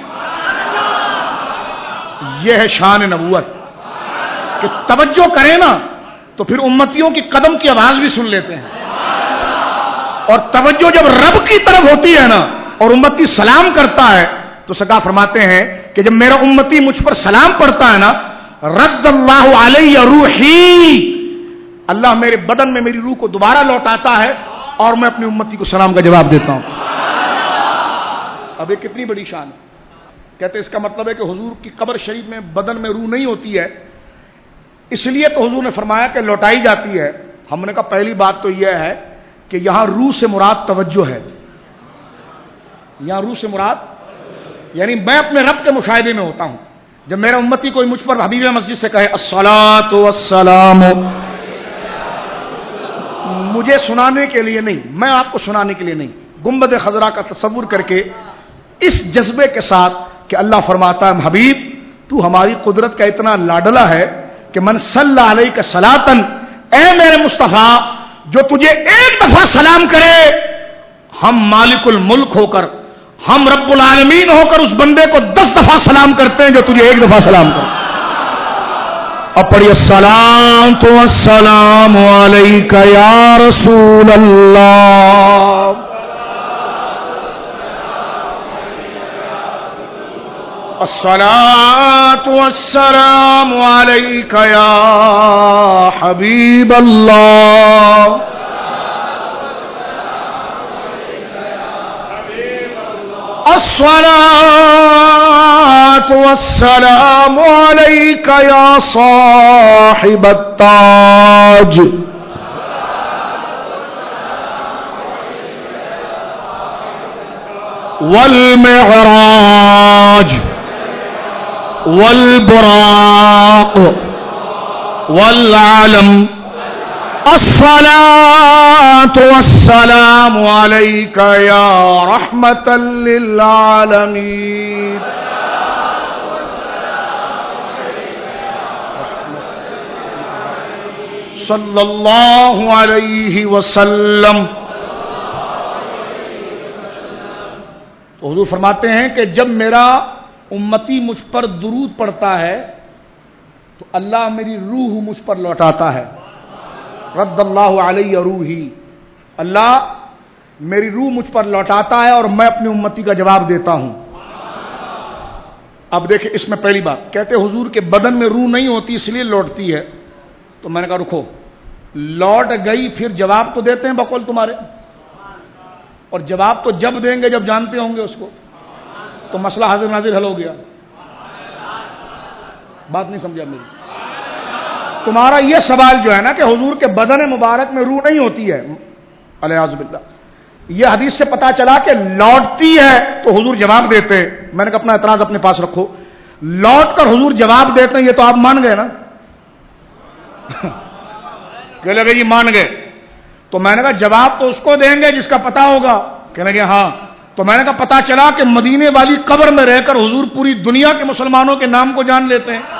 یہ ہے شان نبوت کہ توجہ کریں نا تو پھر امتیوں کی قدم کی آواز بھی سن لیتے ہیں. اور توجہ جب رب کی طرف ہوتی ہے نا اور امتی سلام کرتا ہے تو سرکار فرماتے ہیں کہ جب میرا امتی مجھ پر سلام پڑھتا ہے نا, رد اللہ علیہ روحی, اللہ میرے بدن میں میری روح کو دوبارہ لوٹاتا ہے اور میں اپنی امتی کو سلام کا جواب دیتا ہوں. اب یہ کتنی بڑی شان ہے, کہتے اس کا مطلب ہے کہ حضور کی قبر شریف میں بدن میں روح نہیں ہوتی ہے، اس لیے تو حضور نے فرمایا کہ لوٹائی جاتی ہے۔ ہم نے کہا پہلی بات تو یہ ہے کہ یہاں روح سے مراد توجہ ہے، یہاں روح سے مراد یعنی میں اپنے رب کے مشاہدے میں ہوتا ہوں۔ جب میرا امتی کوئی مجھ پر حبیب مسجد سے کہے الصلاۃ والسلام، مجھے سنانے کے لیے نہیں، میں آپ کو سنانے کے لیے نہیں، گنبد خضرا کا تصور کر کے اس جذبے کے ساتھ کہ اللہ فرماتا ہے حبیب تو ہماری قدرت کا اتنا لاڈلا ہے کہ من صلی علیک صلاۃً، اے میرے مصطفیٰ جو تجھے ایک دفعہ سلام کرے، ہم مالک الملک ہو کر، ہم رب العالمین ہو کر اس بندے کو 10 دفعہ سلام کرتے ہیں جو تجھے ایک دفعہ سلام کرے۔ اب پڑھیے الصلاۃ والسلام علیک یا رسول اللہ، الصلاۃ والسلام علیک یا حبیب اللہ، الصلاۃ والسلام علیک یا صاحب التاج، والمعراج والبراق والعلم، الصلاۃ والسلام علیک یا رحمۃ للعالمین، صلی اللہ علیہ وسلم۔ تو حضور فرماتے ہیں کہ جب میرا امتی مجھ پر درود پڑھتا ہے تو اللہ میری روح مجھ پر لوٹاتا ہے، رد اللہ علیہ روحی، اللہ میری روح مجھ پر لوٹاتا ہے اور میں اپنی امتی کا جواب دیتا ہوں۔ اب دیکھیں اس میں پہلی بات کہتے حضور کے بدن میں روح نہیں ہوتی اس لیے لوٹتی ہے، تو میں نے کہا رکو، لوٹ گئی پھر جواب تو دیتے ہیں بقول تمہارے، اور جواب تو جب دیں گے جب جانتے ہوں گے اس کو، تو مسئلہ حاضر ناظر حل ہو گیا۔ بات نہیں سمجھا میری؟ تمہارا یہ سوال جو ہے نا کہ حضور کے بدن مبارک میں روح نہیں ہوتی ہے، الیاذ باللہ، یہ حدیث سے پتا چلا کہ لوٹتی ہے تو حضور جواب دیتے۔ میں نے کہا اپنا اعتراض اپنے پاس رکھو، لوٹ کر حضور جواب دیتے ہیں یہ تو آپ مان گئے نا کہ لگے جی مان گئے، تو میں نے کہا جواب تو اس کو دیں گے جس کا پتا ہوگا، کہنے لگے ہاں، تو میں نے کہا پتا چلا کہ مدینے والی قبر میں رہ کر حضور پوری دنیا کے مسلمانوں کے نام کو جان لیتے ہیں،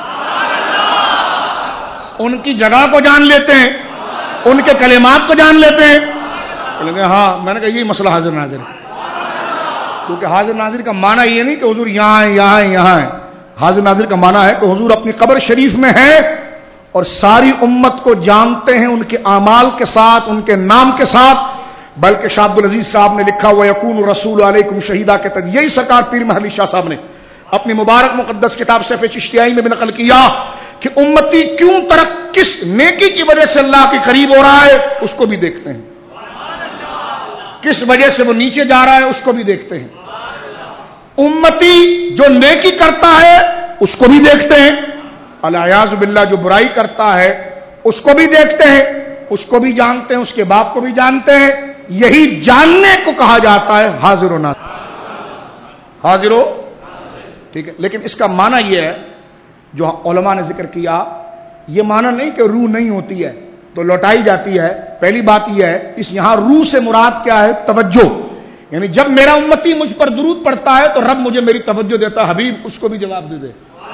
ان کی جگہ کو جان لیتے ہیں، ان کے کلمات کو جان لیتے ہیں، کہنے لگے ہاں۔ میں نے کہا یہی مسئلہ حاضر ناظر ہے، کیونکہ حاضر ناظر کا معنی یہ نہیں کہ حضور یہاں ہے یہاں ہے یہاں ہے، حاضر ناظر کا معنی ہے کہ حضور اپنی قبر شریف میں ہے اور ساری امت کو جانتے ہیں ان کے اعمال کے ساتھ، ان کے نام کے ساتھ۔ بلکہ شاہ عبد العزیز صاحب نے لکھا ہوا یکون رسول علیکم شہیدہ کے تحت یہی سرکار پیر محلی شاہ صاحب نے اپنی مبارک مقدس کتاب سیف چشتیائی میں بھی نقل کیا کہ امتی کیوں کس نیکی کی وجہ سے اللہ کے قریب ہو رہا ہے اس کو بھی دیکھتے ہیں، کس وجہ سے وہ نیچے جا رہا ہے اس کو بھی دیکھتے ہیں، امتی جو نیکی کرتا ہے اس کو بھی دیکھتے ہیں، الیاذ باللہ جو برائی کرتا ہے اس کو بھی دیکھتے ہیں، اس کو بھی جانتے ہیں، اس کے باپ کو بھی جانتے ہیں۔ یہی جاننے کو کہا جاتا ہے حاضر و ناظر، حاضر ہو ٹھیک ہے۔ لیکن اس کا معنی یہ ہے جو علماء نے ذکر کیا، یہ معنی نہیں کہ روح نہیں ہوتی ہے تو لوٹائی جاتی ہے۔ پہلی بات یہ ہے اس یہاں روح سے مراد کیا ہے؟ توجہ، یعنی جب میرا امتی مجھ پر درود پڑتا ہے تو رب مجھے میری توجہ دیتا ہے، حبیب اس کو بھی جواب دے دے،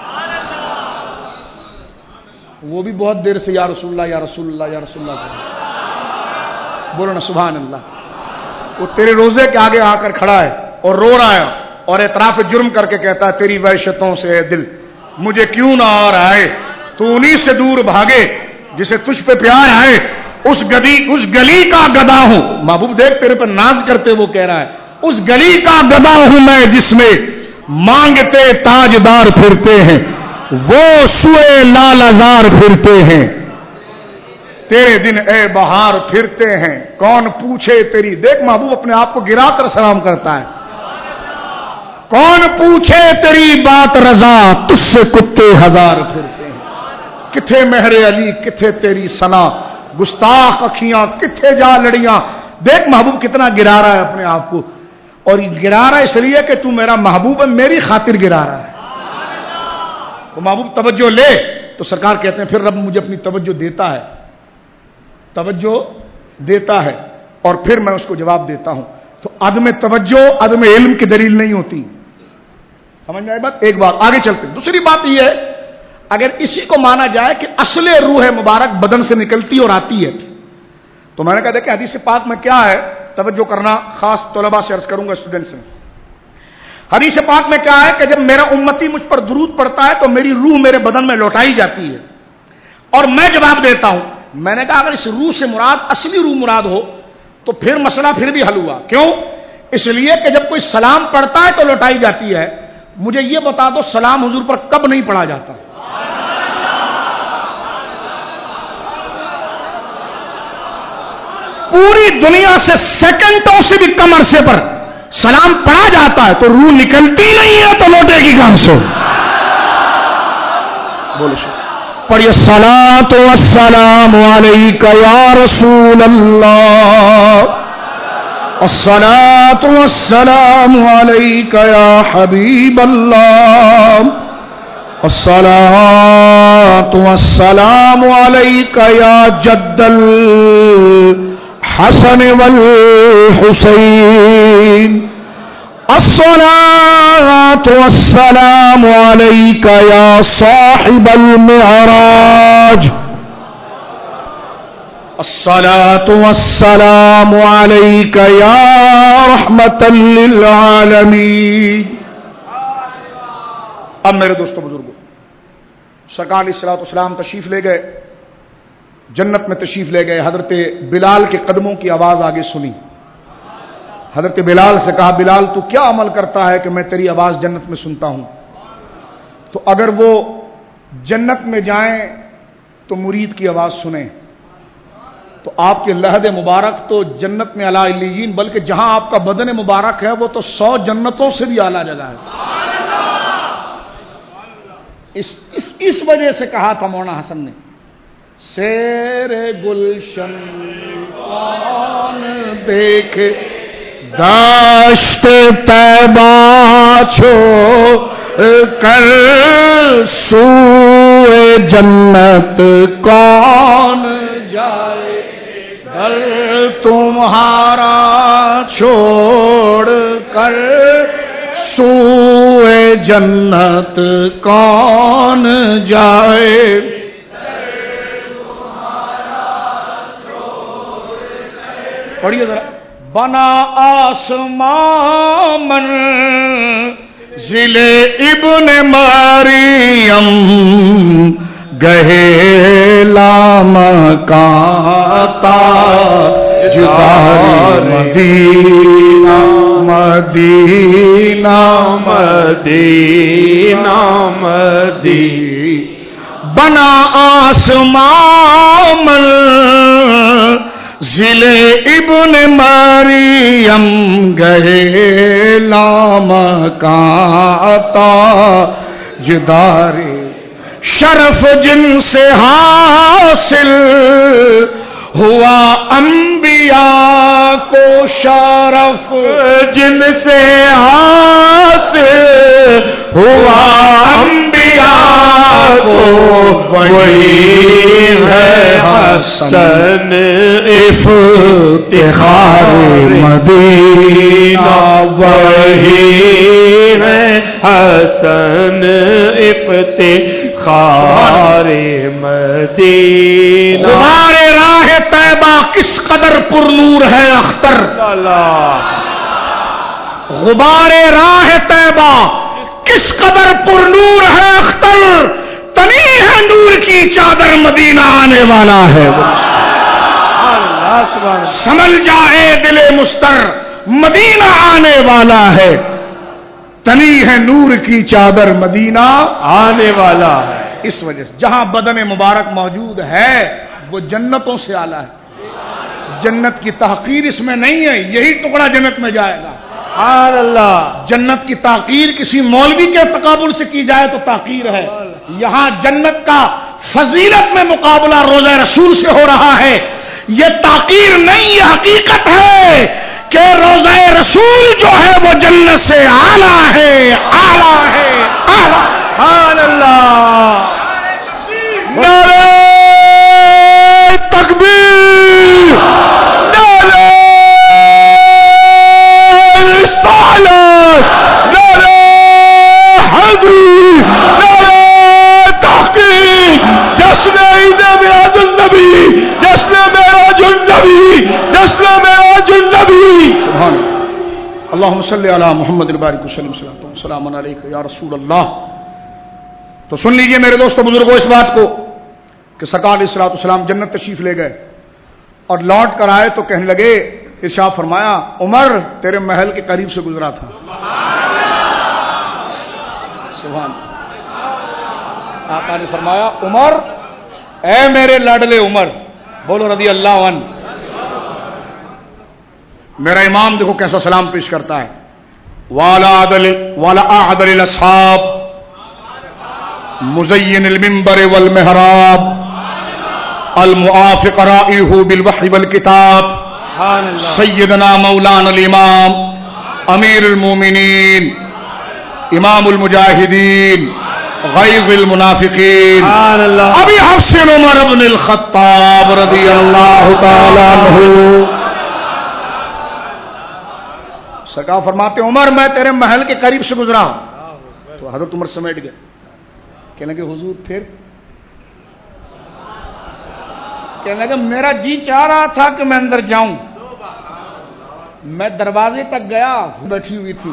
وہ بھی بہت دیر سے یا رسول اللہ یا رسول اللہ یا رسول اللہ، بولو نا سبحان اللہ، وہ تیرے روزے کے آگے آ کر کھڑا ہے اور رو رہا ہے اور اعتراف جرم کر کے کہتا ہے تیری وحشتوں سے اے دل مجھے کیوں نہ آ رہا ہے، تو انہی سے دور بھاگے جسے تجھ پہ پیار ہے، اس گلی کا گدا ہوں، محبوب دیکھ تیرے پر ناز کرتے وہ کہہ رہا ہے، اس گلی کا گدا ہوں میں جس میں مانگتے تاجدار پھرتے ہیں، وہ سوئے لال ازار پھرتے ہیں، تیرے دن اے بہار پھرتے ہیں، کون پوچھے تیری، دیکھ محبوب اپنے آپ کو گرا کر سلام کرتا ہے، کون پوچھے تیری بات رضا، تجھ سے کتے ہزار پھرتے ہیں. کتھے مہر علی کتھے تیری ثنا، گستاخ اکھیاں کتھے جا لڑیاں. دیکھ محبوب کتنا گرا رہا ہے اپنے آپ کو، اور گرا رہا ہے اس لیے کہ تو میرا محبوب ہے، میری خاطر گرا رہا ہے. تو محبوب توجہ لے تو سرکار کہتے ہیں پھر رب مجھے اپنی توجہ دیتا ہے، توجہ دیتا ہے اور پھر میں اس کو جواب دیتا ہوں. تو عدم توجہ عدم علم کی دلیل نہیں ہوتی. سمجھ میں آئی بات؟ ایک بات آگے چلتے. دوسری بات یہ ہے اگر اسی کو مانا جائے کہ اصل روح مبارک بدن سے نکلتی اور آتی ہے، تو میں نے کہا دیکھیں حدیث پاک میں کیا ہے، توجہ کرنا خاص طلباء سے عرض کروں گا، اسٹوڈنٹ سے. حدیث پاک میں کیا ہے کہ جب میرا امتی مجھ پر درود پڑتا ہے تو میری روح میرے بدن میں لوٹائی جاتی ہے اور میں جواب دیتا ہوں. میں نے کہا اگر اس روح سے مراد اصلی روح مراد ہو تو پھر مسئلہ پھر بھی حل ہوا. کیوں؟ اس لیے کہ جب کوئی سلام پڑھتا ہے تو لوٹائی جاتی ہے. مجھے یہ بتا دو سلام حضور پر کب نہیں پڑھا جاتا؟ پوری دنیا سے سیکنڈوں سے بھی کم عرصے پر سلام پڑھا جاتا ہے تو روح نکلتی نہیں ہے تو لوٹے گی کہاں سے؟ بولو پڑھیے الصلاۃ والسلام علیک یا رسول اللہ، الصلاۃ والسلام علیک یا حبیب اللہ، الصلاۃ والسلام علیک یا جد الحسن والحسین، الصلاۃ والسلام علیک یا صاحب المعراج، الصلاۃ والسلام علیک یا رحمۃ للعالمین. اب میرے دوستوں بزرگوں، سرکار علیہ الصلوۃ والسلام تشریف لے گئے، جنت میں تشریف لے گئے. حضرت بلال کے قدموں کی آواز آگے سنی. حضرت بلال سے کہا بلال تو کیا عمل کرتا ہے کہ میں تیری آواز جنت میں سنتا ہوں؟ تو اگر وہ جنت میں جائیں تو مرید کی آواز سنیں تو آپ کے لحد مبارک تو جنت میں اعلی علیین، بلکہ جہاں آپ کا بدن مبارک ہے وہ تو 100 جنتوں سے بھی اعلیٰ جگہ ہے. اس وجہ سے کہا تھا مولانا حسن نے سیر گلشن کون دیکھ داشت طیبہ چھوڑ کر سوئے جنت کون جائے، گھر تمہارا چھوڑ کر سوئے جنت کون جائے. پڑھیے ذرا. بنا آسمان منزل ابن مریم، گہے لامکاتا جدار مدینہ مدینہ مدینہ مدینہ. بنا آسمان منزل ابن مریم، گہے لامکاتا جدار شرف جن سے حاصل ہوا انبیاء کو، شرف جن سے حاصل ہوا انبیاء کو، وہی ہے حسن افتخار مدینہ، وہی ہے حسن افتخار مدینہ. ہمارے راہ طیبہ کس قدر پر نور ہے اختر، غبار راہ طیبہ کس قدر پر نور ہے اختر، تنی ہے نور کی چادر مدینہ آنے والا ہے. سمجھ جائے دل مستر مدینہ آنے والا ہے، تنی ہے نور کی چادر مدینہ آنے والا ہے. اس وجہ سے جہاں بدن مبارک موجود ہے وہ جنتوں سے اعلیٰ ہے. جنت کی تحقیر اس میں نہیں ہے، یہی ٹکڑا جنت میں جائے گا. سبحان اللہ. جنت کی تحقیر کسی مولوی کے تقابل سے کی جائے تو تحقیر ہے. یہاں جنت کا فضیلت میں مقابلہ روضہ رسول سے ہو رہا ہے. یہ تحقیر نہیں، یہ حقیقت ہے کہ روضہ رسول جو ہے وہ جنت سے اعلیٰ ہے، اعلیٰ ہے، اعلیٰ. سبحان اللہ. نعرہ تکبیر، نعرہ رسالت، نعرہ حیدری، نعرہ تحقیق، جشن عید میلاد النبی، جشن معراج النبی، جشن معراج النبی. سبحان اللہ. اللہم صلی علی محمد البارک وسلم سلام علیک یا رسول اللہ. تو سن لیجئے میرے دوستو بزرگوں اس بات کو کہ سرکار علیہ الصلوۃ والسلام جنت تشریف لے گئے اور لوٹ کر آئے تو کہنے لگے، ارشاد فرمایا عمر تیرے محل کے قریب سے گزرا تھا. سبحان. آقا نے فرمایا عمر، اے میرے لاڈلے عمر، بولو رضی اللہ عنہ. میرا امام دیکھو کیسا سلام پیش کرتا ہے. والا اعدل الاصحاب مزین المنبر والمحراب الموافق رائه بالوحی والکتاب سیدنا مولانا الامام امیر المومنین امام المجاہدین غیظ المنافقین ابی حفص عمر بن الخطاب رضی اللہ تعالی عنہ. سرکار فرماتے عمر میں تیرے محل کے قریب سے گزرا. تو حضرت عمر سمیٹ گئے، کہنے لگے حضور پھر؟ کہنے لگے میرا جی چاہ رہا تھا کہ میں اندر جاؤں. میں دروازے تک گیا، بیٹھی ہوئی تھی،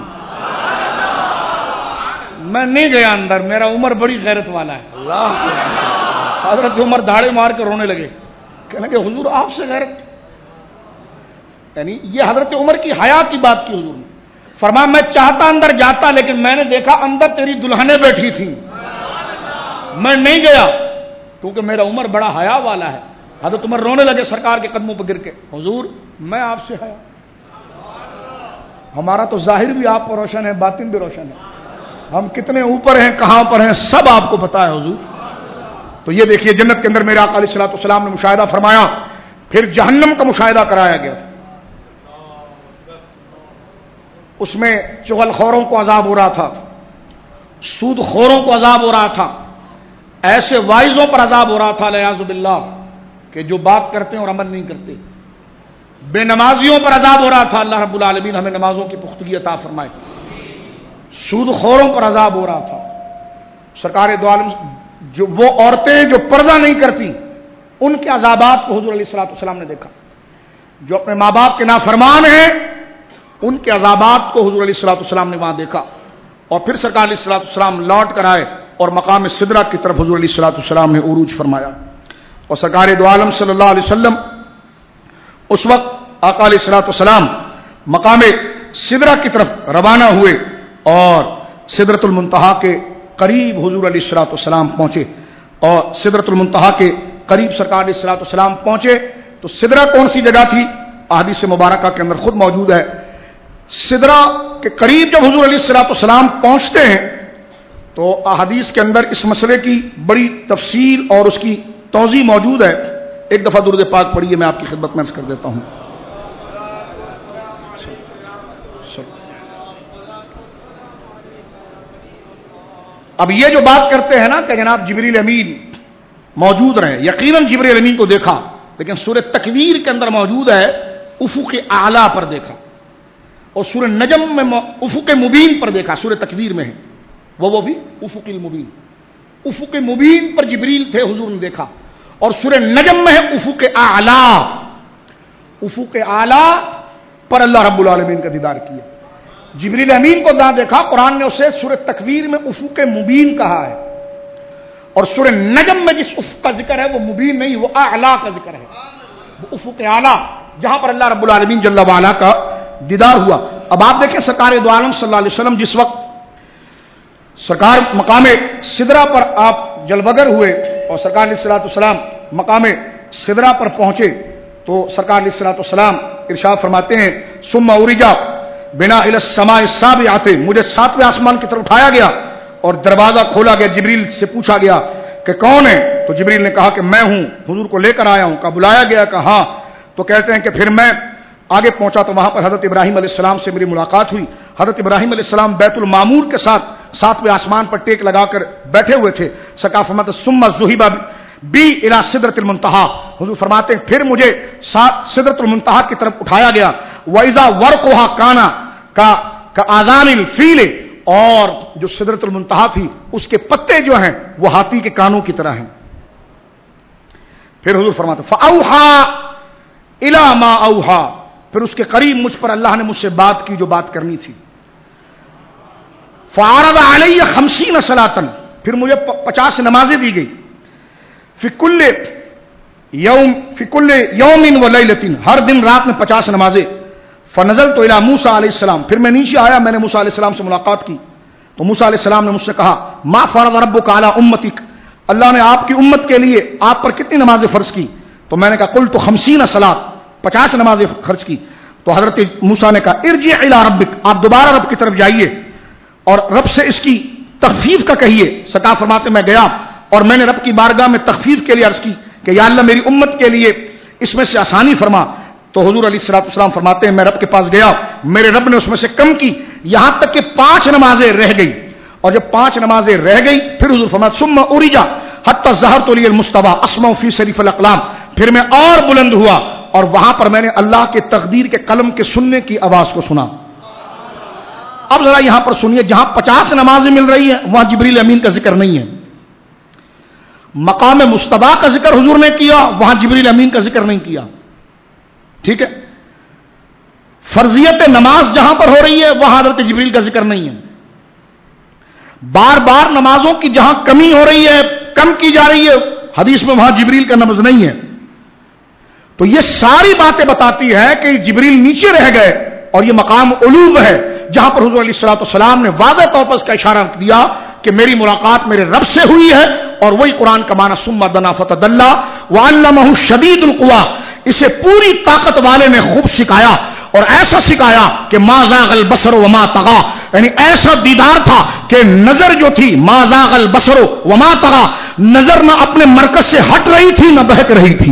میں نہیں گیا اندر. میرا عمر بڑی غیرت والا ہے. حضرت عمر دھاڑے مار کر رونے لگے، کہنے لگے حضور آپ سے غیرت؟ یعنی یہ حضرت عمر کی حیا کی بات کی حضور نے. فرمایا میں چاہتا اندر جاتا لیکن میں نے دیکھا اندر تیری دلہنیں بیٹھی تھیں، میں نہیں گیا کیونکہ میرا عمر بڑا حیا والا ہے. حضرت عمر رونے لگے سرکار کے قدموں پر گر کے، حضور میں آپ سے حیا. ہمارا تو ظاہر بھی آپ پر روشن ہے، باطن بھی روشن ہے. ہم کتنے اوپر ہیں، کہاں پر ہیں، سب آپ کو پتا ہے حضور. تو یہ دیکھیے جنت کے اندر میرے آقا علیہ الصلوۃ والسلام نے مشاہدہ فرمایا. پھر جہنم کا مشاہدہ کرایا گیا. اس میں چغل خوروں کو عذاب ہو رہا تھا، سود خوروں کو عذاب ہو رہا تھا، ایسے وائزوں پر عذاب ہو رہا تھا الیاذ باللہ کہ جو بات کرتے ہیں اور عمل نہیں کرتے. بے نمازیوں پر عذاب ہو رہا تھا. اللہ رب العالمین ہمیں نمازوں کی پختگی عطا فرمائے. سود خوروں پر عذاب ہو رہا تھا. سرکار دو عالم جو وہ عورتیں جو پردہ نہیں کرتی ان کے عذابات کو حضور علیہ الصلوۃ والسلام نے دیکھا. جو اپنے ماں باپ کے نافرمان ہیں ان کے عذابات کو حضور علیہ الصلوۃ والسلام نے وہاں دیکھا. اور پھر سرکار علیہ الصلوۃ والسلام لوٹ کر آئے اور مقام سدرہ کی طرف حضور علیہ الصلوۃ والسلام نے عروج فرمایا. اور سرکار دو عالم صلی اللہ علیہ وسلم اس وقت آقا علیہ الصلوۃ والسلام مقام سدرہ کی طرف روانہ ہوئے اور سدرۃ المنتہا کے قریب حضور علیہ الصلوۃ والسلام پہنچے. اور سدرۃ المنتہا کے قریب سرکار علیہ الصلوۃ والسلام پہنچے تو سدرہ کون سی جگہ تھی؟ احادیث مبارکہ کے اندر خود موجود ہے. سدرہ کے قریب جب حضور علیہ الصلوۃ والسلام پہنچتے ہیں تو احادیث کے اندر اس مسئلے کی بڑی تفصیل اور اس کی توضیح موجود ہے. ایک دفعہ درود پاک پڑھیے، میں آپ کی خدمت میں عرض کر دیتا ہوں. اب یہ جو بات کرتے ہیں نا کہ جناب جبریل امین موجود رہے، یقیناً جبریل امین کو دیکھا، لیکن سورہ تکویر کے اندر موجود ہے افق اعلیٰ پر دیکھا، اور سورہ نجم میں افق مبین پر دیکھا. سورہ تکویر میں ہے وہ بھی افق المبین. افق مبین پر جبریل تھے، حضور نے دیکھا. اور سورہ نجم میں ہے افق اعلیٰ. افق اعلیٰ پر اللہ رب العالمین کا دیدار کیا. جبریل امین کو نہ دیکھا، قرآن نے اسے سورہ تکویر میں افق مبین کہا ہے. اور سورہ نجم میں جس افق کا ذکر ہے وہ مبین نہیں، وہ اعلیٰ کا ذکر ہے، وہ افق اعلیٰ جہاں پر اللہ رب العالمین جل وعلا کا دیدار ہوا. اب آپ دیکھیں سرکار دو عالم صلی اللہ علیہ وسلم جس وقت سرکار مقام سدرہ پر آپ جلوگر ہوئے اور سرکار علیہ الصلوۃ والسلام مقام سدرہ پر پہنچے تو سرکار علیہ الصلوۃ والسلام ارشاد فرماتے ہیں ثم اورجا بنا الی السماء السابعۃ، مجھے 7ویں آسمان کی طرف اٹھایا گیا اور دروازہ کھولا گیا. جبریل سے پوچھا گیا کہ کون ہے؟ تو جبریل نے کہا کہ میں ہوں، حضور کو لے کر آیا ہوں. کہا بلایا گیا؟ کہا ہاں. تو کہتے ہیں کہ پھر میں آگے پہنچا تو وہاں پر حضرت ابراہیم علیہ السلام سے میری ملاقات ہوئی. حضرت ابراہیم علیہ السلام بیت المعمور کے ساتھ 7ویں آسمان پر ٹیک لگا کر بیٹھے ہوئے تھے. سرکار فرماتے ثم ذهب بی الی سدرۃ المنتہا، حضور فرماتے ہیں پھر مجھے سدرۃ المنتہا کی طرف اٹھایا گیا. وَإِذَا وَرْقُهَا كَانَ كَآذَانِ الْفِيلِ، اور جو سدرۃ المنتہا تھی اس کے پتے جو ہیں وہ ہاتھی کے کانوں کی طرح ہیں. پھر حضور فرماتے فَأَوْحَى إِلَى مَا أَوْحَى، پھر اس کے قریب مجھ پر اللہ نے مجھ سے بات کی جو بات کرنی تھی. فَعَرَضَ عَلَيَّ 50 صَلَاةً، پھر مجھے 50 نمازیں دی گئی. فِي كُلِّ يَوْمٍ وَلَيْلَةٍ، ہر دن رات میں 50 نمازیں. فَنَزَلْتُ إِلَى موسیٰ علیہ السلام، پھر میں نیچے آیا، میں نے موسیٰ علیہ السلام سے ملاقات کی. تو موسیٰ علیہ السلام نے مجھ سے کہا ما فرض ربک علی امتک، اللہ نے آپ کی امت کے لیے آپ پر کتنی نمازیں فرض کی؟ تو میں نے کہا قلت 50 صلاۃ، 50 نمازیں خرچ کی. تو حضرت موسیٰ نے کہا ارجع الی ربک، آپ دوبارہ رب کی طرف جائیے اور رب سے اس کی تخفیف کا کہیے. سرکار فرماتے میں گیا اور میں نے رب کی بارگاہ میں تخفیف کے لیے عرض کی کہ یا اللہ میری امت کے لیے اس میں سے آسانی فرما. تو حضور علیہ الصلوۃ والسلام فرماتے ہیں میں رب کے پاس گیا، میرے رب نے اس میں سے کم کی یہاں تک کہ 5 نمازیں رہ گئی. اور جب 5 نمازیں رہ گئی پھر حضور فرماتے ثم ارجع حتی ظہرت لی المستوى اسمع فی صریف الاقلام، پھر میں اور بلند ہوا اور وہاں پر میں نے اللہ کے تقدیر کے قلم کے سننے کی آواز کو سنا. اب ذرا یہاں پر سنیے، جہاں 50 نمازیں مل رہی ہیں وہاں جبریل امین کا ذکر نہیں ہے. مقام مصطفیٰ کا ذکر حضور نے کیا، وہاں جبریل امین کا ذکر نہیں کیا. ٹھیک ہے، فرضیت نماز جہاں پر ہو رہی ہے وہاں حضرت جبریل کا ذکر نہیں ہے. بار بار نمازوں کی جہاں کمی ہو رہی ہے، کم کی جا رہی ہے، حدیث میں وہاں جبریل کا لفظ نہیں ہے. تو یہ ساری باتیں بتاتی ہے کہ جبریل نیچے رہ گئے اور یہ مقام علو ہے جہاں پر حضور علیہ الصلوۃ والسلام نے واضح طور پر اس کا اشارہ دیا کہ میری ملاقات میرے رب سے ہوئی ہے. اور وہی قرآن کا معنی ثم دنا فتدلی وعلمہ شدید القویٰ، اسے پوری طاقت والے نے خوب سکھایا اور ایسا سکھایا کہ ما زاغ البصر وما طغى، یعنی ایسا دیدار تھا کہ نظر جو تھی ما زاغ البصر وما طغى، نظر نہ اپنے مرکز سے ہٹ رہی تھی نہ بہک رہی تھی.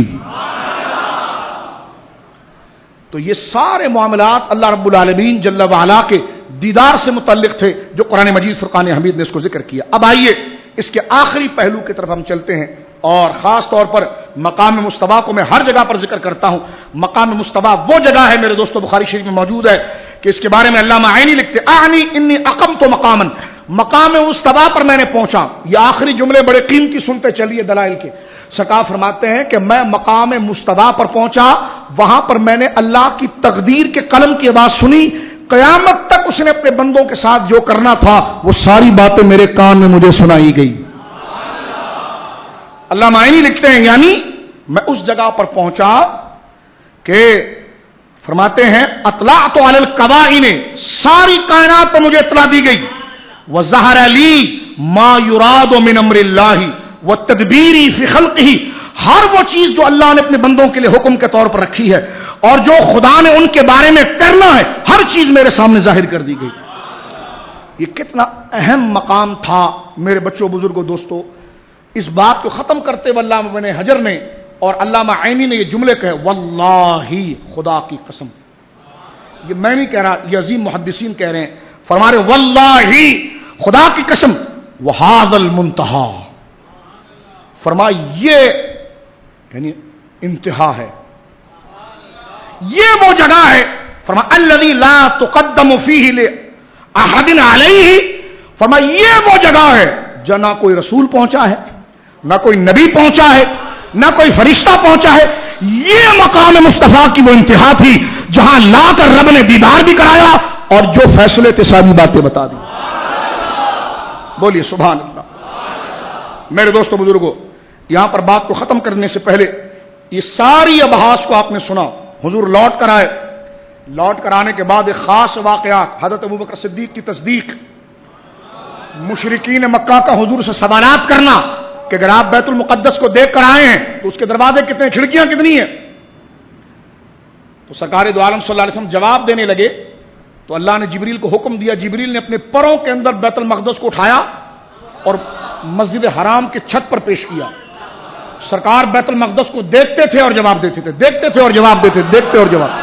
تو یہ سارے معاملات اللہ رب العالمین جل وعلا کے دیدار سے متعلق تھے جو قرآن مجید فرقان حمید نے اس کو ذکر کیا. اب آئیے اس کے آخری پہلو کی طرف ہم چلتے ہیں، اور خاص طور پر مقام مصطفیٰ کو میں ہر جگہ پر ذکر کرتا ہوں. مقام مصطفیٰ وہ جگہ ہے میرے دوستو بخاری شریف میں موجود ہے کہ اس کے بارے میں علامہ عینی لکھتے اعنی انی اقمت مقاما، مقام مصطفیٰ پر میں نے پہنچا. یہ آخری جملے بڑے قیمتی سنتے چلیے دلائل کے. سرکار فرماتے ہیں کہ میں مقام مصطفیٰ پر پہنچا، وہاں پر میں نے اللہ کی تقدیر کے قلم کی آواز سنی. قیامت تک اس نے اپنے بندوں کے ساتھ جو کرنا تھا وہ ساری باتیں میرے کان میں مجھے سنائی گئی. اللہ معنی لکھتے ہیں یعنی میں اس جگہ پر پہنچا کہ فرماتے ہیں اطلعت علی القوائن، ساری کائنات پر مجھے اطلاع دی گئی. وظہر لی ما یراد من امر اللہ والتدبیر فی خلقہ، ہر وہ چیز جو اللہ نے اپنے بندوں کے لیے حکم کے طور پر رکھی ہے اور جو خدا نے ان کے بارے میں کرنا ہے ہر چیز میرے سامنے ظاہر کر دی گئی. یہ کتنا اہم مقام تھا میرے بچوں بزرگوں دوستو. اس بات کو ختم کرتے ہوئے علامہ ابن حجر نے اور علامہ عینی نے یہ جملے کہے واللہ، خدا کی قسم، یہ میں نہیں کہہ رہا، یہ عظیم محدثین کہہ رہے ہیں، فرما رہے واللہ خدا کی قسم وہذا المنتہا، فرما یہ یعنی انتہا ہے، یہ وہ جگہ ہے، فرما الذی لا تقدم فیہ لاحد علیہ، فرما یہ وہ جگہ ہے جہاں نہ کوئی رسول پہنچا ہے، نہ کوئی نبی پہنچا ہے، نہ کوئی فرشتہ پہنچا ہے. یہ مقام مصطفیٰ کی وہ انتہا تھی جہاں لا کر رب نے دیدار بھی کرایا اور جو فیصلے تھے ساری باتیں بتا دی. بولیے سبحان اللہ. میرے دوستو بزرگوں، یہاں پر بات کو ختم کرنے سے پہلے یہ ساری ابحاث کو آپ نے سنا. حضور لوٹ کر آئے، لوٹ کر آنے کے بعد ایک خاص واقعات، حضرت ابوبکر صدیق کی تصدیق، مشرکین مکہ کا حضور سے سوالات کرنا کہ اگر آپ بیت المقدس کو دیکھ کر آئے ہیں تو اس کے دروازے کتنے، کھڑکیاں کتنی ہیں؟ تو سرکار دو عالم صلی اللہ علیہ وسلم جواب دینے لگے تو اللہ نے جبریل کو حکم دیا، جبریل نے اپنے پروں کے اندر بیت المقدس کو اٹھایا اور مسجد حرام کے چھت پر پیش کیا۔ سرکار بیت المقدس کو دیکھتے تھے اور جواب دیتے تھے، دیکھتے تھے اور جواب دیتے، دیکھتے اور جواب۔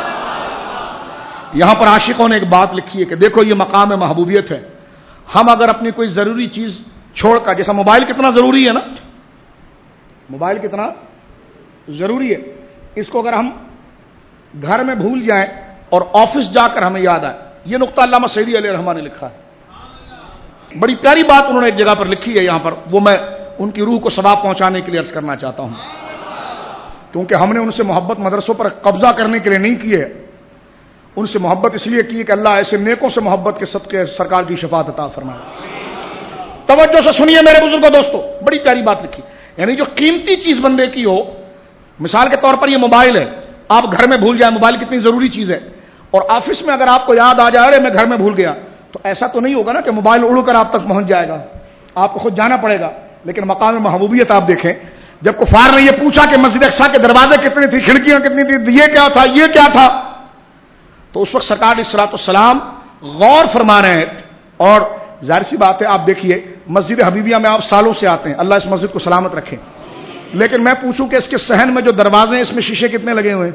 یہاں پر عاشقوں نے ایک بات لکھی ہے کہ دیکھو یہ مقام محبوبیت ہے، ہم اگر اپنی کوئی ضروری چیز چھوڑ کر، جیسا موبائل کتنا ضروری ہے نا، موبائل کتنا ضروری ہے، اس کو اگر ہم گھر میں بھول جائیں اور آفس جا کر ہمیں یاد آئے، یہ نقطہ علامہ سعدی علیہ الرحمہ نے لکھا ہے، بڑی پیاری بات انہوں نے ایک جگہ پر لکھی ہے، یہاں پر وہ میں ان کی روح کو ثواب پہنچانے کے لیے عرض کرنا چاہتا ہوں، کیونکہ ہم نے ان سے محبت مدرسوں پر قبضہ کرنے کے لیے نہیں کی ہے، ان سے محبت اس لیے کی کہ اللہ ایسے نیکوں سے محبت کے صدقے سرکار کی شفاعت عطا فرمائے۔ توجہ سے سنیے میرے بزرگوں دوستو، بڑی پیاری بات لکھی، یعنی جو قیمتی چیز بندے کی ہو، مثال کے طور پر یہ موبائل ہے، آپ گھر میں بھول جائیں، موبائل کتنی ضروری چیز ہے، اور آفس میں اگر آپ کو یاد آ جائے ارے میں گھر میں بھول گیا، تو ایسا تو نہیں ہوگا نا کہ موبائل اڑ کر آپ تک پہنچ جائے گا، آپ کو خود جانا پڑے گا۔ لیکن مقام محبوبیت آپ دیکھیں، جب کفار نے یہ پوچھا کہ مسجد اقصی کے دروازے کتنے تھے، کھڑکیاں کتنی تھی، یہ کیا تھا، یہ کیا تھا، تو اس وقت سرکار علیہ الصلوۃ والسلام غور فرما رہے ہیں، اور ظاہر سی بات ہے آپ دیکھیے مسجد حبیبیہ میں آپ سالوں سے آتے ہیں، اللہ اس مسجد کو سلامت رکھے، لیکن میں پوچھوں کہ اس کے صحن میں جو دروازے ہیں اس میں شیشے کتنے لگے ہوئے ہیں،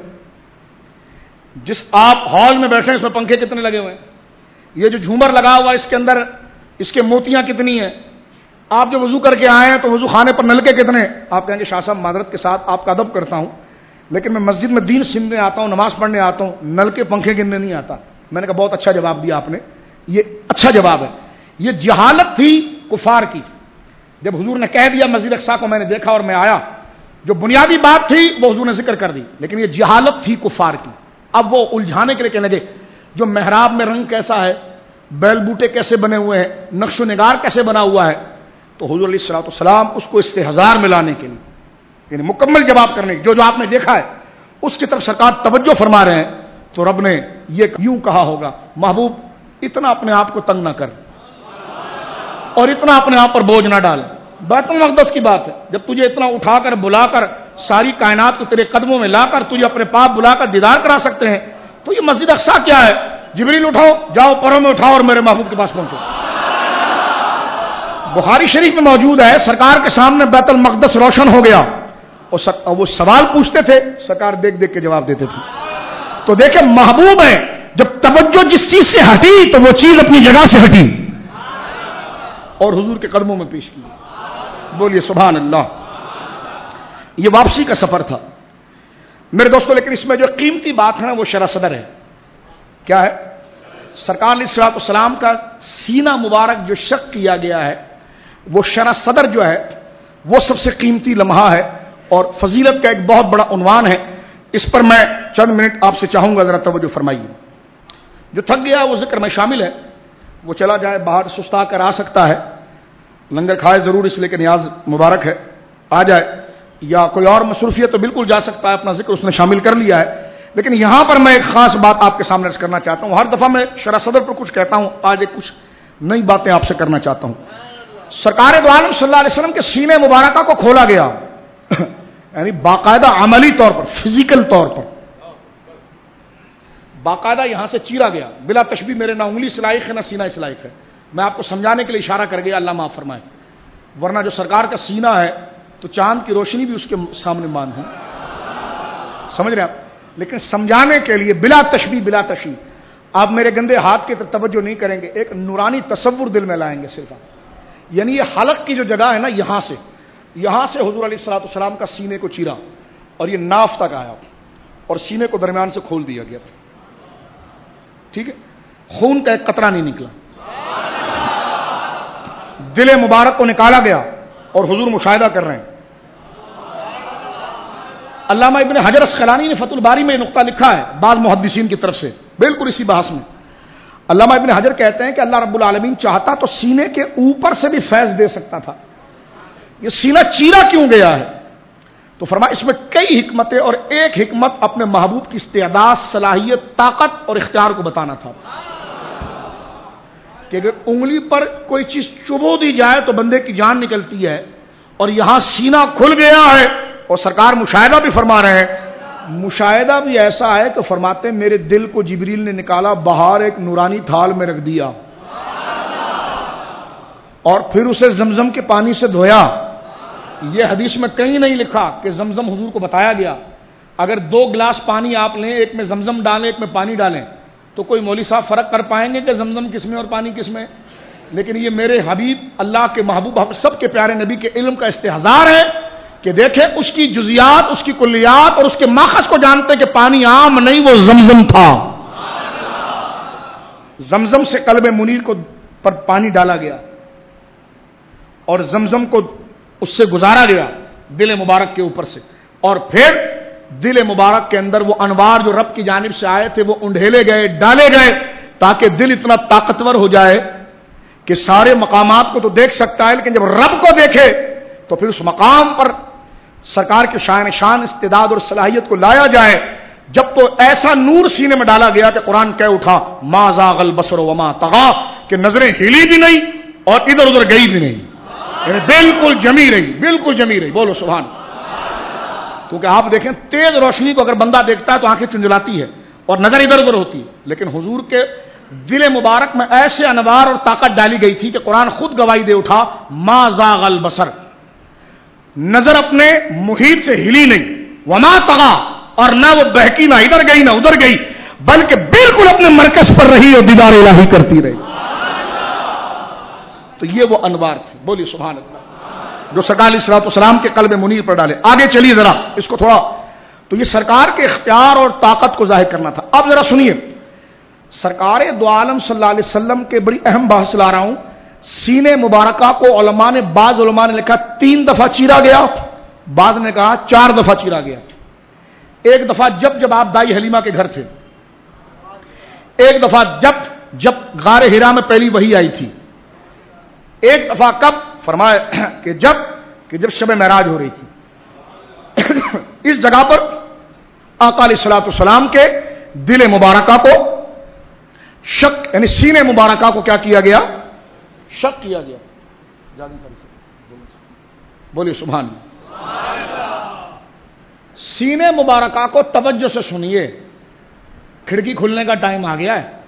جس آپ ہال میں بیٹھے ہیں اس میں پنکھے کتنے لگے ہوئے ہیں، یہ جو جھومر لگا ہوا ہے اس کے اندر اس کے موتیاں کتنی ہیں، آپ جو وضو کر کے آئے ہیں تو وضو خانے پر نلکے کتنے، آپ کہیں گے شاہ صاحب معذرت کے ساتھ آپ کا ادب کرتا ہوں، لیکن میں مسجد میں دین سننے آتا ہوں، نماز پڑھنے آتا ہوں، نلکے پنکھے گننے نہیں آتا۔ میں نے کہا بہت اچھا جواب دیا آپ نے، یہ اچھا جواب ہے، یہ جہالت تھی کفار کی، جب حضور نے کہہ دیا مسجد اقصی کو میں نے دیکھا اور میں آیا، جو بنیادی بات تھی وہ حضور نے ذکر کر دی، لیکن یہ جہالت تھی کفار کی۔ اب وہ الجھانے کے لیے کہنے لگے جو محراب میں رنگ کیسا ہے، بیل بوٹے کیسے بنے ہوئے ہیں، نقش و نگار کیسے بنا ہوا ہے، تو حضور علیہ الصلوۃ والسلام اس کو استحضار میں لانے کے لیے، یعنی مکمل جواب کرنے جو آپ نے دیکھا ہے اس کی طرف سرکار توجہ فرما رہے ہیں، تو رب نے یہ یوں کہا ہوگا محبوب اتنا اپنے آپ کو تنگ نہ کر اور اتنا اپنے آپ پر بوجھ نہ ڈال، بیت المقدس کی بات ہے، جب تجھے اتنا اٹھا کر بلا کر ساری کائنات کو تیرے قدموں میں لا کر تجھے اپنے پاپ بلا کر دیدار کرا سکتے ہیں، تو یہ مسجد اقصی کیا ہے، جبریل اٹھاؤ جاؤ پروں میں اٹھاؤ اور میرے محبوب کے پاس پہنچو۔ بخاری شریف میں موجود ہے سرکار کے سامنے بیت المقدس روشن ہو گیا اور وہ سوال پوچھتے تھے، سرکار دیکھ دیکھ کے جواب دیتے تھے۔ تو دیکھیں محبوب ہے، جب توجہ جس چیز سے ہٹی تو وہ چیز اپنی جگہ سے ہٹی اور حضور کے قدموں میں پیش کی۔ بولیے سبحان اللہ۔ یہ واپسی کا سفر تھا میرے دوستوں، لیکن اس میں جو قیمتی بات ہے نا وہ شرح صدر ہے۔ کیا ہے؟ سرکار علیہ الصلوۃ والسلام کا سینہ مبارک جو شق کیا گیا ہے، وہ شرح صدر جو ہے وہ سب سے قیمتی لمحہ ہے اور فضیلت کا ایک بہت بڑا عنوان ہے۔ اس پر میں چند منٹ آپ سے چاہوں گا، ذرا توجہ فرمائیے۔ جو تھک گیا وہ ذکر میں شامل ہے، وہ چلا جائے باہر سستا کر آ سکتا ہے، لنگر کھائے ضرور اس لیے کہ نیاز مبارک ہے، آ جائے، یا کوئی اور مصروفیت تو بالکل جا سکتا ہے، اپنا ذکر اس نے شامل کر لیا ہے۔ لیکن یہاں پر میں ایک خاص بات آپ کے سامنے عرض کرنا چاہتا ہوں۔ ہر دفعہ میں شرح صدر پر کچھ کہتا ہوں، آج ایک کچھ نئی باتیں آپ سے کرنا چاہتا ہوں۔ سرکار دو عالم صلی اللہ علیہ وسلم کے سینے مبارکہ کو کھولا گیا، یعنی باقاعدہ عملی طور پر، فزیکل طور پر باقاعدہ یہاں سے چیرا گیا، بلا تشبیہ، میرے نہ انگلی سے لائق ہے نہ سینہ اس لائق ہے، میں آپ کو سمجھانے کے لیے اشارہ کر گیا، اللہ معاف فرمائے، ورنہ جو سرکار کا سینہ ہے تو چاند کی روشنی بھی اس کے سامنے مان ہے، سمجھ رہے آپ، لیکن سمجھانے کے لیے بلا تشبیہ بلا تشبیہ، آپ میرے گندے ہاتھ کی طرف توجہ نہیں کریں گے، ایک نورانی تصور دل میں لائیں گے صرف آپ، یعنی یہ حلق کی جو جگہ ہے نا، یہاں سے حضور علیہ الصلوۃ والسلام کا سینے کو چیرا اور یہ ناف تک آیا اور سینے کو درمیان سے کھول دیا گیا، ٹھیک ہے، خون کا ایک قطرہ نہیں نکلا، دل مبارک کو نکالا گیا اور حضور مشاہدہ کر رہے ہیں۔ علامہ ابن حجر اسقلانی نے فتح الباری میں یہ نقطہ لکھا ہے بعض محدثین کی طرف سے، بالکل اسی بحث میں علامہ ابن حجر کہتے ہیں کہ اللہ رب العالمین چاہتا تو سینے کے اوپر سے بھی فیض دے سکتا تھا، یہ سینہ چیرا کیوں گیا ہے؟ تو فرمایا اس میں کئی حکمتیں، اور ایک حکمت اپنے محبوب کی استعداد، صلاحیت، طاقت اور اختیار کو بتانا تھا کہ اگر انگلی پر کوئی چیز چبو دی جائے تو بندے کی جان نکلتی ہے، اور یہاں سینہ کھل گیا ہے اور سرکار مشاہدہ بھی فرما رہے ہیں، مشاہدہ بھی ایسا ہے کہ فرماتے ہیں میرے دل کو جبریل نے نکالا باہر ایک نورانی تھال میں رکھ دیا اور پھر اسے زمزم کے پانی سے دھویا. یہ حدیث میں کہیں نہیں لکھا کہ زمزم حضور کو بتایا گیا. اگر 2 گلاس پانی آپ لیں، ایک میں زمزم ڈالیں ایک میں پانی ڈالیں، تو کوئی مولوی صاحب فرق کر پائیں گے کہ زمزم کس میں اور پانی کس میں؟ لیکن یہ میرے حبیب اللہ کے محبوب سب کے پیارے نبی کے علم کا استحضار ہے کہ دیکھیں اس کی جزیات، اس کی کلیات اور اس کے ماخذ کو جانتے کہ پانی عام نہیں، وہ زمزم تھا. زمزم سے قلب منیر کو پر پانی ڈالا گیا اور زمزم کو اس سے گزارا گیا دل مبارک کے اوپر سے، اور پھر دل مبارک کے اندر وہ انوار جو رب کی جانب سے آئے تھے وہ انڈھیلے گئے، ڈالے گئے، تاکہ دل اتنا طاقتور ہو جائے کہ سارے مقامات کو تو دیکھ سکتا ہے، لیکن جب رب کو دیکھے تو پھر اس مقام پر سرکار کے شان استعداد اور صلاحیت کو لایا جائے. جب تو ایسا نور سینے میں ڈالا گیا کہ قرآن کہہ اٹھا ما زاغ البصر وما طغى، کہ نظریں ہلی بھی نہیں اور ادھر ادھر گئی بھی نہیں، یعنی بالکل جمی رہی، بالکل جمی رہی. بولو سبحان. کیونکہ آپ دیکھیں تیز روشنی کو اگر بندہ دیکھتا ہے تو آنکھیں چنجلاتی ہے اور نظر ادھر ادھر ہوتی ہے، لیکن حضور کے دل مبارک میں ایسے انوار اور طاقت ڈالی گئی تھی کہ قرآن خود گواہی دے اٹھا ما زاغ البصر، نظر اپنے محیط سے ہلی نہیں، وما طغى، اور نہ وہ بہکی، نہ ادھر گئی نہ ادھر گئی، بلکہ بالکل اپنے مرکز پر رہی اور دیدار الہی کرتی رہی. تو یہ وہ انوار تھے. بولیے سبحان اللہ، جو سرکار علیہ الصلوۃ والسلام کے قلب منیر پر ڈالے. آگے چلیے ذرا اس کو تھوڑا، تو یہ سرکار کے اختیار اور طاقت کو ظاہر کرنا تھا. اب ذرا سنیے، سرکار دو عالم صلی اللہ علیہ وسلم کے بڑی اہم بحث لا رہا ہوں. سینے مبارکہ کو بعض علماء نے لکھا 3 دفعہ چیرا گیا، بعض نے کہا 4 دفعہ چیرا گیا. ایک دفعہ جب آپ دائی حلیمہ کے گھر تھے، ایک دفعہ جب غار حرا میں پہلی وحی آئی تھی، ایک دفعہ کب؟ فرمایا کہ جب شب معراج ہو رہی تھی. اس جگہ پر آقا علیہ الصلوۃ والسلام کے دل مبارکہ کو شک، یعنی سینے مبارکہ کو کیا کیا گیا؟ شک کیا گیا. بولیے سبحان اللہ. سینے مبارکہ کو توجہ سے سنیے، کھڑکی کھلنے کا ٹائم آ گیا ہے،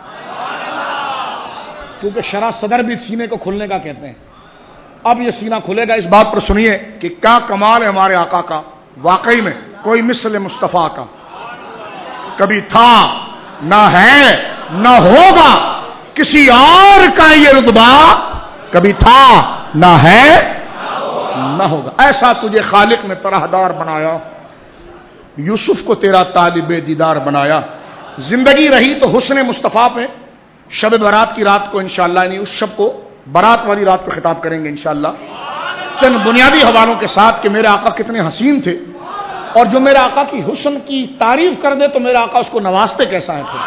کیونکہ شرح صدر بھی سینے کو کھلنے کا کہتے ہیں. اب یہ سینہ کھلے گا. اس بات پر سنیے کہ کیا کمال ہے ہمارے آقا کا. واقعی میں کوئی مثل مصطفیٰ کا کبھی تھا نہ ہے نہ ہوگا، کسی اور کا یہ رتبہ کبھی تھا نہ ہے نہ ہوگا. ایسا تجھے خالق نے طرحدار بنایا، یوسف کو تیرا طالب دیدار بنایا. زندگی رہی تو حسن مصطفیٰ پہ شب برات کی رات کو انشاءاللہ، یعنی اس شب کو برات والی رات کو خطاب کریں گے انشاءاللہ، چند بنیادی حوالوں کے ساتھ کہ میرے آقا کتنے حسین تھے، اور جو میرے آقا کی حسن کی تعریف کر دے تو میرا آقا اس کو نوازتے کیسا ہے. پھر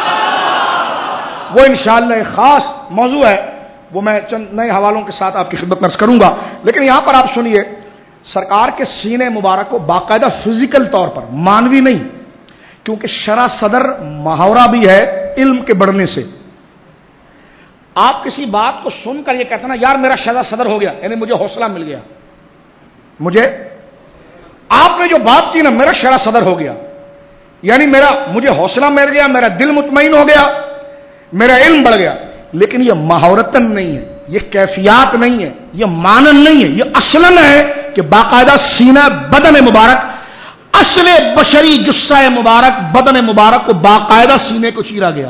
وہ انشاءاللہ ایک خاص موضوع ہے، وہ میں چند نئے حوالوں کے ساتھ آپ کی خدمت میں عرض کروں گا. لیکن یہاں پر آپ سنیے، سرکار کے سینے مبارک کو باقاعدہ فزیکل طور پر، مانوی نہیں، کیونکہ شرح صدر محاورہ بھی ہے علم کے بڑھنے سے. آپ کسی بات کو سن کر یہ کہتے ہیں یار میرا شرح صدر ہو گیا، یعنی مجھے حوصلہ مل گیا، آپ نے جو بات کی نا میرا شرح صدر ہو گیا، یعنی مجھے حوصلہ مل گیا، میرا دل مطمئن ہو گیا، میرا علم بڑھ گیا. لیکن یہ محاورتن نہیں ہے، یہ کیفیات نہیں ہے، یہ مانن نہیں ہے، یہ اصلاً ہے کہ باقاعدہ سینہ بدن مبارک، اصل بشری جثہ مبارک بدن مبارک کو باقاعدہ سینے کو چیرا گیا.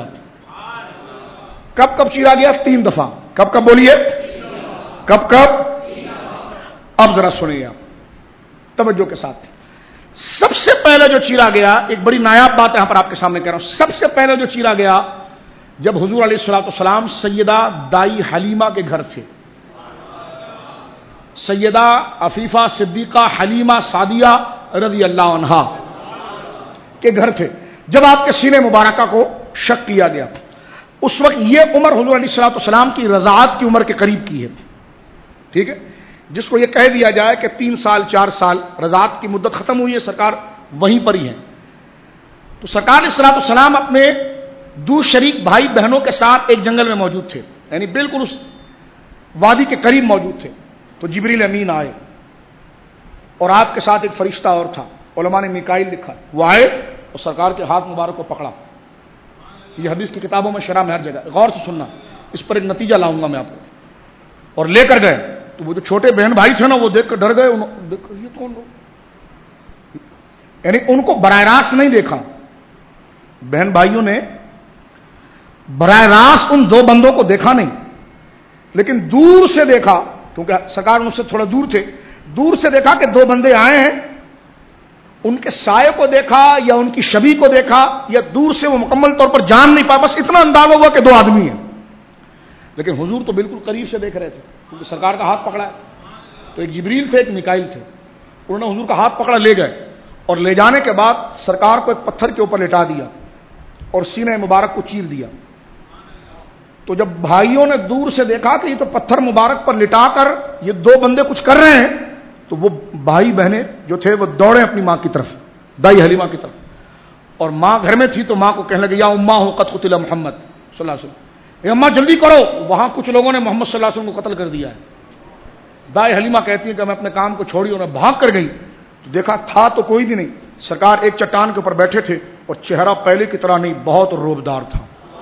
کب چیرا گیا؟ 3 دفعہ. کب بولیے؟ کب؟ اب ذرا سنیے آپ توجہ کے ساتھ. سب سے پہلے جو چیرا گیا، ایک بڑی نایاب بات یہاں پر آپ کے سامنے کہہ رہا ہوں، سب سے پہلے جو چیرا گیا جب حضور علیہ الصلوۃ والسلام سیدہ دائی حلیمہ کے گھر تھے، سیدہ عفیفہ صدیقہ حلیمہ سعدیہ رضی اللہ عنہا کے گھر تھے، جب آپ کے سینے مبارکہ کو شک کیا گیا. اس وقت یہ عمر حضور علیہ الصلوۃ والسلام کی رضاعت کی عمر کے قریب کی ہے. ٹھیک ہے، جس کو یہ کہہ دیا جائے کہ 3 سال 4 سال رضاعت کی مدت ختم ہوئی ہے، سرکار وہیں پر ہی ہے. تو سرکار علیہ الصلوۃ والسلام اپنے دو شریک بھائی بہنوں کے ساتھ ایک جنگل میں موجود تھے، یعنی بالکل اس وادی کے قریب موجود تھے. تو جبریل امین آئے اور آپ کے ساتھ ایک فرشتہ اور تھا. علماء نے میکائیل لکھا، وہ آئے اور سرکار کے ہاتھ مبارک کو پکڑا. یہ حدیث کی کتابوں میں شرح میں ہر جگہ. غور سے سننا، اس پر ایک نتیجہ لاؤں گا میں آپ کو. اور لے کر گئے تو وہ جو چھوٹے بہن بھائی تھے نا، وہ دیکھ کر ڈر گئے. دیکھ کر یہ کون لوگ، یعنی ان کو براہ راست نہیں دیکھا. بہن بھائیوں نے براہ راست ان دو بندوں کو دیکھا نہیں، لیکن دور سے دیکھا، کیونکہ سرکار ان سے تھوڑا دور تھے. دور سے دیکھا کہ دو بندے آئے ہیں. ان کے سائے کو دیکھا یا ان کی شبیہ کو دیکھا یا دور سے وہ مکمل طور پر جان نہیں پا، بس اتنا اندازہ ہوا کہ دو آدمی ہیں. لیکن حضور تو بالکل قریب سے دیکھ رہے تھے کیونکہ سرکار کا ہاتھ پکڑا ہے. تو ایک جبریل تھے، ایک میکائیل تھے. انہوں نے حضور کا ہاتھ پکڑا، لے گئے اور لے جانے کے بعد سرکار کو ایک پتھر کے اوپر لٹا دیا اور سینہ مبارک کو چیر دیا. تو جب بھائیوں نے دور سے دیکھا کہ یہ تو پتھر مبارک پر لٹا کر یہ دو بندے کچھ کر رہے ہیں، تو وہ بھائی بہنیں جو تھے وہ دوڑے اپنی ماں کی طرف، دائی حلیمہ کی طرف. اور ماں گھر میں تھی تو ماں کو کہنے لگے، یا اماں ہو قد قتل محمد صلی اللہ علیہ وسلم، اے اماں جلدی کرو، وہاں کچھ لوگوں نے محمد صلی اللہ علیہ وسلم کو قتل کر دیا ہے. دائی حلیمہ کہتی ہے کہ میں اپنے کام کو چھوڑی اور میں بھاگ کر گئی تو دیکھا تھا تو کوئی بھی نہیں. سرکار ایک چٹان کے اوپر بیٹھے تھے اور چہرہ پہلے کی طرح نہیں، بہت روبدار تھا.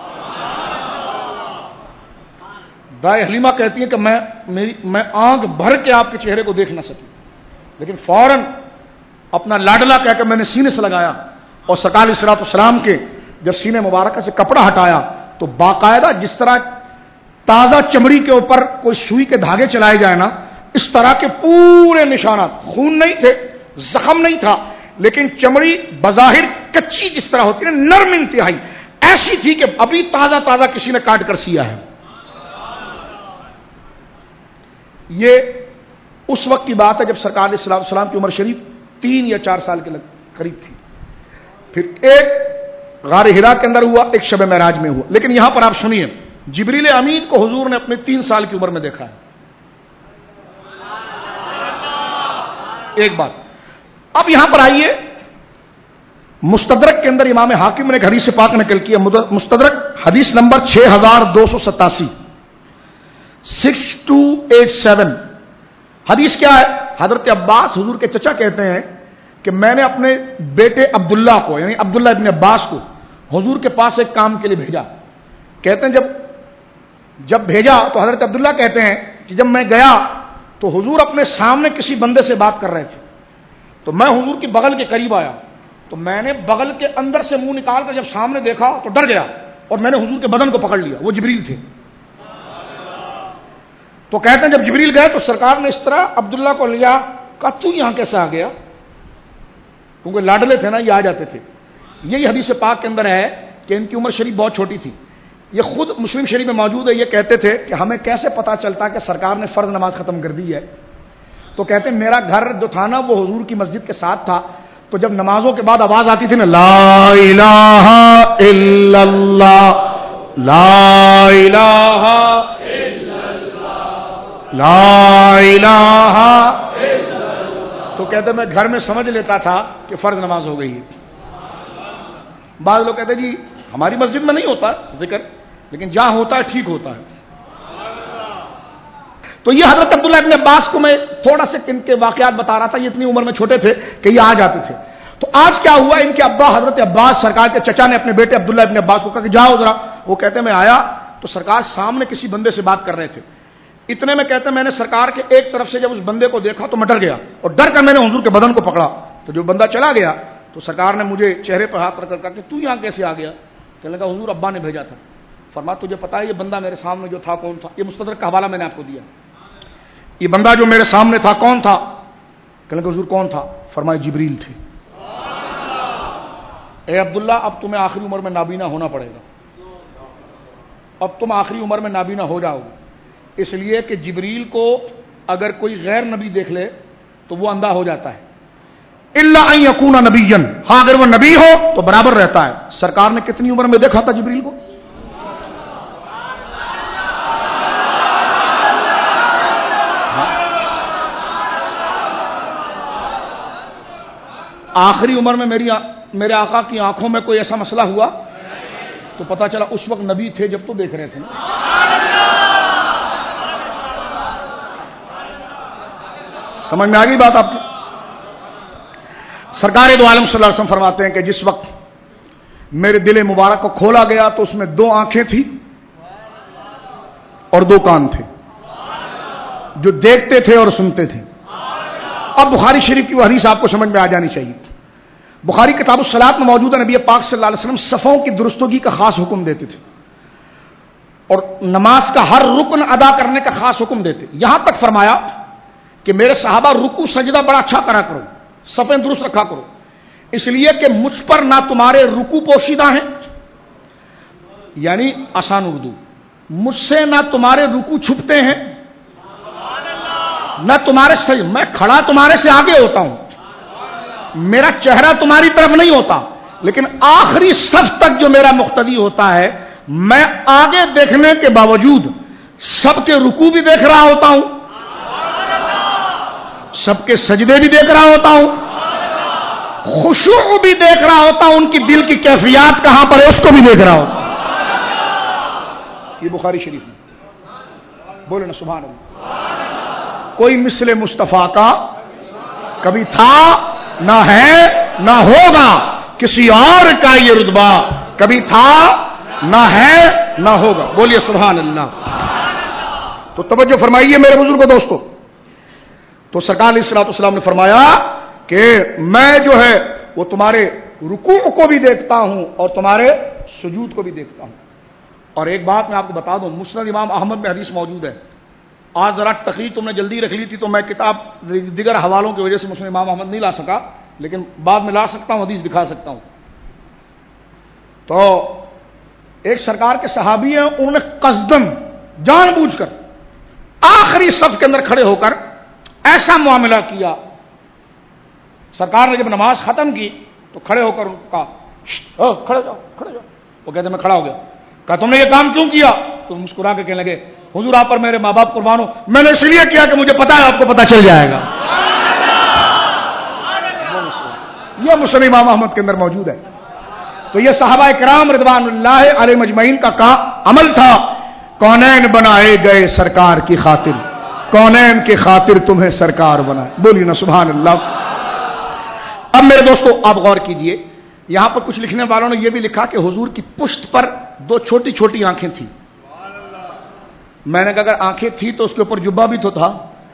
دائی حلیمہ کہتی ہے کہ میں آنکھ بھر کے آپ کے چہرے کو دیکھ نہ سکی، لیکن فوراً اپنا لاڈلا کہہ کے میں نے سینے سے لگایا اور سرکار علیہ الصلوۃ والسلام کے جب سینے مبارکہ سے کپڑا ہٹایا تو باقاعدہ جس طرح تازہ چمڑی کے اوپر کوئی سوئی کے دھاگے چلائے جائے نا، اس طرح کے پورے نشانات. خون نہیں تھے، زخم نہیں تھا، لیکن چمڑی بظاہر کچی جس طرح ہوتی ہے، نرم انتہائی، ایسی تھی کہ ابھی تازہ تازہ کسی نے کاٹ کر سیا ہے. یہ اس وقت کی بات ہے جب سرکار علیہ الصلوۃ والسلام کی عمر شریف 3 یا 4 سال کے قریب تھی. پھر ایک غار حرا کے اندر ہوا، ایک شب معراج میں ہوا. لیکن یہاں پر آپ سنیے، جبریل امین کو حضور نے اپنے 3 سال کی عمر میں دیکھا ہے. ایک بات. اب یہاں پر آئیے، مستدرک کے اندر امام حاکم نے ایک حدیث پاک نقل کیا، مستدرک حدیث نمبر 6287 6287. حدیث کیا ہے؟ حضرت عباس حضور کے چچا کہتے ہیں کہ میں نے اپنے بیٹے عبداللہ کو، یعنی عبداللہ ابن عباس کو حضور کے پاس ایک کام کے لیے بھیجا. کہتے ہیں جب بھیجا تو حضرت عبداللہ کہتے ہیں کہ جب میں گیا تو حضور اپنے سامنے کسی بندے سے بات کر رہے تھے. تو میں حضور کی بغل کے قریب آیا تو میں نے بغل کے اندر سے منہ نکال کر جب سامنے دیکھا تو ڈر گیا اور میں نے حضور کے بدن کو پکڑ لیا. وہ جبریل تھے. تو کہتے ہیں جب جبریل گئے تو سرکار نے اس طرح عبداللہ کو لیا، کہا تو یہاں کیسے آ گیا؟ کیونکہ لاڈلے تھے نا، یہ آ جاتے تھے. یہی حدیث پاک کے اندر ہے کہ ان کی عمر شریف بہت چھوٹی تھی. یہ خود مسلم شریف میں موجود ہے. یہ کہتے تھے کہ ہمیں کیسے پتا چلتا کہ سرکار نے فرض نماز ختم کر دی ہے؟ تو کہتے ہیں میرا گھر جو تھا نا وہ حضور کی مسجد کے ساتھ تھا. تو جب نمازوں کے بعد آواز آتی تھی نا، لا الہ الا اللہ، لا الہ لا الہ، تو کہتے میں گھر میں سمجھ لیتا تھا کہ فرض نماز ہو گئی ہے. بعض لوگ کہتے جی ہماری مسجد میں نہیں ہوتا ذکر، لیکن جہاں ہوتا ہے ٹھیک ہوتا ہے. تو یہ حضرت عبداللہ ابن عباس کو میں تھوڑا سے ان کے واقعات بتا رہا تھا. یہ اتنی عمر میں چھوٹے تھے کہ یہ آ جاتے تھے. تو آج کیا ہوا، ان کے ابا حضرت عباس سرکار کے چچا نے اپنے بیٹے عبداللہ ابن عباس کو کہا کہ جاؤ ذرا. وہ کہتے میں آیا تو سرکار سامنے کسی بندے سے بات کر رہے تھے. اتنے میں کہتے ہیں میں نے سرکار کے ایک طرف سے جب اس بندے کو دیکھا تو میں ڈر گیا اور ڈر کر میں نے حضور کے بدن کو پکڑا. تو جو بندہ چلا گیا تو سرکار نے مجھے چہرے پر ہاتھ رکھ کر کہا کہ تو یہاں کیسے آ گیا؟ کہنے لگا حضور ابا نے بھیجا تھا. فرمایا تجھے پتا ہے یہ بندہ میرے سامنے جو تھا کون تھا؟ یہ مستدرک کا حوالہ میں نے آپ کو دیا. یہ بندہ جو میرے سامنے تھا کون تھا؟ کہنے لگا حضور کون تھا؟ فرمایا جبریل تھے. اے عبداللہ اب تمہیں آخری عمر میں نابینا ہونا پڑے گا. اب تم آخری عمر میں نابینا ہو جاؤ گے، اس لیے کہ جبریل کو اگر کوئی غیر نبی دیکھ لے تو وہ اندھا ہو جاتا ہے. الا ان یکون نبیا، ہاں اگر وہ نبی ہو تو برابر رہتا ہے. سرکار نے کتنی عمر میں دیکھا تھا جبریل کو؟ آخری عمر میں میرے آقا کی آنکھوں میں کوئی ایسا مسئلہ ہوا تو پتا چلا اس وقت نبی تھے جب تو دیکھ رہے تھے. سمجھ میں آ گئی بات آپ کی؟ سرکار دو عالم صلی اللہ علیہ وسلم فرماتے ہیں کہ جس وقت میرے دل مبارک کو کھولا گیا تو اس میں 2 آنکھیں تھیں اور 2 کان تھے جو دیکھتے تھے اور سنتے تھے. اب بخاری شریف کی وہ حدیث آپ کو سمجھ میں آ جانی چاہیے. بخاری کتاب الصلاۃ میں موجود ہے. نبی پاک صلی اللہ علیہ وسلم صفوں کی درستگی کا خاص حکم دیتے تھے اور نماز کا ہر رکن ادا کرنے کا خاص حکم دیتے. یہاں تک فرمایا کہ میرے صحابہ رکوع سجدہ بڑا اچھا کرا کرو, صفیں درست رکھا کرو, اس لیے کہ مجھ پر نہ تمہارے رکوع پوشیدہ ہیں, یعنی آسان اردو, مجھ سے نہ تمہارے رکوع چھپتے ہیں نہ تمہارے سجدے. میں کھڑا تمہارے سے آگے ہوتا ہوں, میرا چہرہ تمہاری طرف نہیں ہوتا, لیکن آخری صف تک جو میرا مقتدی ہوتا ہے میں آگے دیکھنے کے باوجود سب کے رکوع بھی دیکھ رہا ہوتا ہوں, سب کے سجدے بھی دیکھ رہا ہوتا ہوں, خشوع بھی دیکھ رہا ہوتا ہوں, ان کی دل کی کیفیات کہاں پر ہے اس کو بھی دیکھ رہا ہوتا ہوں. یہ بخاری شریف میں بولے نا سبحان اللہ. کوئی مثل مصطفیٰ کا کبھی تھا نہ ہے نہ ہوگا, کسی اور کا یہ رتبہ کبھی تھا نہ ہے نہ ہوگا. بولیے سبحان اللہ. تو توجہ فرمائیے میرے بزرگوں دوستو. تو سرکار علیہ الصلوۃ والسلام نے فرمایا کہ میں جو ہے وہ تمہارے رکوع کو بھی دیکھتا ہوں اور تمہارے سجود کو بھی دیکھتا ہوں. اور ایک بات میں آپ کو بتا دوں, مسند امام احمد میں حدیث موجود ہے. آج ذرا تقریر تم نے جلدی رکھ لی تھی تو میں کتاب دیگر حوالوں کی وجہ سے مسند امام احمد نہیں لا سکا, لیکن بعد میں لا سکتا ہوں, حدیث دکھا سکتا ہوں. تو ایک سرکار کے صحابی ہیں, انہوں نے قصدن جان بوجھ کر آخری صف کے اندر کھڑے ہو کر ایسا معاملہ کیا. سرکار نے جب نماز ختم کی تو کھڑے ہو کر کہا کھڑے جاؤ کھڑے جاؤ. وہ کہتے میں کھڑا ہو گیا. کہا تم نے یہ کام کیوں کیا؟ تو مسکرا کے کہنے لگے حضور آپ پر میرے ماں باپ قربان ہو, میں نے اس لیے کیا کہ مجھے پتا ہے آپ کو پتا چل جائے گا. یہ مسند امام احمد کے اندر موجود ہے. تو یہ صحابہ کرام رضوان اللہ علیہ مجمعین کا عمل تھا. کونین بنائے گئے سرکار کی خاطر, کونین کی خاطر تمہیں سرکار بنائے. بولیے نا سبحان اللہ. اب میرے دوستو آپ غور کیجئے, یہاں پر کچھ لکھنے والوں نے یہ بھی لکھا کہ حضور کی پشت پر 2 چھوٹی چھوٹی آنکھیں تھیں. میں نے کہا اگر آنکھیں تھی تو اس کے اوپر جبہ بھی تو تھا,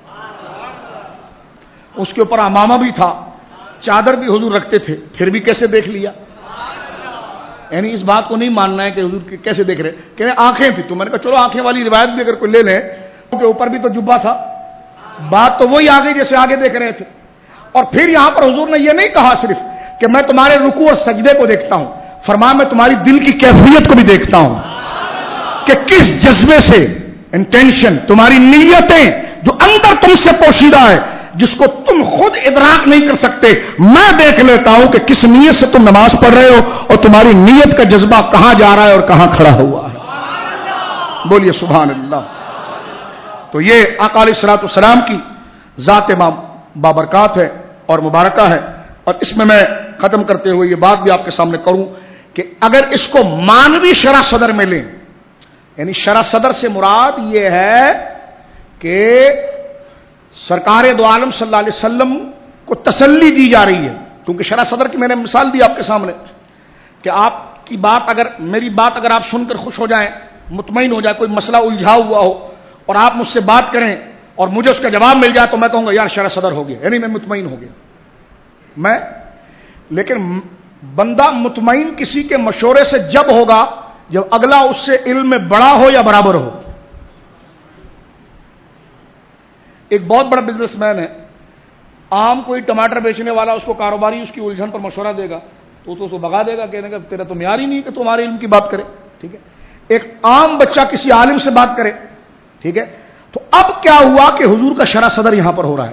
اس کے اوپر امامہ بھی تھا, چادر بھی حضور رکھتے تھے, پھر بھی کیسے دیکھ لیا؟ یعنی اس بات کو نہیں ماننا ہے کہ حضور کیسے دیکھ رہے, کہ آنکھیں تھی. تو میں نے کہا چلو آنکھیں والی روایت بھی اگر کوئی لے لیں, ان کے اوپر بھی تو جبہ تھا, بات تو وہی آ گئی جیسے آگے دیکھ رہے تھے. اور پھر یہاں پر حضور نے یہ نہیں کہا صرف کہ میں تمہارے رکوع اور سجدے کو دیکھتا ہوں, فرمایا میں تمہاری دل کی کیفیت کو بھی دیکھتا ہوں کہ کس جذبے سے, انٹینشن, تمہاری نیتیں جو اندر تم سے پوشیدہ ہے جس کو تم خود ادراک نہیں کر سکتے, میں دیکھ لیتا ہوں کہ کس نیت سے تم نماز پڑھ رہے ہو اور تمہاری نیت کا جذبہ کہاں جا رہا ہے اور کہاں کھڑا ہوا ہے. بولیے سبحان اللہ. تو یہ آقا علیہ الصلوۃ والسلام کی ذات بابرکات ہے اور مبارکہ ہے. اور اس میں ختم کرتے ہوئے یہ بات بھی آپ کے سامنے کروں کہ اگر اس کو مانوی شرح صدر میں لیں, یعنی شرح صدر سے مراد یہ ہے کہ سرکار دو عالم صلی اللہ علیہ وسلم کو تسلی دی جا رہی ہے. کیونکہ شرح صدر کی میں نے مثال دی آپ کے سامنے کہ آپ کی بات اگر, میری بات اگر آپ سن کر خوش ہو جائیں, مطمئن ہو جائے, کوئی مسئلہ الجھا ہوا ہو اور آپ مجھ سے بات کریں اور مجھے اس کا جواب مل جائے تو میں کہوں گا یار شرح صدر ہو گیا, یعنی میں مطمئن ہو گیا میں. لیکن بندہ مطمئن کسی کے مشورے سے جب ہوگا جب اگلا اس سے علم میں بڑا ہو یا برابر ہو. ایک بہت بڑا بزنس مین ہے, عام کوئی ٹماٹر بیچنے والا اس کو کاروباری اس کی الجھن پر مشورہ دے گا تو اس کو بھگا دے گا, کہنے کا تیرا تو معیار ہی نہیں کہ تمہارے علم کی بات کرے. ٹھیک ہے, ایک عام بچہ کسی عالم سے بات کرے. ٹھیک ہے, تو اب کیا ہوا کہ حضور کا شرح صدر یہاں پر ہو رہا ہے.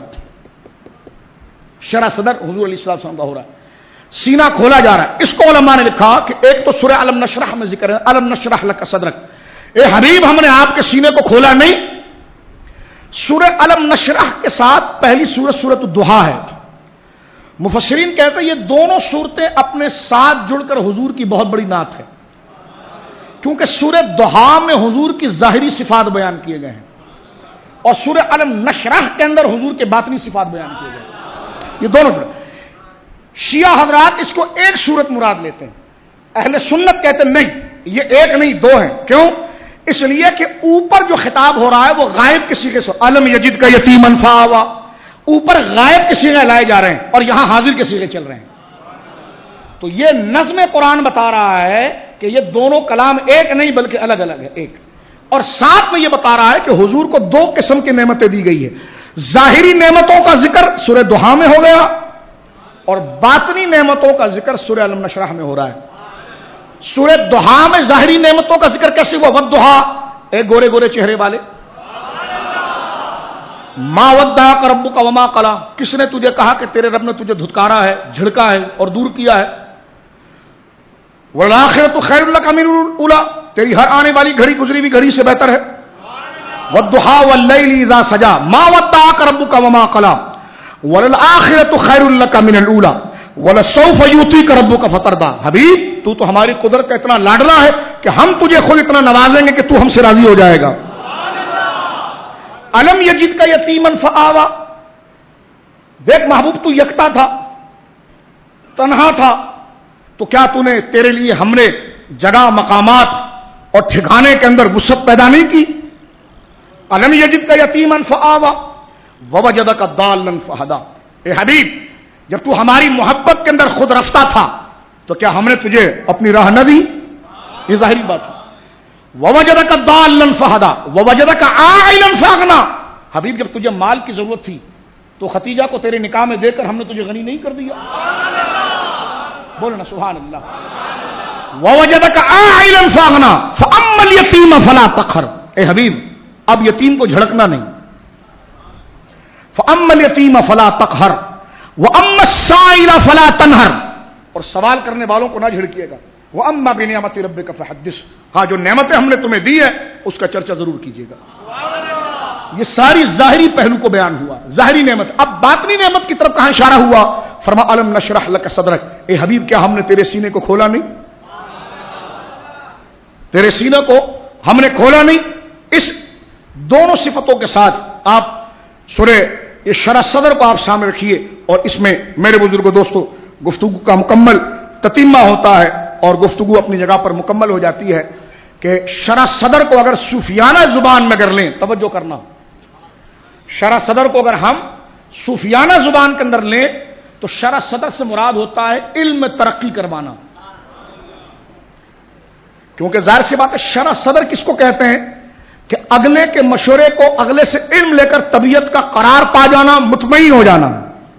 شرح صدر حضور علیہ السلام کا ہو رہا ہے, سینہ کھولا جا رہا ہے. اس کو علماء نے لکھا کہ ایک تو سورہ علم نشرح میں ذکر ہے, علم نشرح لک صدرک, اے حبیب ہم نے آپ کے سینے کو کھولا نہیں. سورہ علم نشرح کے ساتھ پہلی سورت سورۃ الضحیٰ ہے. مفسرین کہتے ہیں یہ دونوں صورتیں اپنے ساتھ جڑ کر حضور کی بہت بڑی نعت ہے, کیونکہ سورہ ضحیٰ میں حضور کی ظاہری صفات بیان کیے گئے ہیں اور سورہ علم نشرح کے اندر حضور کے باطنی صفات بیان کیے گئے ہیں. یہ دونوں شیعہ حضرات اس کو ایک صورت مراد لیتے ہیں، اہل سنت کہتے ہیں نہیں، یہ ایک نہیں دو ہیں. کیوں؟ اس لیے کہ اوپر جو خطاب ہو رہا ہے وہ غائب کے صیغے سے، الم یجد کا یتیما فآویٰ، اوپر غائب کے صیغے لائے جا رہے ہیں اور یہاں حاضر کے صیغے چل رہے ہیں. تو یہ نظم قرآن بتا رہا ہے کہ یہ دونوں کلام ایک نہیں بلکہ الگ الگ ہے ایک. اور ساتھ میں یہ بتا رہا ہے کہ حضور کو دو قسم کی نعمتیں دی گئی ہے. ظاہری نعمتوں کا ذکر سورہ دہا میں ہو گیا اور باطنی نعمتوں کا ذکر سورہ الم نشرح میں ہو رہا ہے. سورہ دہا میں ظاہری نعمتوں کا ذکر کیسے ہوا؟ والدہا، اے گورے گورے چہرے والے، ما ودعک ربک وما قلی، کس نے تجھے کہا کہ تیرے رب نے تجھے دھتکارا ہے، جھڑکا ہے اور دور کیا ہے. والآخرۃ خیر لک من الاولی، تیری ہر آنے والی گھڑی گزری ہوئی گھڑی سے بہتر ہے. والضحی واللیل اذا سجی ما ودعک ربک وما قلی وللآخرۃ خیر لک من الاولی ولسوف یعطیک ربک فترضی. حبیب تو ہماری قدرت کا اتنا لاڈلا ہے کہ ہم تجھے خود اتنا نوازیں گے کہ تو ہم سے راضی ہو جائے گا. الم یجد کا یتیما فآویٰ، دیکھ محبوب تو یکتا تھا، تنہا تھا، تو کیا تو نے تیرے لیے ہم نے جگہ مقامات اور ٹھکانے کے اندر وسعت پیدا نہیں کی. الم یجد کا یتیما فآویٰ ووجدک ضالا فہدی. اے حبیب جب تو ہماری محبت کے اندر خود رفتہ تھا تو کیا ہم نے تجھے اپنی راہ نہ دی؟ یہ ظاہری بات ہے. ووجدک ضالا فہدی ووجدک عائلا فاغنی. حبیب جب تجھے مال کی ضرورت تھی تو ختیجہ کو تیرے نکاح میں دے کر ہم نے تجھے غنی نہیں کر دیا؟ بولنا سبحان اللہ. ووجدک عائلا فاغنی فاما الیتیم فلا تقہر. اے حبیب اب یتیم کو جھڑکنا نہیں. فاما الیتیم فلا تقہر واما السائل فلا تنہر، اور سوال کرنے والوں کو نہ جھڑکیے گا. واما بنعمت ربک فحدث، ہاں جو نعمتیں ہم نے تمہیں دی ہے اس کا چرچا ضرور کیجیے گا. یہ ساری ظاہری پہلو کو بیان ہوا، ظاہری نعمت. اب باطنی نعمت کی طرف کہاں اشارہ ہوا؟ فرما الم نشرح لک صدرک. اے حبیب کیا ہم نے تیرے سینے کو کھولا نہیں؟ تیرے سینے کو ہم نے کھولا نہیں؟ اس دونوں صفتوں کے ساتھ آپ سورہ یہ شرح صدر کو آپ سامنے رکھیے اور اس میں میرے بزرگوں دوستوں گفتگو کا مکمل تتمہ ہوتا ہے اور گفتگو اپنی جگہ پر مکمل ہو جاتی ہے کہ شرح صدر کو اگر صوفیانہ زبان میں کر لیں، توجہ کرنا، شرح صدر کو اگر ہم صوفیانہ زبان کے اندر لیں تو شرح صدر سے مراد ہوتا ہے علم میں ترقی کروانا. کیونکہ ظاہر سی بات ہے شرح صدر کس کو کہتے ہیں کہ اگلے کے مشورے کو اگلے سے علم لے کر طبیعت کا قرار پا جانا، مطمئن ہو جانا.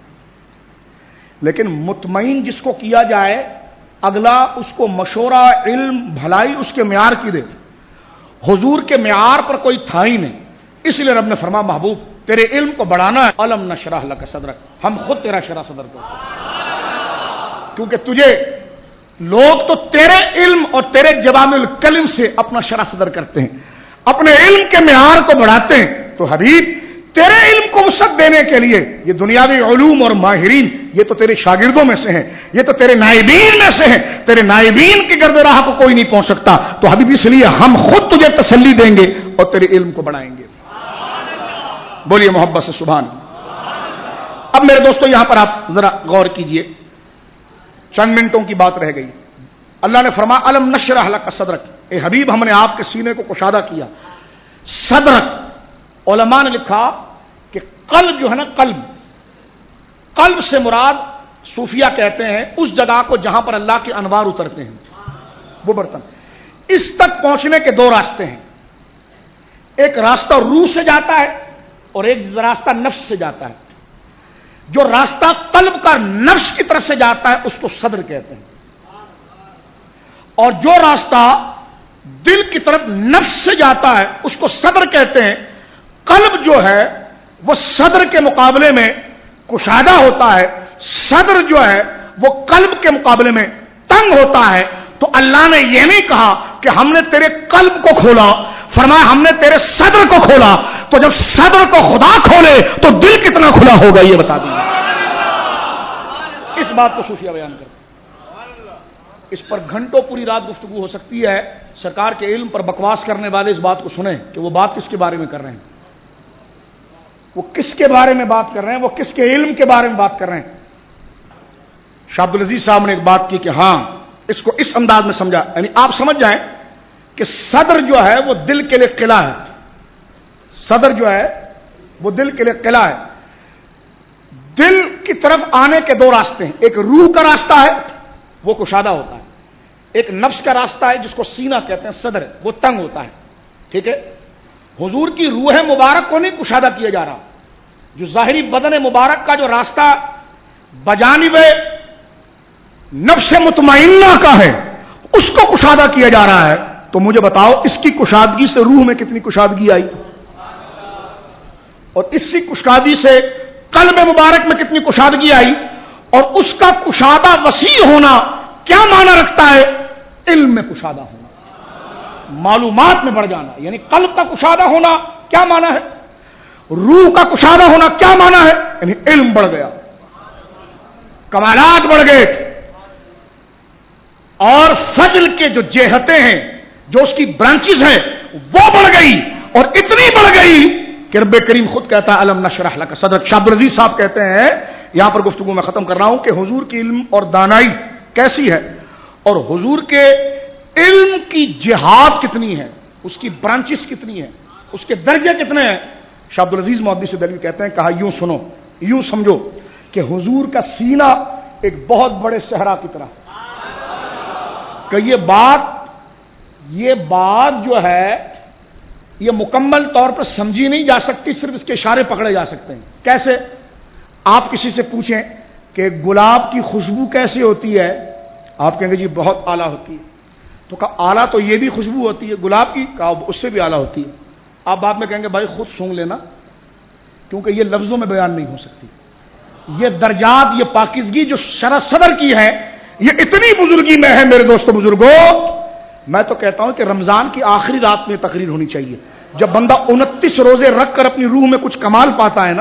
لیکن مطمئن جس کو کیا جائے اگلا اس کو مشورہ، علم، بھلائی اس کے معیار کی دے. حضور کے معیار پر کوئی تھا ہی نہیں. اس لیے رب نے فرمایا محبوب تیرے علم کو بڑھانا ہے، الم نشرح لک صدرک، ہم خود تیرا شرح صدر کو، کیونکہ تجھے لوگ تو تیرے علم اور تیرے جوامع الکلم سے اپنا شرح صدر کرتے ہیں، اپنے علم کے معیار کو بڑھاتے ہیں. تو حبیب تیرے علم کو وسعت دینے کے لیے یہ دنیاوی علوم اور ماہرین یہ تو تیرے شاگردوں میں سے ہیں، یہ تو تیرے نائبین میں سے ہیں. تیرے نائبین کی گرد راہ کو کوئی نہیں پہنچ سکتا. تو حبیب اس لیے ہم خود تجھے تسلی دیں گے اور تیرے علم کو بڑھائیں گے. بولیے محبت سے سبحان. اب میرے دوستو یہاں پر آپ ذرا غور کیجئے، چند منٹوں کی بات رہ گئی. اللہ نے فرمایا الم نشرح لک صدرک. اے حبیب ہم نے آپ کے سینے کو کشادہ کیا. صدرک، علماء نے لکھا کہ قلب جو ہے نا، قلب سے مراد صوفیہ کہتے ہیں اس جگہ کو جہاں پر اللہ کے انوار اترتے ہیں، وہ برتن. اس تک پہنچنے کے دو راستے ہیں، ایک راستہ روح سے جاتا ہے اور ایک راستہ نفس سے جاتا ہے. جو راستہ قلب کا نفس کی طرف سے جاتا ہے اس کو صدر کہتے ہیں، اور جو راستہ دل کی طرف نفس سے جاتا ہے اس کو صدر کہتے ہیں. قلب جو ہے وہ صدر کے مقابلے میں کشادہ ہوتا ہے، صدر جو ہے وہ قلب کے مقابلے میں تنگ ہوتا ہے. تو اللہ نے یہ نہیں کہا کہ ہم نے تیرے قلب کو کھولا، فرمایا ہم نے تیرے صدر کو کھولا. تو جب صدر کو خدا کھولے تو دل کتنا کھلا ہوگا یہ بتا دیجیے. اس بات کو صوفیہ بیان کرتے ہیں. اس پر گھنٹوں پوری رات گفتگو ہو سکتی ہے. سرکار کے علم پر بکواس کرنے والے اس بات کو سنیں کہ وہ بات کس کے بارے میں کر رہے ہیں، وہ کس کے بارے میں بات کر رہے ہیں، وہ کس کے علم کے بارے میں بات کر رہے ہیں. شاہ عبدالعزیز صاحب نے ایک بات کی کہ ہاں اس کو اس انداز میں سمجھا، یعنی آپ سمجھ جائیں کہ صدر جو ہے وہ دل کے لیے قلعہ ہے، صدر جو ہے وہ دل کے لیے قلعہ ہے. دل کی طرف آنے کے دو راستے ہیں، ایک روح کا راستہ ہے وہ کشادہ ہوتا ہے، ایک نفس کا راستہ ہے جس کو سینہ کہتے ہیں، صدر وہ تنگ ہوتا ہے. ٹھیک ہے، حضور کی روح مبارک کو نہیں کشادہ کیا جا رہا، جو ظاہری بدن مبارک کا جو راستہ بجانب نفس مطمئنہ کا ہے اس کو کشادہ کیا جا رہا ہے. تو مجھے بتاؤ اس کی کشادگی سے روح میں کتنی کشادگی آئی، اور اس کی کشادگی سے قلب مبارک میں کتنی کشادگی آئی، اور اس کا کشادہ وسیع ہونا کیا معنی رکھتا ہے؟ علم میں کشادہ ہونا، معلومات میں بڑھ جانا. یعنی قلب کا کشادہ ہونا کیا معنی ہے، روح کا کشادہ ہونا کیا معنی ہے؟ یعنی علم بڑھ گیا، کمالات بڑھ گئے تھے، اور فضل کے جو جہتیں ہیں، جو اس کی برانچز ہیں وہ بڑھ گئی، اور اتنی بڑھ گئی کہ رب کریم خود کہتا ہے الم نشرح لک صدرک. شاہ عبدالعزیز صاحب کہتے ہیں، یہاں پر گفتگو میں ختم کر رہا ہوں، کہ حضور کی علم اور دانائی کیسی ہے، اور حضور کے علم کی جہاد کتنی ہے، اس کی برانچز کتنی ہیں، اس کے درجے کتنے ہیں. شاہ عبدالعزیز محدث دہلوی کہتے ہیں، کہا یوں سنو، یوں سمجھو کہ حضور کا سینہ ایک بہت بڑے صحرا کی طرح، کہ یہ بات جو ہے یہ مکمل طور پر سمجھی نہیں جا سکتی، صرف اس کے اشارے پکڑے جا سکتے ہیں. کیسے؟ آپ کسی سے پوچھیں کہ گلاب کی خوشبو کیسی ہوتی ہے، آپ کہیں گے جی بہت اعلیٰ ہوتی ہے. تو کہا اعلیٰ تو یہ بھی خوشبو ہوتی ہے گلاب کی، کہا اس سے بھی اعلیٰ ہوتی ہے. آپ بعد میں کہیں گے بھائی خود سونگ لینا، کیونکہ یہ لفظوں میں بیان نہیں ہو سکتی. یہ درجات، یہ پاکیزگی جو شرح صدر کی ہے، یہ اتنی بزرگی میں ہے میرے دوستو بزرگوں. میں تو کہتا ہوں کہ رمضان کی آخری رات میں تقریر ہونی چاہیے، جب بندہ 29 روزے رکھ کر اپنی روح میں کچھ کمال پاتا ہے نا،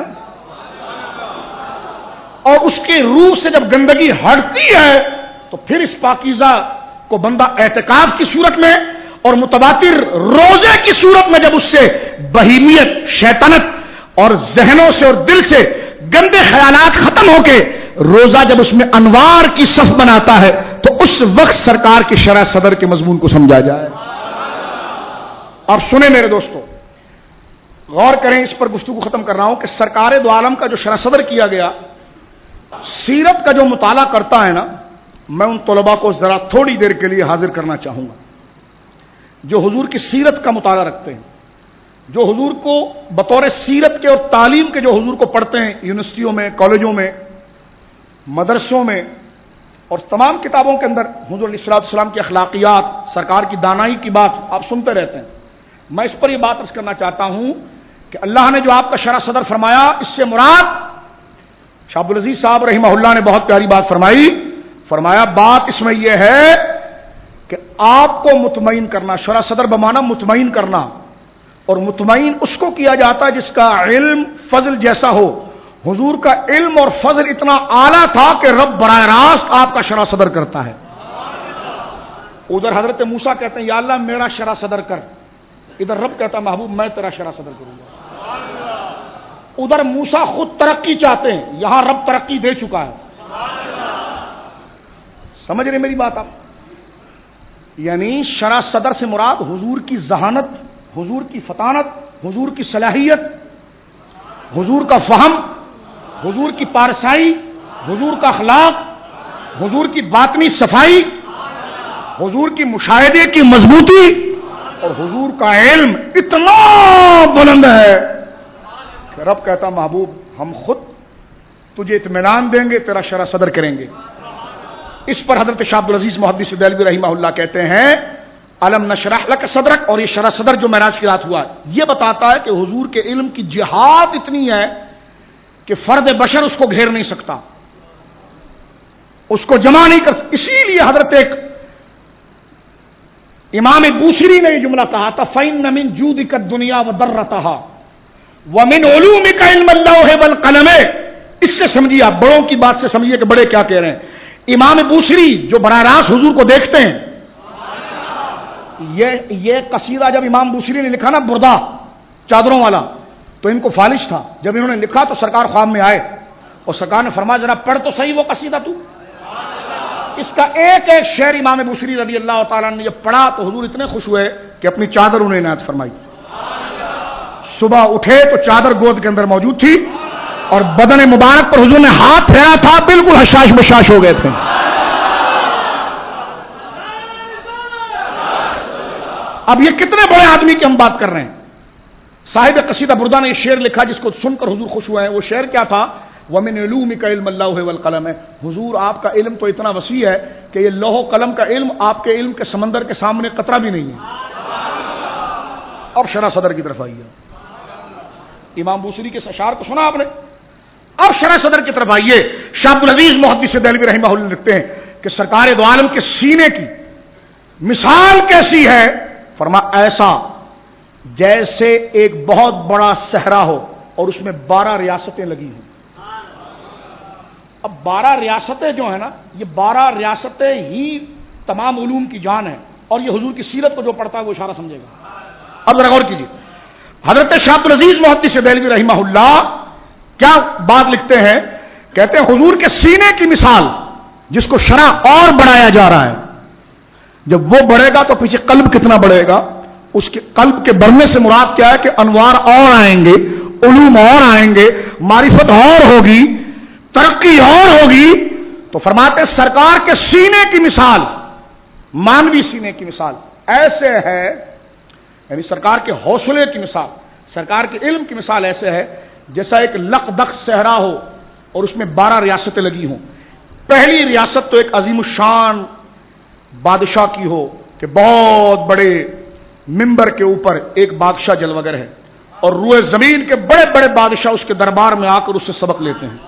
اور اس کی روح سے جب گندگی ہٹتی ہے تو پھر اس پاکیزہ کو بندہ اعتکاف کی صورت میں اور متواتر روزے کی صورت میں جب اس سے بہیمیت، شیطنت اور ذہنوں سے اور دل سے گندے خیالات ختم ہو کے روزہ جب اس میں انوار کی صف بناتا ہے تو اس وقت سرکار کی شرح صدر کے مضمون کو سمجھا جائے. اب سنیں میرے دوستو، غور کریں، اس پر گفتگو ختم کر رہا ہوں کہ سرکار دو عالم کا جو شرح صدر کیا گیا، سیرت کا جو مطالعہ کرتا ہے نا، میں ان طلباء کو ذرا تھوڑی دیر کے لیے حاضر کرنا چاہوں گا جو حضور کی سیرت کا مطالعہ رکھتے ہیں، جو حضور کو بطور سیرت کے اور تعلیم کے جو حضور کو پڑھتے ہیں یونیورسٹیوں میں، کالجوں میں، مدرسوں میں اور تمام کتابوں کے اندر حضور علیہ السلام کی اخلاقیات، سرکار کی دانائی کی بات آپ سنتے رہتے ہیں. میں اس پر یہ بات عرض کرنا چاہتا ہوں کہ اللہ نے جو آپ کا شرح صدر فرمایا، اس سے مراد شاہ عبدالعزیز صاحب رحمہ اللہ نے بہت پیاری بات فرمایا بات اس میں یہ ہے کہ آپ کو مطمئن کرنا، شرح صدر بمانا مطمئن کرنا، اور مطمئن اس کو کیا جاتا ہے جس کا علم فضل جیسا ہو. حضور کا علم اور فضل اتنا اعلیٰ تھا کہ رب براہ راست آپ کا شرح صدر کرتا ہے. ادھر حضرت موسیٰ کہتے ہیں یا اللہ میرا شرح صدر کر، ادھر رب کہتا محبوب میں تیرا شرح صدر کروں گا. ادھر موسیٰ خود ترقی چاہتے ہیں، یہاں رب ترقی دے چکا ہے. سمجھ رہے میری بات آپ؟ یعنی شرح صدر سے مراد حضور کی ذہانت، حضور کی فطانت، حضور کی صلاحیت، حضور کا فہم، حضور کی پارسائی، حضور کا اخلاق، حضور کی باطنی صفائی، حضور کی مشاہدے کی مضبوطی، اور حضور کا علم اتنا بلند ہے کہ رب کہتا محبوب ہم خود تجھے اطمینان دیں گے، تیرا شرح صدر کریں گے. اس پر حضرت شاہ عبدالعزیز محدث دہلوی رحمہ اللہ کہتے ہیں الم نشرح لک صدرک، اور یہ شرح صدر جو معراج کی رات ہوا یہ بتاتا ہے کہ حضور کے علم کی جہاد اتنی ہے کہ فرد بشر اس کو گھیر نہیں سکتا، اس کو جمع نہیں کر سکتا. اسی لیے حضرت ایک امام بوصیری نے یہ جملہ کہا تھا فَإِنَّ مِن جُودِكَ الدُّنْيَا وَضَرَّتَهَا وَمِنْ عُلُومِكَ عِلْمَ اللَّوْحِ وَالْقَلَمِ. اس سے سمجھیے، آپ بڑوں کی بات سے سمجھیے کہ بڑے کیا کہہ رہے ہیں. امام بوصیری جو براہ راست حضور کو دیکھتے ہیں، یہ قصیدہ جب امام بوصیری نے لکھا نا بردہ چادروں والا، تو ان کو فالش تھا. جب انہوں نے لکھا تو سرکار خواب میں آئے اور سرکار نے فرمایا ذرا پڑھ تو صحیح وہ قصیدہ تو. اس کا ایک ایک شعر امام بصری رضی اللہ تعالیٰ نے جب پڑھا تو حضور اتنے خوش ہوئے کہ اپنی چادر انہیں عنایت فرمائی. صبح اٹھے تو چادر گود کے اندر موجود تھی اور بدن مبارک پر حضور نے ہاتھ پھیرا تھا، بالکل حشاش بشاش ہو گئے تھے. اب یہ کتنے بڑے آدمی کی ہم بات کر رہے ہیں. صاحب قصیدہ بردہ نے یہ شعر لکھا جس کو سن کر حضور خوش ہوئے ہیں. وہ شعر کیا تھا؟ وَمِنْ عُلُومِكَ عِلْمَ اللَّوْحِ وَالْقَلَمِ. حضور آپ کا علم تو اتنا وسیع ہے کہ یہ لوح و قلم کا علم آپ کے علم کے سمندر کے سامنے قطرہ بھی نہیں ہے. اب شرح صدر کی طرف آئیے. امام بوصری کے اشعار کو سنا آپ نے؟ اب شرح صدر کی طرف آئیے. شاہ عبدالعزیز محدث دہلوی رحمہ اللہ لکھتے ہیں کہ سرکار دو عالم کے سینے کی مثال کیسی ہے؟ فرما ایسا جیسے ایک بہت بڑا صحرا ہو اور اس میں 12 ریاستیں لگی ہوں. اب 12 ریاستیں جو ہیں نا، یہ 12 ریاستیں ہی تمام علوم کی جان ہے، اور یہ حضور کی سیرت کو جو پڑھتا ہے وہ اشارہ سمجھے گا. اب ذرا غور کیجیے. حضرت شاہ عبدالعزیز محدث دہلوی رحمہ اللہ کیا بات لکھتے ہیں؟ کہتے ہیں حضور کے سینے کی مثال جس کو شرح اور بڑھایا جا رہا ہے، جب وہ بڑھے گا تو پیچھے قلب کتنا بڑھے گا. اس کے قلب کے بڑھنے سے مراد کیا ہے کہ انوار اور آئیں گے، علوم اور آئیں گے، معرفت اور ہوگی، ترقی اور ہوگی. تو فرماتے سرکار کے سینے کی مثال، مانوی سینے کی مثال ایسے ہے، یعنی سرکار کے حوصلے کی مثال، سرکار کے علم کی مثال ایسے ہے جیسا ایک لقدق صحرا ہو اور اس میں 12 ریاستیں لگی ہوں. پہلی ریاست تو ایک عظیم الشان بادشاہ کی ہو کہ بہت بڑے ممبر کے اوپر ایک بادشاہ جلوگر ہے اور روئے زمین کے بڑے بڑے بادشاہ اس کے دربار میں آ کر اس سے سبق لیتے ہیں،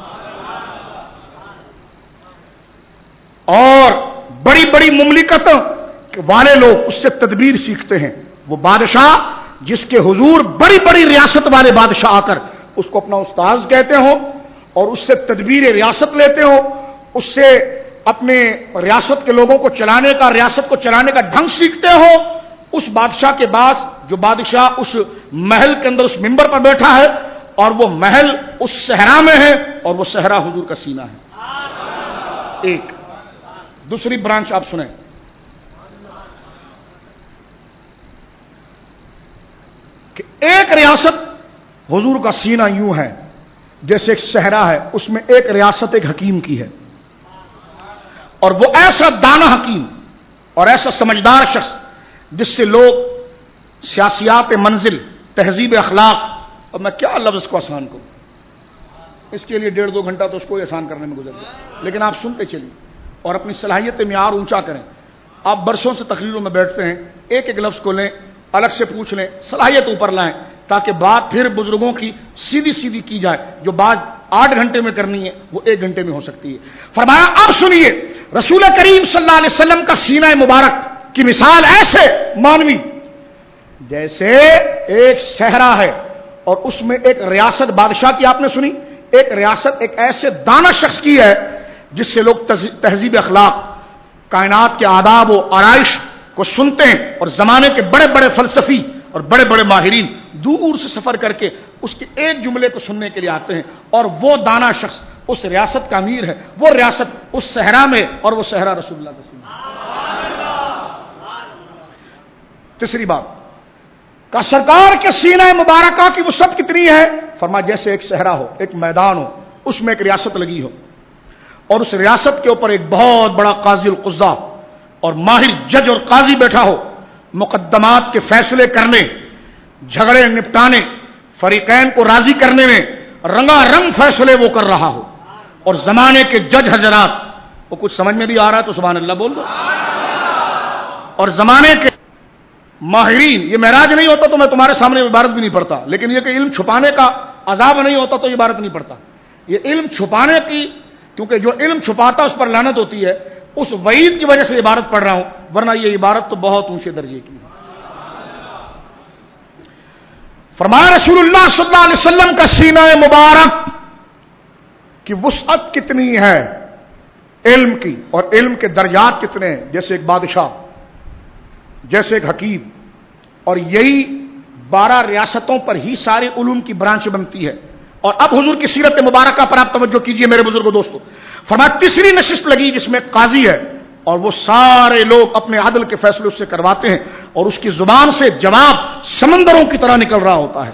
اور بڑی بڑی مملکتوں والے لوگ اس سے تدبیر سیکھتے ہیں. وہ بادشاہ جس کے حضور بڑی بڑی ریاست والے بادشاہ آ کر اس کو اپنا استاذ کہتے ہو اور اس سے تدبیر ریاست لیتے ہو، اس سے اپنے ریاست کے لوگوں کو چلانے کا، ریاست کو چلانے کا ڈھنگ سیکھتے ہو. اس بادشاہ کے بعد جو بادشاہ اس محل کے اندر اس ممبر پر بیٹھا ہے اور وہ محل اس صحرا میں ہے اور وہ صحرا حضور کا سینہ ہے. ایک دوسری برانچ آپ سنیں کہ ایک ریاست حضور کا سینہ یوں ہے جیسے ایک صحرا ہے، اس میں ایک ریاست ایک حکیم کی ہے، اور وہ ایسا دانا حکیم اور ایسا سمجھدار شخص جس سے لوگ سیاسیات منزل، تہذیب اخلاق، اور میں کیا لفظ کو آسان کروں، اس کے لیے 1.5-2 گھنٹہ تو اس کو آسان کرنے میں گزر گیا، لیکن آپ سنتے چلیے اور اپنی صلاحیت معیار اونچا کریں. آپ برسوں سے تقریروں میں بیٹھتے ہیں، ایک ایک لفظ کو لیں، الگ سے پوچھ لیں، صلاحیت اوپر لائیں تاکہ بات پھر بزرگوں کی سیدھی سیدھی کی جائے. جو بات 8 گھنٹے میں کرنی ہے وہ 1 گھنٹے میں ہو سکتی ہے. فرمایا اب سنیے رسول کریم صلی اللہ علیہ وسلم کا سینہ مبارک کی مثال ایسے مانوی جیسے ایک صحرا ہے اور اس میں ایک ریاست بادشاہ کی آپ نے سنی، ایک ریاست ایک ایسے دانا شخص کی ہے جس سے لوگ تہذیب اخلاق، کائنات کے آداب و آرائش کو سنتے ہیں، اور زمانے کے بڑے بڑے فلسفی اور بڑے بڑے ماہرین دور سے سفر کر کے اس کے ایک جملے کو سننے کے لیے آتے ہیں، اور وہ دانا شخص اس ریاست کا امیر ہے، وہ ریاست اس صحرا میں، اور وہ صحرا رسول اللہ کا سینہ. تیسری بات کا سرکار کے سینہ مبارکہ کی وسعت کتنی ہے؟ فرمایا جیسے ایک صحرا ہو، ایک میدان ہو، اس میں ایک ریاست لگی ہو، اور اس ریاست کے اوپر ایک بہت بڑا قاضی القضاء اور ماہر جج اور قاضی بیٹھا ہو، مقدمات کے فیصلے کرنے، جھگڑے نپٹانے، فریقین کو راضی کرنے میں رنگا رنگ فیصلے وہ کر رہا ہو. اور زمانے کے جج حضرات، وہ کچھ سمجھ میں بھی آ رہا ہے تو سبحان اللہ بول دو، اور زمانے کے ماہرین، یہ معراج نہیں ہوتا تو میں تمہارے سامنے عبارت بھی نہیں پڑھتا، لیکن یہ کہ علم چھپانے کا عذاب نہیں ہوتا تو عبارت نہیں پڑھتا. یہ علم چھپانے کی، کیونکہ جو علم چھپاتا اس پر لعنت ہوتی ہے، اس وعید کی وجہ سے عبارت پڑھ رہا ہوں، ورنہ یہ عبارت تو بہت اونچے درجے کی ہے. فرمایا رسول اللہ صلی اللہ علیہ وسلم کا سینہ مبارک کی وسعت کتنی ہے علم کی، اور علم کے درجات کتنے ہیں، جیسے ایک بادشاہ، جیسے ایک حکیم. اور یہی 12 ریاستوں پر ہی سارے علوم کی برانچ بنتی ہے. اور اب حضور کی سیرت مبارکہ پر آپ توجہ کیجئے میرے بزرگوں دوستو. فرمایا تیسری نشست لگی جس میں قاضی ہے اور وہ سارے لوگ اپنے عدل کے فیصلے اس سے کرواتے ہیں اور اس کی زبان سے جواب سمندروں کی طرح نکل رہا ہوتا ہے.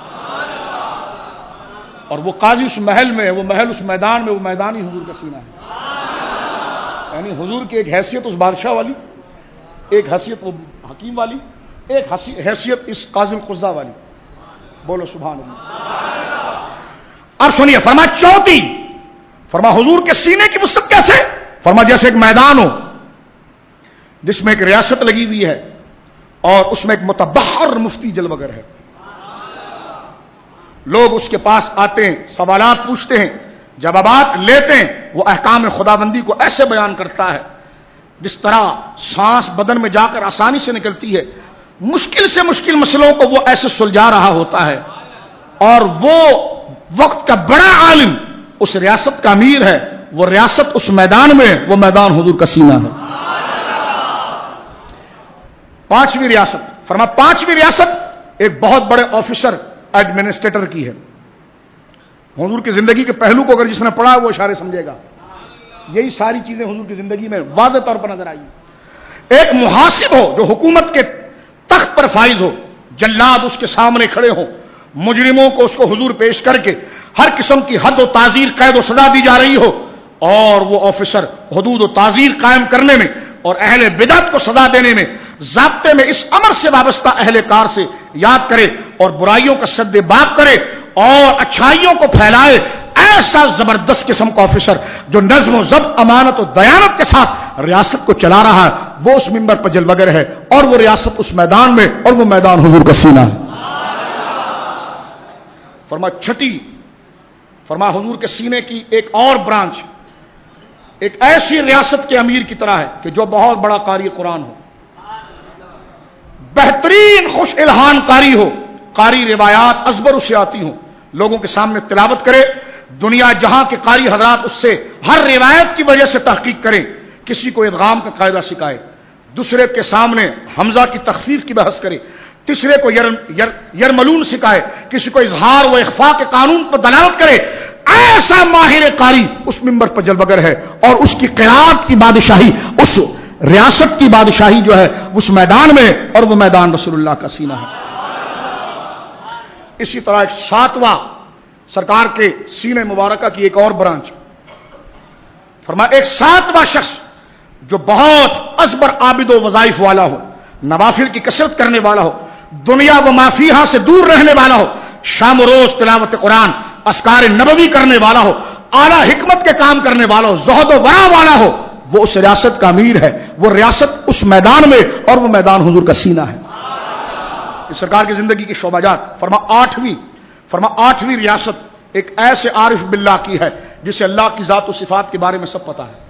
اور وہ قاضی اس محل میں ہے، وہ محل اس میدان میں، وہ میدان ہی حضور کا سینہ ہے. یعنی حضور کی ایک حیثیت اس بادشاہ والی، ایک حیثیت وہ حکیم والی، ایک حیثیت اس قاضی القضا والی. بولو سبحان اللہ. اور سنیے فرما چوتھی، فرما حضور کے سینے کی وسعت کیسے؟ فرما جیسے ایک میدان ہو جس میں ایک ریاست لگی ہوئی ہے اور اس میں ایک متبحر مفتی جلوگر ہے. لوگ اس کے پاس آتے ہیں، سوالات پوچھتے ہیں، جوابات لیتے ہیں. وہ احکام خداوندی کو ایسے بیان کرتا ہے جس طرح سانس بدن میں جا کر آسانی سے نکلتی ہے. مشکل سے مشکل مسئلوں کو وہ ایسے سلجھا رہا ہوتا ہے. اور وہ وقت کا بڑا عالم اس ریاست کا امیر ہے. وہ ریاست اس میدان میں، وہ میدان حضور کا سینہ ہے. پانچویں ریاست، فرما پانچویں ریاست ایک بہت بڑے آفیسر ایڈمنسٹریٹر کی ہے. حضور کی زندگی کے پہلو کو اگر جس نے پڑھا وہ اشارے سمجھے گا. یہی ساری چیزیں حضور کی زندگی میں واضح طور پر نظر آئی. ایک محاسب ہو جو حکومت کے تخت پر فائز ہو، جلاد اس کے سامنے کھڑے ہوں، مجرموں کو اس کو حضور پیش کر کے ہر قسم کی حد و تعزیر، قید و سزا دی جا رہی ہو، اور وہ آفیسر حدود و تعزیر قائم کرنے میں اور اہل بدعت کو سزا دینے میں ضابطے میں اس امر سے وابستہ اہل کار سے یاد کرے اور برائیوں کا سد باب کرے اور اچھائیوں کو پھیلائے. ایسا زبردست قسم کا آفیسر جو نظم و ضبط، امانت و دیانت کے ساتھ ریاست کو چلا رہا ہے، وہ اس منبر پر جلوگر ہے اور وہ ریاست اس میدان میں، اور وہ میدان حضور کا سینہ ہے. فرما چھٹی، فرما حضور کے سینے کی ایک اور برانچ ایک ایسی ریاست کے امیر کی طرح ہے کہ جو بہت بڑا قاری قرآن ہو، بہترین خوش الہان قاری ہو، قاری روایات ازبر اسے آتی ہوں، لوگوں کے سامنے تلاوت کرے، دنیا جہاں کے قاری حضرات اس سے ہر روایت کی وجہ سے تحقیق کریں. کسی کو ادغام کا قاعدہ سکھائے، دوسرے کے سامنے حمزہ کی تخفیف کی بحث کرے، تیسرے کو یرملون سکھائے، کسی کو اظہار و اخفاء کے قانون پر دلالت کرے. ایسا ماہر قاری اس منبر پر جلوگر ہے اور اس کی قرات کی بادشاہی، اس ریاست کی بادشاہی جو ہے اس میدان میں، اور وہ میدان رسول اللہ کا سینہ ہے. اسی طرح ایک ساتواں سرکار کے سینے مبارکہ کی ایک اور برانچ، فرمایا ایک ساتواں شخص جو بہت ازبر عابد و وظائف والا ہو، نوافل کی کثرت کرنے والا ہو، دنیا و مافیہا سے دور رہنے والا ہو، شام و روز تلاوت قرآن، اذکار نبوی کرنے والا ہو، اعلیٰ حکمت کے کام کرنے والا ہو، زہد و ورع والا ہو، وہ اس ریاست کا امیر ہے. وہ ریاست اس میدان میں، اور وہ میدان حضور کا سینہ ہے. اس سرکار کی زندگی کی شعبہ جات. فرما آٹھویں ریاست ایک ایسے عارف باللہ کی ہے جسے اللہ کی ذات و صفات کے بارے میں سب پتا ہے.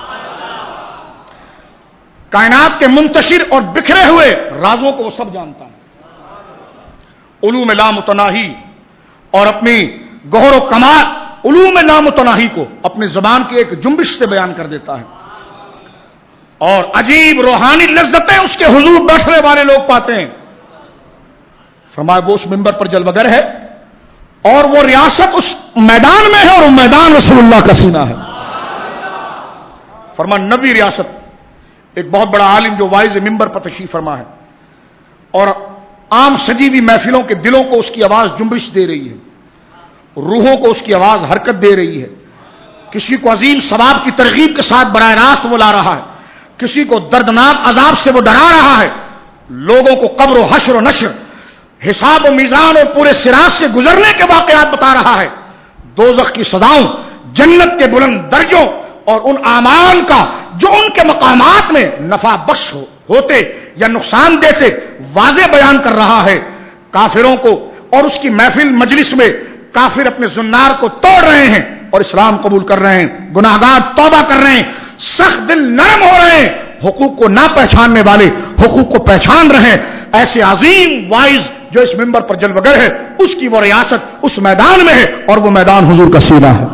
کائنات کے منتشر اور بکھرے ہوئے رازوں کو وہ سب جانتا ہے. علوم لامتناہی اور اپنی گہر و کمال علوم لامتناہی کو اپنی زبان کی ایک جنبش سے بیان کر دیتا ہے. اور عجیب روحانی لذتیں اس کے حضور بیٹھنے والے لوگ پاتے ہیں. فرمایا وہ اس منبر پر جلوگر ہے اور وہ ریاست اس میدان میں ہے، اور وہ میدان رسول اللہ کا سینہ ہے. فرمایا نبی ریاست ایک بہت بڑا عالم جو واعظ منبر پر تشریف فرما ہے اور عام سجیوی محفلوں کے دلوں کو اس کی آواز جنبش دے رہی ہے، روحوں کو اس کی آواز حرکت دے رہی ہے. کسی کو عظیم ثواب کی ترغیب کے ساتھ براہ راست وہ لا رہا ہے، کسی کو دردناک عذاب سے وہ ڈرا رہا ہے، لوگوں کو قبر و حشر و نشر، حساب و میزان اور پورے صراط سے گزرنے کے واقعات بتا رہا ہے، دوزخ کی سزاؤں، جنت کے بلند درجوں اور ان اعمال کا جو ان کے مقامات میں نفع بخش ہوتے یا نقصان دیتے واضح بیان کر رہا ہے. کافروں کو اور اس کی محفل مجلس میں کافر اپنے زنار کو توڑ رہے ہیں اور اسلام قبول کر رہے ہیں، گناہگار توبہ کر رہے ہیں، سخت دل نرم ہو رہے ہیں، حقوق کو نہ پہچاننے والے حقوق کو پہچان رہے ہیں. ایسے عظیم واعظ جو اس منبر پر جلوگر ہے، اس کی وہ ریاست اس میدان میں ہے، اور وہ میدان حضور کا سینہ ہے.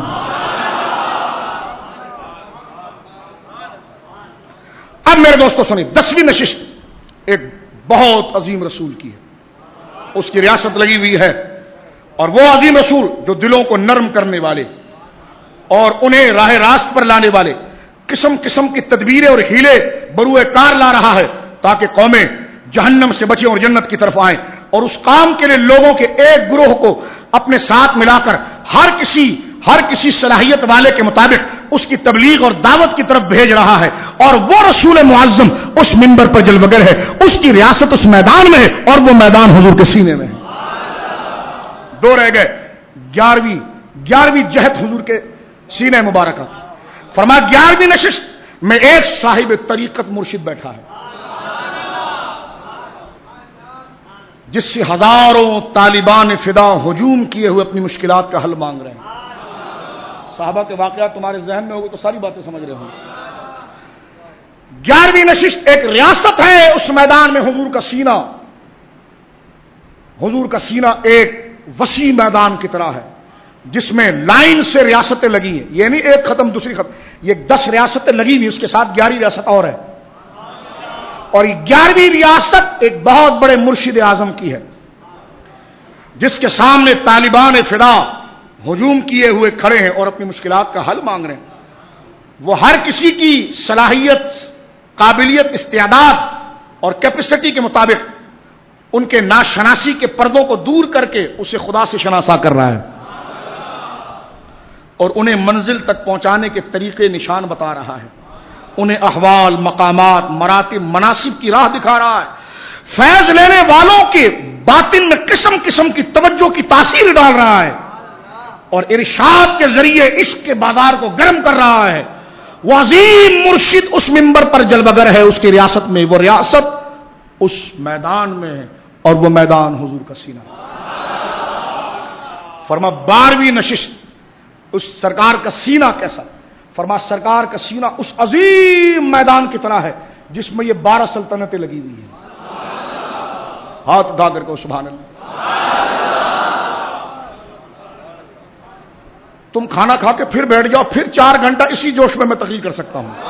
اب میرے دوستو سنیں، 10ویں نشست ایک بہت عظیم رسول کی ہے، اس کی ریاست لگی ہوئی ہے، اور وہ عظیم رسول جو دلوں کو نرم کرنے والے، اور انہیں راہ راست پر لانے والے قسم قسم کی تدبیریں اور ہیلے بروئے کار لا رہا ہے تاکہ قومیں جہنم سے بچیں اور جنت کی طرف آئیں، اور اس کام کے لیے لوگوں کے ایک گروہ کو اپنے ساتھ ملا کر ہر کسی صلاحیت والے کے مطابق اس کی تبلیغ اور دعوت کی طرف بھیج رہا ہے، اور وہ رسول معظم اس منبر پر جلوگر ہے، اس کی ریاست اس میدان میں ہے اور وہ میدان حضور کے سینے میں ہے۔ دو رہ گئے، 11ویں جہت حضور کے سینے مبارکہ، فرمایا 11ویں نشست میں ایک صاحب طریقت مرشد بیٹھا ہے جس سے ہزاروں طالبان فدا ہجوم کیے ہوئے اپنی مشکلات کا حل مانگ رہے ہیں۔ صحابہ کے واقعات تمہارے ذہن میں ہوگی تو ساری باتیں سمجھ رہے ہوں۔ 11ویں نشست ایک ریاست ہے اس میدان میں، حضور کا سینہ ایک وسیع میدان کی طرح ہے جس میں لائن سے ریاستیں لگی ہیں، یہ نہیں ایک ختم دوسری ختم، یہ 10 ریاستیں لگی ہوئی، اس کے ساتھ 11ویں ریاست اور ہے، اور یہ 11ویں ریاست ایک بہت بڑے مرشد اعظم کی ہے جس کے سامنے طالبان فدا ہجوم کیے ہوئے کھڑے ہیں اور اپنی مشکلات کا حل مانگ رہے ہیں۔ وہ ہر کسی کی صلاحیت، قابلیت، استعداد اور کیپیسٹی کے مطابق ان کے ناشناسی کے پردوں کو دور کر کے اسے خدا سے شناسا کر رہا ہے اور انہیں منزل تک پہنچانے کے طریقے نشان بتا رہا ہے، انہیں احوال، مقامات، مراتب، مناسب کی راہ دکھا رہا ہے، فیض لینے والوں کے باطن میں قسم قسم کی توجہ کی تاثیر ڈال رہا ہے اور ارشاد کے ذریعے عشق کے بازار کو گرم کر رہا ہے۔ وہ عظیم مرشد اس منبر پر جلوگر ہے، اس کی ریاست میں، وہ ریاست اس میدان میں ہے اور وہ میدان حضور کا سینہ۔ فرما 12ویں نشست اس سرکار کا سینہ کیسا؟ فرما سرکار کا سینہ اس عظیم میدان کی طرح ہے جس میں یہ 12 سلطنتیں لگی ہوئی ہیں۔ ہاتھ اٹھا کر کو سبحان اللہ۔ تم کھانا کھا کے پھر بیٹھ جاؤ، پھر 4 گھنٹہ اسی جوش میں تقریر کر سکتا ہوں۔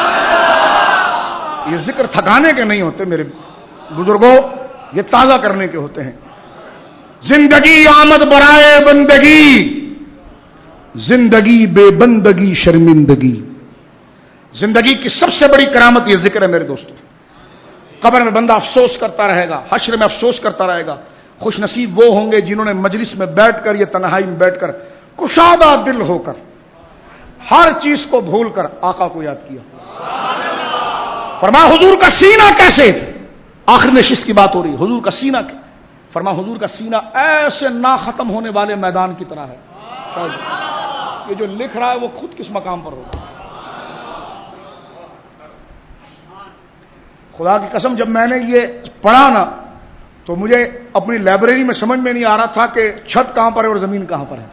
یہ ذکر تھکانے کے نہیں ہوتے میرے بزرگوں، یہ تازہ کرنے کے ہوتے ہیں۔ زندگی آمد برائے بندگی، زندگی بے بندگی شرمندگی۔ زندگی کی سب سے بڑی کرامت یہ ذکر ہے میرے دوستوں۔ قبر میں بندہ افسوس کرتا رہے گا، حشر میں افسوس کرتا رہے گا۔ خوش نصیب وہ ہوں گے جنہوں نے مجلس میں بیٹھ کر، یہ تنہائی میں بیٹھ کر، کشادہ دل ہو کر، ہر چیز کو بھول کر آقا کو یاد کیا۔ فرمایا حضور کا سینہ کیسے؟ آخر نشست کی بات ہو رہی، حضور کا سینہ، فرمایا حضور کا سینہ ایسے نہ ختم ہونے والے میدان کی طرح ہے۔ یہ جو لکھ رہا ہے وہ خود کس مقام پر ہوگا؟ خدا کی قسم جب میں نے یہ پڑھا نا تو مجھے اپنی لائبریری میں سمجھ میں نہیں آ رہا تھا کہ چھت کہاں پر ہے اور زمین کہاں پر ہے۔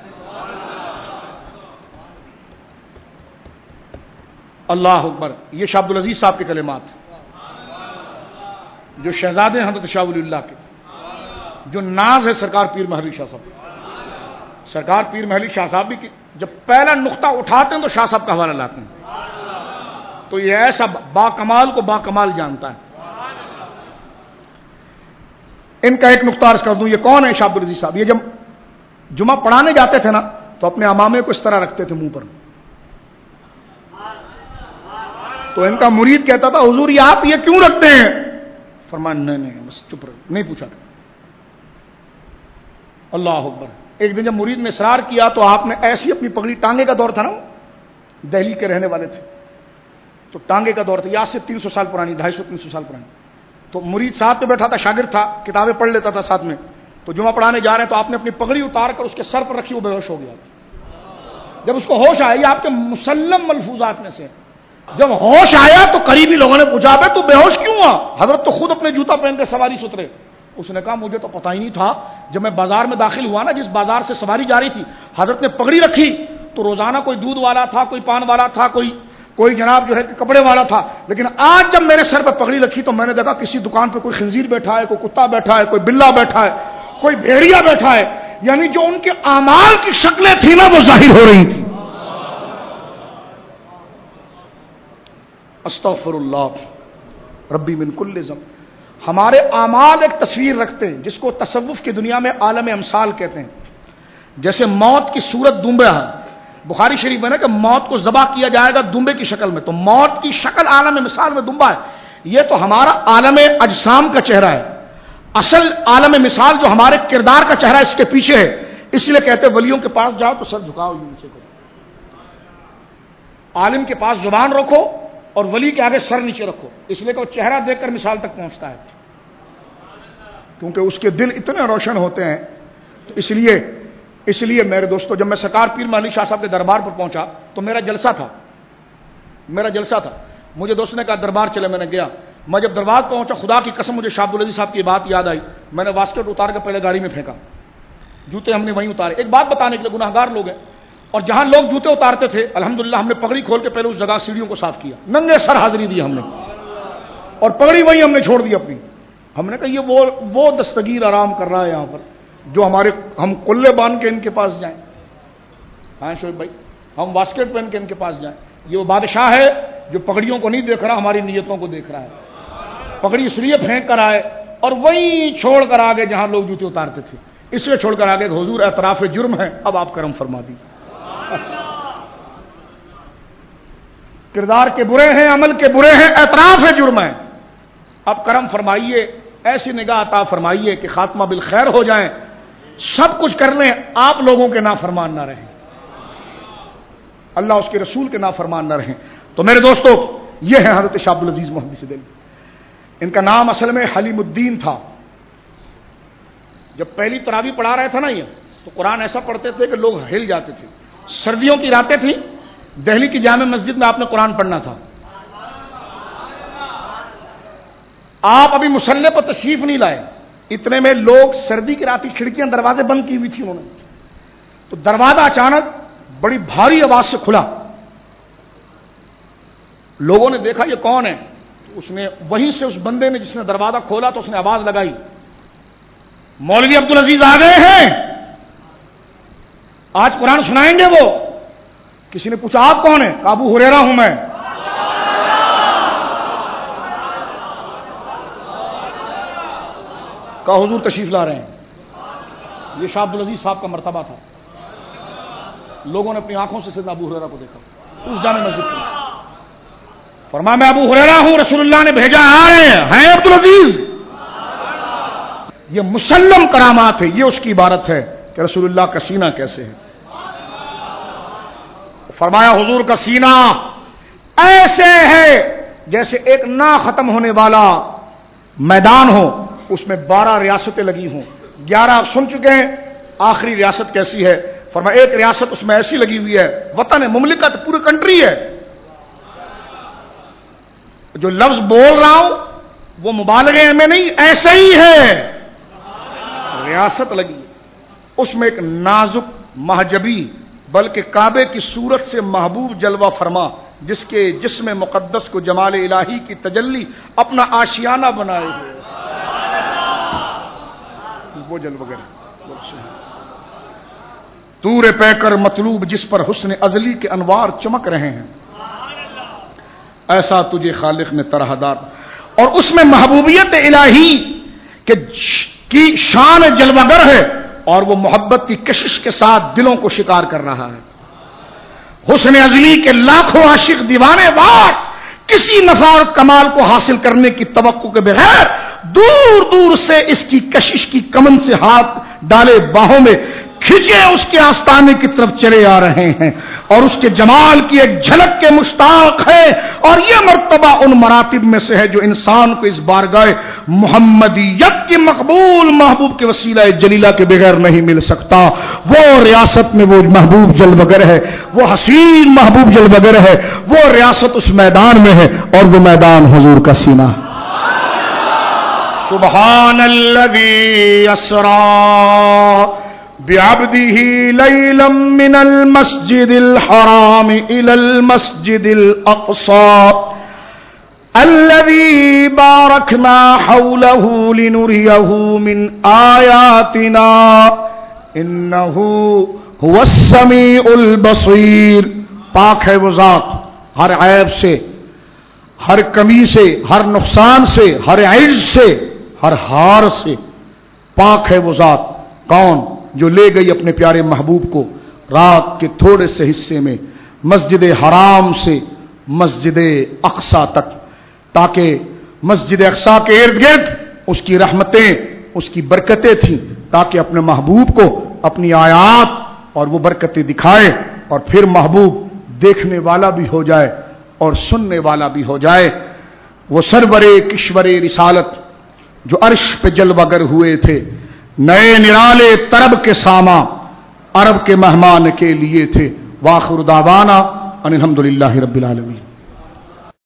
اللہ اکبر۔ یہ شاہ عبدالعزیز صاحب کے کلمات جو شہزادے حضرت شاہ ولی اللہ کے، جو ناز ہے سرکار پیر محلی شاہ صاحب۔ سرکار پیر محلی شاہ صاحب بھی جب پہلا نقطہ اٹھاتے ہیں تو شاہ صاحب کا حوالہ لاتے ہیں، تو یہ ایسا با کمال کو با کمال جانتا ہے۔ ان کا ایک نقطہ عرض کر دوں، یہ کون ہے شاہ عبدالعزیز صاحب؟ یہ جب جمعہ پڑھانے جاتے تھے نا تو اپنے امامے کو اس طرح رکھتے تھے منہ پر، تو ان کا مرید کہتا تھا حضور یہ آپ یہ کیوں رکھتے ہیں؟ فرمایا نہیں بس چپ رہو، نہیں پوچھا تھا۔ اللہ اکبر۔ ایک دن جب مرید نے اصرار کیا تو آپ نے ایسی اپنی پگڑی، ٹانگے کا دور تھا نا، دہلی کے رہنے والے تھے تو ٹانگے کا دور تھا، یا سے 300 سال پرانی، 250-300 سال پرانی، تو مرید ساتھ میں بیٹھا تھا، شاگرد تھا، کتابیں پڑھ لیتا تھا ساتھ میں، تو جمعہ پڑھانے جا رہے ہیں تو آپ نے اپنی پگڑی اتار کر اس کے سر پر رکھی، وہ بے ہوش ہو گیا۔ جب اس کو ہوش آیا، یہ آپ کے مسلم ملفوظات میں سے، جب ہوش آیا تو قریبی لوگوں نے پوچھا بھائی تو بے ہوش کیوں ہوا؟ حضرت تو خود اپنے جوتا پہن کے سواری سے اترے۔ اس نے کہا مجھے تو پتہ ہی نہیں تھا، جب میں بازار میں داخل ہوا نا، جس بازار سے سواری جا رہی تھی، حضرت نے پگڑی رکھی تو روزانہ کوئی دودھ والا تھا، کوئی پان والا تھا، کوئی جناب جو ہے کہ کپڑے والا تھا، لیکن آج جب میرے سر پہ پگڑی رکھی تو میں نے دیکھا کسی دکان پہ کوئی خنزیر بیٹھا ہے، کوئی کتا بیٹھا ہے، کوئی بلا بیٹھا ہے، کوئی بھیڑیا بیٹھا ہے، یعنی جو ان کے اعمال کی شکلیں تھیں نا وہ ظاہر ہو رہی تھیں۔ استغفر اللہ ربی من کل ذنب۔ ہمارے اعمال ایک تصویر رکھتے ہیں جس کو تصوف کی دنیا میں عالم امثال کہتے ہیں۔ جیسے موت کی صورت دنبا ہے، بخاری شریف میں نا کہ موت کو ذبح کیا جائے گا دمبے کی شکل میں، تو موت کی شکل عالم مثال میں دمبا ہے. یہ تو ہمارا عالم اجسام کا چہرہ ہے، اصل عالم مثال جو ہمارے کردار کا چہرہ اس کے پیچھے ہے. اس لیے کہتے ہیں ولیوں کے پاس جاؤ تو سر جھکاؤ، یوں نیچے کرو. عالم کے پاس زبان رکھو اور ولی کے آگے سر نیچے رکھو، اس لیے کہ وہ چہرہ دیکھ کر مثال تک پہنچتا ہے، کیونکہ اس کے دل اتنے روشن ہوتے ہیں. تو اس لیے میرے دوستو، جب میں سرکار پیر مہدی شاہ صاحب کے دربار پر پہنچا تو میرا جلسہ تھا. مجھے دوست نے کہا دربار چلے، میں نے گیا. میں جب دربار پہنچا، خدا کی قسم مجھے شاہ عبدالعزیز صاحب کی بات یاد آئی. میں نے واسکٹ اتار کے پہلے گاڑی میں پھینکا، جوتے ہم نے وہیں اتارے. ایک بات بتانے کے لیے، گناہگار لوگ ہیں، اور جہاں لوگ جوتے اتارتے تھے الحمدللہ ہم نے پگڑی کھول کے پہلے اس جگہ سیڑھیوں کو صاف کیا، ننگے سر حاضری دی ہم نے، اور پگڑی وہیں ہم نے چھوڑ دی اپنی. ہم نے کہا یہ وہ دستگیر آرام کر رہا ہے یہاں پر جو ہم کلے باندھ کے ان کے پاس جائیں. ہاں شعیب بھائی، ہم واسکٹ پہن کے ان کے پاس جائیں. یہ وہ بادشاہ ہے جو پگڑیوں کو نہیں دیکھ رہا، ہماری نیتوں کو دیکھ رہا ہے. پگڑی اس لیے پھینک کر آئے اور وہیں چھوڑ کر آگے جہاں لوگ جوتے اتارتے تھے، اس لیے چھوڑ کر آگے کہ حضور اعتراف جرم ہے، اب آپ کرم فرما دیجیے. کردار کے برے ہیں، عمل کے برے ہیں، اعتراف جرم ہے، اب کرم فرمائیے، ایسی نگاہ عطا فرمائیے کہ خاتمہ بالخیر ہو جائیں. سب کچھ کر لیں، آپ لوگوں کے نافرمان نہ رہیں، اللہ اس کے رسول کے نافرمان نہ رہیں. تو میرے دوستو، یہ ہے حضرت شاہ عبدالعزیز محدث دہلوی. ان کا نام اصل میں حلیم الدین تھا. جب پہلی تراویح پڑھا رہے تھے نا یہ، تو قرآن ایسا پڑھتے تھے کہ لوگ ہل جاتے تھے. سردیوں کی راتیں تھیں، دہلی کی جامع مسجد میں آپ نے قرآن پڑھنا تھا. آپ ابھی مصلی پر تشریف نہیں لائے، اتنے میں لوگ، سردی کی رات کی کھڑکیاں دروازے بند کی ہوئی تھی انہوں نے، تو دروازہ اچانک بڑی بھاری آواز سے کھلا. لوگوں نے دیکھا یہ کون ہے، تو اس نے وہیں سے اس بندے نے جس نے دروازہ کھولا تو اس نے آواز لگائی، مولوی عبدالعزیز آ گئے ہیں، آج قرآن سنائیں گے وہ. کسی نے پوچھا آپ کون ہیں؟ ابو ہریرہ ہوں میں. کہا حضور تشریف لا رہے ہیں. یہ شاہ عبدالعزیز صاحب کا مرتبہ تھا. لوگوں نے اپنی آنکھوں سے سیدنا ابو ہریرہ کو دیکھا اس جامع مسجد میں. فرمایا میں ابو ہریرہ ہوں، رسول اللہ نے بھیجا، آ رہے ہیں عبدالعزیز. یہ مسلم کرامات ہے، یہ اس کی عبارت ہے کہ رسول اللہ کا سینہ کیسے ہے. فرمایا حضور کا سینہ ایسے ہے جیسے ایک نہ ختم ہونے والا میدان ہو، اس میں 12 ریاستیں لگی ہوں. 11 آپ سن چکے ہیں، آخری ریاست کیسی ہے؟ فرمایا ایک ریاست اس میں ایسی لگی ہوئی ہے، وطن ہے، مملکت، پوری کنٹری ہے. جو لفظ بول رہا ہوں وہ مبالغے میں نہیں، ایسے ہی ہے. ریاست لگی، اس میں ایک نازک محجبی بلکہ کعبے کی صورت سے محبوب جلوہ فرما، جس کے جسم مقدس کو جمال الہی کی تجلی اپنا آشیانہ بنائے ہوئے، وہ جلوگر طور پیکر مطلوب جس پر حسن ازلی کے انوار چمک رہے ہیں. ایسا تجھے خالق نے طرح دار، اور اس میں محبوبیت الہی کی شان جلوگر ہے، اور وہ محبت کی کشش کے ساتھ دلوں کو شکار کر رہا ہے. حسن ازلی کے لاکھوں عاشق دیوانے وار کسی نفع اور کمال کو حاصل کرنے کی توقع کے بغیر دور دور سے اس کی کشش کی کمن سے ہاتھ ڈالے باہوں میں کھینچے اس کے آستانے کی طرف چلے آ رہے ہیں، اور اس کے جمال کی ایک جھلک کے مشتاق ہے. اور یہ مرتبہ ان مراتب میں سے ہے جو انسان کو اس بارگاہ محمدیت کی مقبول محبوب کے وسیلہ جلیلہ کے بغیر نہیں مل سکتا. وہ ریاست میں وہ محبوب جلوگر ہے، وہ حسین محبوب جلوگر ہے، وہ ریاست اس میدان میں ہے، اور وہ میدان حضور کا سینہ. سبحان الذی اسری بعبده ليلا من المسجد الحرام إلى المسجد الأقصى الذي باركنا حوله لنريه من آياتنا إنه هو السميع البصير. پاک ہے وہ ذات ہر عیب سے، ہر کمی سے، ہر نقصان سے، ہر عجز سے، ہر ہار سے. پاک ہے وہ ذات. کون؟ جو لے گئی اپنے پیارے محبوب کو رات کے تھوڑے سے حصے میں مسجد حرام سے مسجد اقصی تک، تاکہ مسجد اقصی کے ارد گرد اس کی رحمتیں، اس کی برکتیں تھیں، تاکہ اپنے محبوب کو اپنی آیات اور وہ برکتیں دکھائے، اور پھر محبوب دیکھنے والا بھی ہو جائے اور سننے والا بھی ہو جائے۔ وہ سرور کشور رسالت جو عرش پہ جلوہ گر ہوئے تھے، نئے نرالے طرب کے ساما عرب کے مہمان کے لیے تھے۔ وآخر دعوانا ان الحمدللہ رب العالمین۔